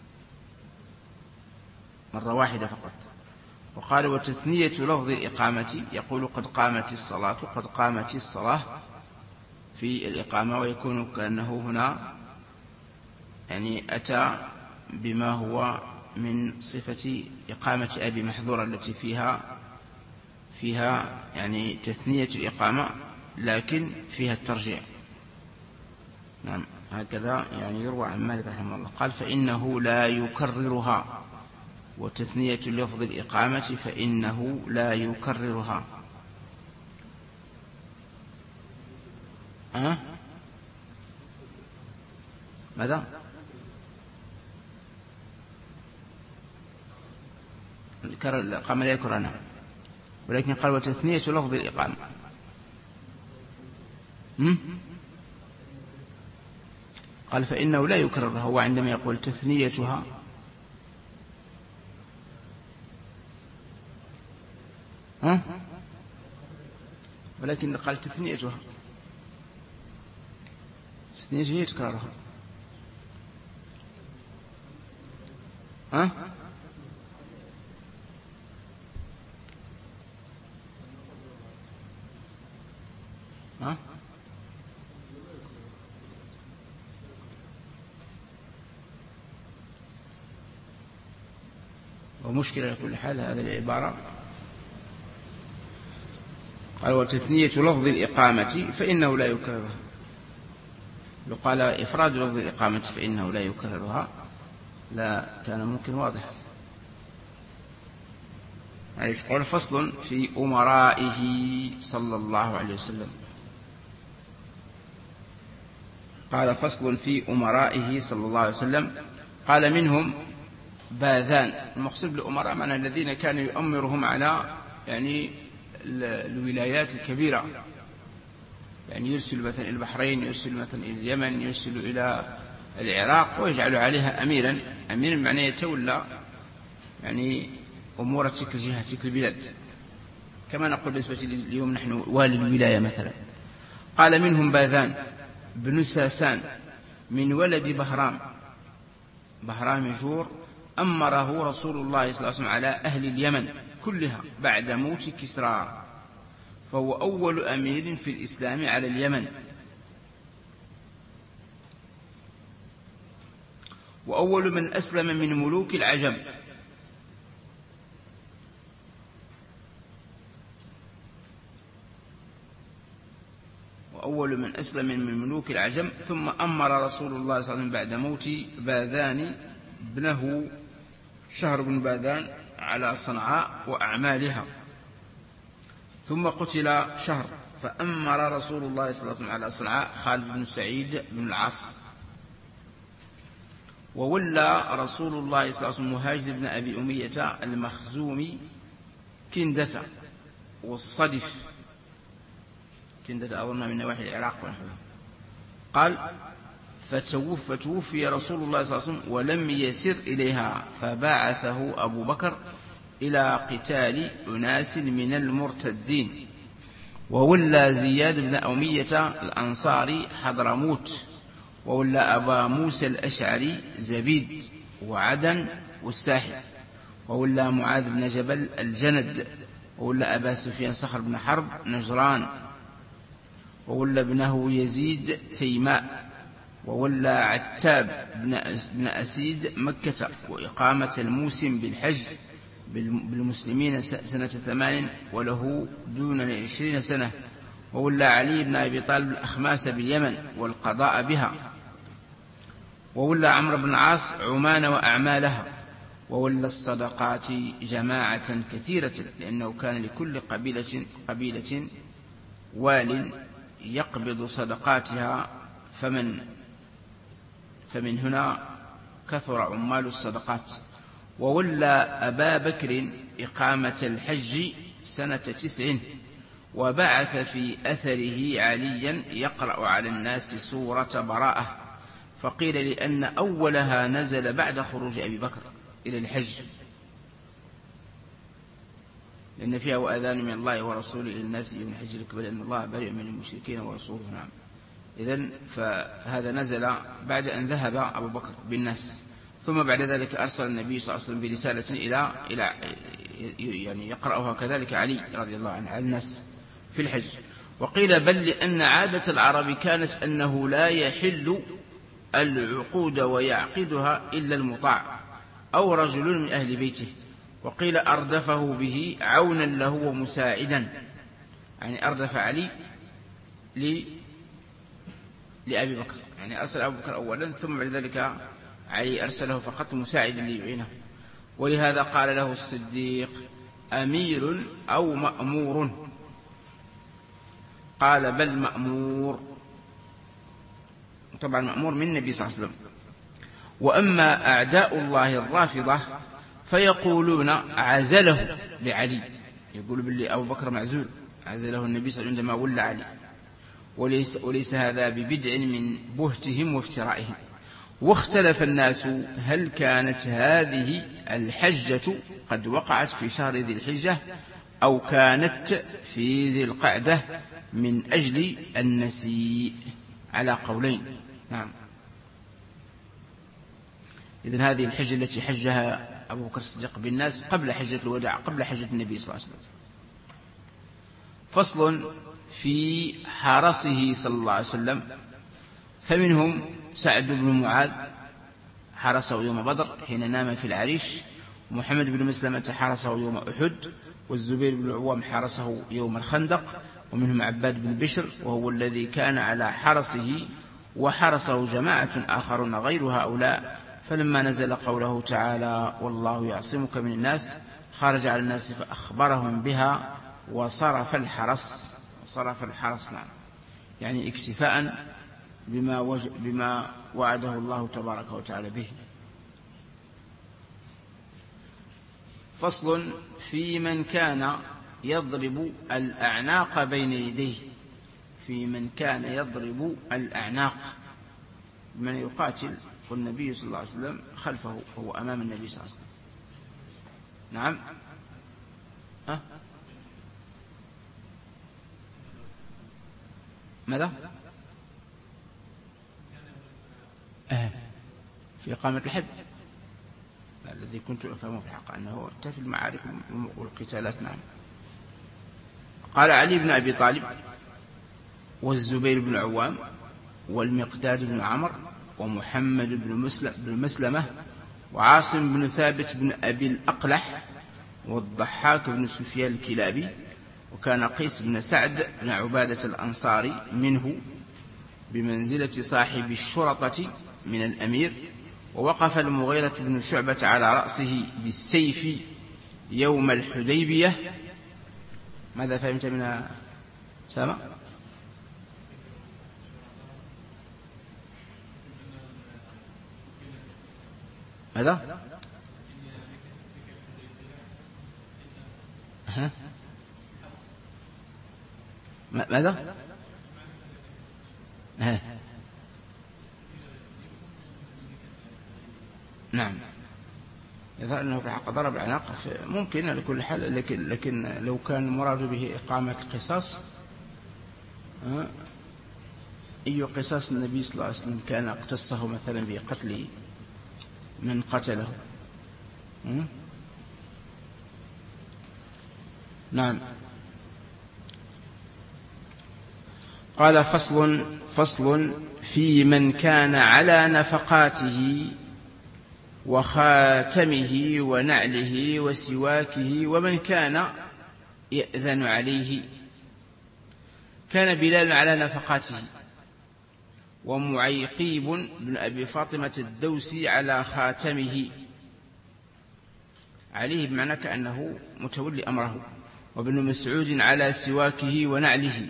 مرة واحدة فقط. وقال وتثنية لفظ الإقامة يقول قد قامت الصلاة، قد قامت الصلاة في الإقامة، ويكون كأنه هنا يعني أتى بما هو من صفة إقامة أبي محذورة التي فيها فيها يعني تثنية الإقامة لكن فيها الترجيع. نعم، هكذا يعني يروى عن مالك رحمه الله. قال فإنه لا يكررها، وتثنية لفظ الإقامة فإنه لا يكررها. أه؟ ماذا؟ الإقامة لا يكررها، ولكن قال وتثنية لفظ الإقامة. هم؟ قال فإنه لا يكررها، هو عندما يقول تثنيتها ها؟ ولكن قال تثنيتها، تثنيتها هي تكرارها. ها؟ ها؟ ومشكلة على كل حال هذه العبارة. قال وتثنية لفظ الإقامة فإنه لا يكررها، لو قال إفراد لفظ الإقامة فإنه لا يكررها لا كان ممكن واضح. قال فصل في أمرائه صلى الله عليه وسلم. قال فصل في أمرائه صلى الله عليه وسلم. قال منهم باذان، المقصود بالأمراء معنى الذين كانوا يؤمرهم على يعني الولايات الكبيرة، يعني يرسل مثلا إلى البحرين، يرسل مثلا إلى اليمن، يرسل إلى العراق ويجعل عليها أميرا. أميرا معناه يتولى يعني أمور تلك الجهة تلك البلاد، كما نقول بالنسبة اليوم نحن والي الولاية مثلا. قال منهم باذان بن ساسان من ولد بهرام، بهرام جور، أمره رسول الله صلى الله عليه وسلم على أهل اليمن كلها بعد موت كسرى، فهو أول أمير في الإسلام على اليمن، وأول من أسلم من ملوك العجم، وأول من أسلم من ملوك العجم. ثم أمر رسول الله صلى الله عليه وسلم بعد موت باذان ابنه شهر بن باذان على صنعاء وأعمالها، ثم قتل شهر، فأمر رسول الله صلى الله عليه وسلم على صنعاء خالد بن سعيد بن العاص، وولى رسول الله صلى الله عليه وسلم مهاجر بن أبي أمية المخزومي كندة والصدف، كندة أظن من نواحي العراق ونحوها. قال فتوفي رسول الله صلى الله عليه وسلم ولم يسر إليها، فبعثه أبو بكر إلى قتال أناس من المرتدين، وولى زياد بن أمية الأنصاري حضرموت، وولى أبا موسى الأشعري زبيد وعدن والساحل، وولى معاذ بن جبل الجند، وولى أبا سفيان صخر بن حرب نجران، وولى ابنه يزيد تيماء، وولى عتاب بن أسيد مكة، وإقامة الموسم بالحج بالمسلمين سنة ثمان وله دون العشرين سنة، وولى علي بن أبي طالب الأخماس باليمن والقضاء بها، وولى عمرو بن العاص عمان وأعمالها، وولى الصدقات جماعة كثيرة، لأنه كان لكل قبيلة, قبيلة وال يقبض صدقاتها، فمن فمن هنا كثر عمال الصدقات. وولى أبا بكر إقامة الحج سنة تسع، وبعث في أثره عليا يقرأ على الناس سورة براءة، فقيل لأن أولها نزل بعد خروج أبي بكر إلى الحج، لأن فيها وأذان من الله ورسوله إلى الناس يوم الحج الأكبر أن الله بريء من المشركين ورسوله. نعم. إذن فهذا نزل بعد أن ذهب أبو بكر بالناس، ثم بعد ذلك أرسل النبي صلى الله عليه وسلم برسالة إلى إلى يعني يقرأها كذلك علي رضي الله عنه على الناس في الحج. وقيل بل لأن عادة العرب كانت أنه لا يحل العقود ويعقدها إلا المطاع أو رجل من أهل بيته، وقيل أردفه به عونا له ومساعدا، يعني أردف علي لأبي بكر، يعني أرسل أبو بكر أولا ثم بعد ذلك علي أرسله فقط مساعدا ليعينه. ولهذا قال له الصديق أمير أو مأمور؟ قال بل مأمور، طبعا مأمور من النبي صلى الله عليه وسلم. وأما أعداء الله الرافضة فيقولون عزله لعلي، يقول باللي أبو بكر معزول، عزله النبي صلى الله عليه وسلم عندما ولى علي، وليس, وليس هذا ببدع من بهتهم وافترائهم. واختلف الناس هل كانت هذه الحجة قد وقعت في شهر ذي الحجة أو كانت في ذي القعدة من أجل النسيء، على قولين. نعم. إذن هذه الحجة التي حجها أبو بكر الصديق بالناس قبل حجة الوداع، قبل حجة النبي صلى الله عليه وسلم. فصل في حرسه صلى الله عليه وسلم، فمنهم سعد بن معاذ حرسه يوم بدر حين نام في العريش، ومحمد بن مسلمة حرسه يوم أحد، والزبير بن العوام حرسه يوم الخندق، ومنهم عباد بن بشر وهو الذي كان على حرسه، وحرسه جماعة آخرون غير هؤلاء. فلما نزل قوله تعالى والله يعصمك من الناس خرج على الناس فأخبرهم بها وصرف الحرس، صرف الحرس نعم، يعني اكتفاء بما, وج... بما وعده الله تبارك وتعالى به. فصل في من كان يضرب الأعناق بين يديه، في من كان يضرب الأعناق، من يقاتل والنبي صلى الله عليه وسلم خلفه وهو أمام النبي صلى الله عليه وسلم. نعم. أه؟ ماذا؟ أه. في إقامة الحد الذي كنت أفهمه في الحق أنه في المعارك والقتالات. نعم. قال علي بن أبي طالب والزبير بن عوام والمقداد بن عمر ومحمد بن مسلمة وعاصم بن ثابت بن أبي الأقلح والضحاك بن سفيان الكلابي، وكان قيس بن سعد بن عبادة الأنصاري منه بمنزلة صاحب الشرطة من الأمير. ووقف المغيرة بن شعبة على رأسه بالسيف يوم الحديبية. ماذا فهمت من سامة؟ ماذا؟ ها؟ ماذا؟ ها؟ نعم. يظهر أنه في حق ضرب العناق ممكن لكل حال، لكن, لكن لو كان المراد به إقامة قصاص، أي قصاص النبي صلى الله عليه وسلم كان اقتصه مثلا بقتل من قتله. نعم. قال فصل فصل في من كان على نفقاته وخاتمه ونعله وسواكه ومن كان يأذن عليه. كان بلال على نفقاته، ومعيقيب بن أبي فاطمة الدوسي على خاتمه، عليه بمعنى كأنه متولي أمره، وابن مسعود على سواكه ونعله.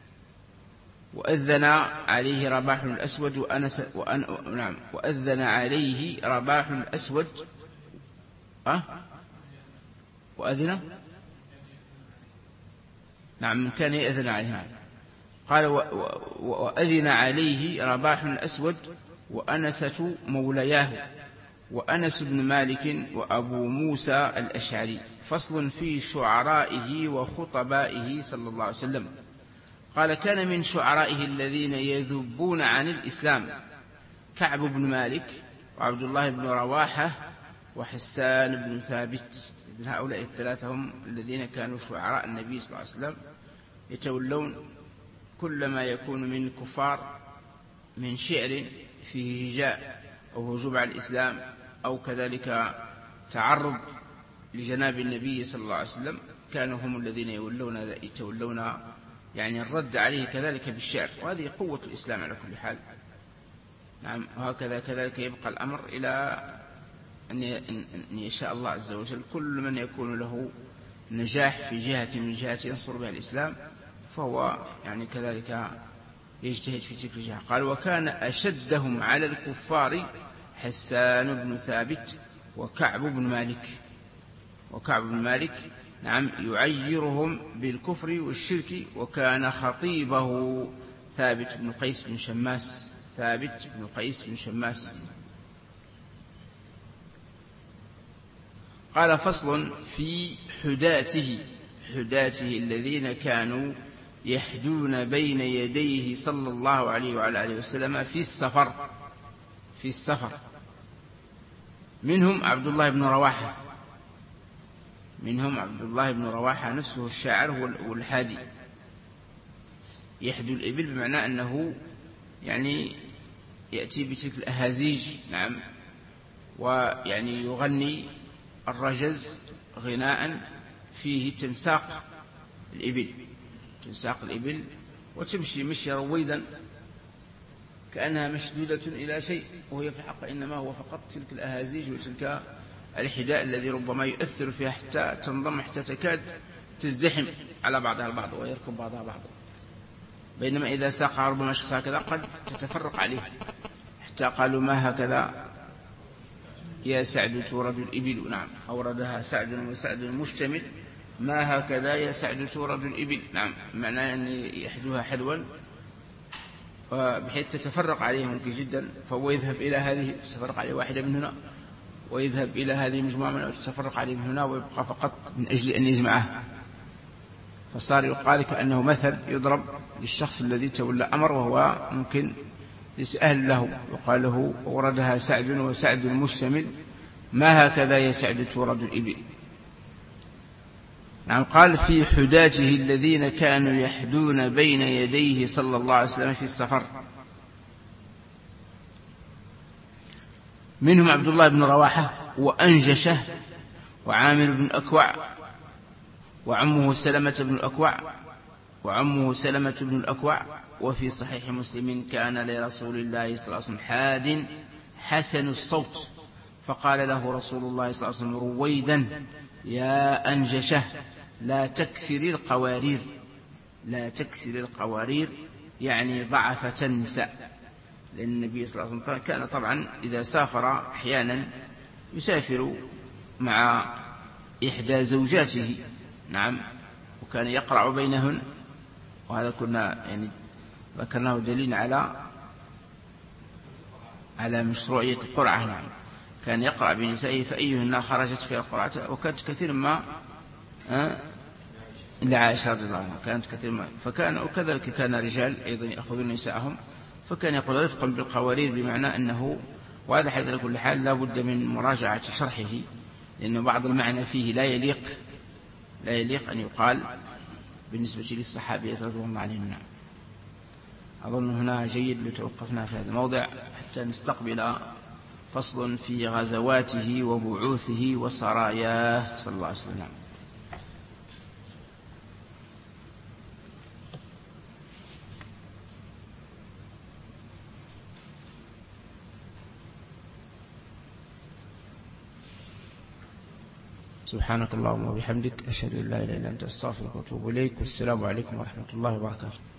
وأذن عليه رباح الأسود وأنس وأن نعم وأذن عليه رباح الأسود أه؟ وأذن نعم كان يأذن عليه. نعم. قال وأذن عليه رباح الأسود وأنسة مولياه وأنس بن مالك وأبو موسى الأشعري. فصل في شعرائه وخطبائه صلى الله عليه وسلم. قال كان من شعرائه الذين يذبون عن الإسلام كعب بن مالك وعبد الله بن رواحة وحسان بن ثابت. هؤلاء الثلاثة هم الذين كانوا شعراء النبي صلى الله عليه وسلم، يتولون كل ما يكون من الكفار من شعر فيه هجاء أو هجوم على الإسلام أو كذلك تعرض لجناب النبي صلى الله عليه وسلم، كانوا هم الذين يولون يتولون يعني الرد عليه كذلك بالشعر، وهذه قوة الإسلام على كل حال. نعم. وهكذا كذلك يبقى الأمر إلى أن يشاء الله عز وجل كل من يكون له نجاح في جهة من جهات ينصر بها الإسلام فهو يعني كذلك يجتهد في تلك الجهة. قال وكان أشدهم على الكفار حسان بن ثابت وكعب بن مالك. وكعب بن مالك نعم يعيرهم بالكفر والشرك. وكان خطيبه ثابت بن قيس بن شماس. ثابت بن قيس بن شماس. قال فصل في حداته. حداته الذين كانوا يحدون بين يديه صلى الله عليه وعلى آله وسلم في السفر. في السفر منهم عبد الله بن رواحة. منهم عبد الله بن رواحة نفسه الشاعر والحادي. يحدو الإبل بمعنى أنه يعني يأتي بتلك الأهازيج. نعم. ويعني يغني الرجز غناء فيه تنساق الإبل. تنساق الإبل وتمشي مشي رويدا كأنها مشدودة إلى شيء، وهي في الحق إنما هو فقط تلك الأهازيج وتلك الحداء الذي ربما يؤثر فيها حتى تنضم حتى تكاد تزدحم على بعضها البعض ويركب بعضها بعضا، بينما إذا ساقها ربما شخص هكذا قد تتفرق عليه حتى قالوا ما هكذا يا سعد تورد الإبل. نعم. أوردها سعد وسعد مشتمل ما هكذا يا سعد تورد الإبل. نعم. معناه أن يحدوها حدوا بحيث تتفرق عليه ممكن جدا، فهو يذهب إلى هذه تتفرق عليه واحدة من هنا ويذهب إلى هذه مجموعة من تتفرق عليه من هنا ويبقى فقط من أجل أن يجمعها. فصار يقال كأنه مثل يضرب للشخص الذي تولى أمر وهو ممكن ليس أهل له، يقال له وردها سعد وسعد مشتمل ما هكذا يا سعد تورد الإبل. نعم. قال في حداته الذين كانوا يحدون بين يديه صلى الله عليه وسلم في السفر. منهم عبد الله بن رواحة وأنجشه وعامر بن الأكوع وعمه سلمة بن الأكوع وعمه سلمة بن الأكوع. وفي صحيح مسلم كان لرسول الله صلى الله عليه وسلم حاد حسن الصوت فقال له رسول الله صلى الله عليه وسلم رويدا يا أنجشه لا تكسر القوارير. لا تكسر القوارير يعني ضعفة النساء، لأن النبي صلى الله عليه وسلم كان طبعا إذا سافر أحيانا يسافر مع إحدى زوجاته. نعم. وكان يقرع بينهن، وهذا كنا يعني ذكرناه دليل على على مشروعية القرعة. نعم. كان يقرع بنسائه فأيهن خرجت في القرعة، وكانت كثير ما لعائشة رضي الله عنها كانت كثير ما، فكان وكذلك كان رجال أيضا يأخذون نساءهم، فكان يقول رفقا بالقوارير بمعنى أنه، وهذا حيث على كل حال لا بد من مراجعة شرحه، لأن بعض المعنى فيه لا يليق لا يليق أن يقال بالنسبة للصحابية رضي الله عنهم. نعم. أظن هنا جيد لتوقفنا في هذا الموضع حتى نستقبل فصل في غزواته وبعوثه وسراياه صلى الله عليه وسلم. سبحانك اللهم وبحمدك أشهد أن لا إله إلا أنت أستغفرك وأتوب إليك، والسلام عليكم ورحمة الله وبركاته.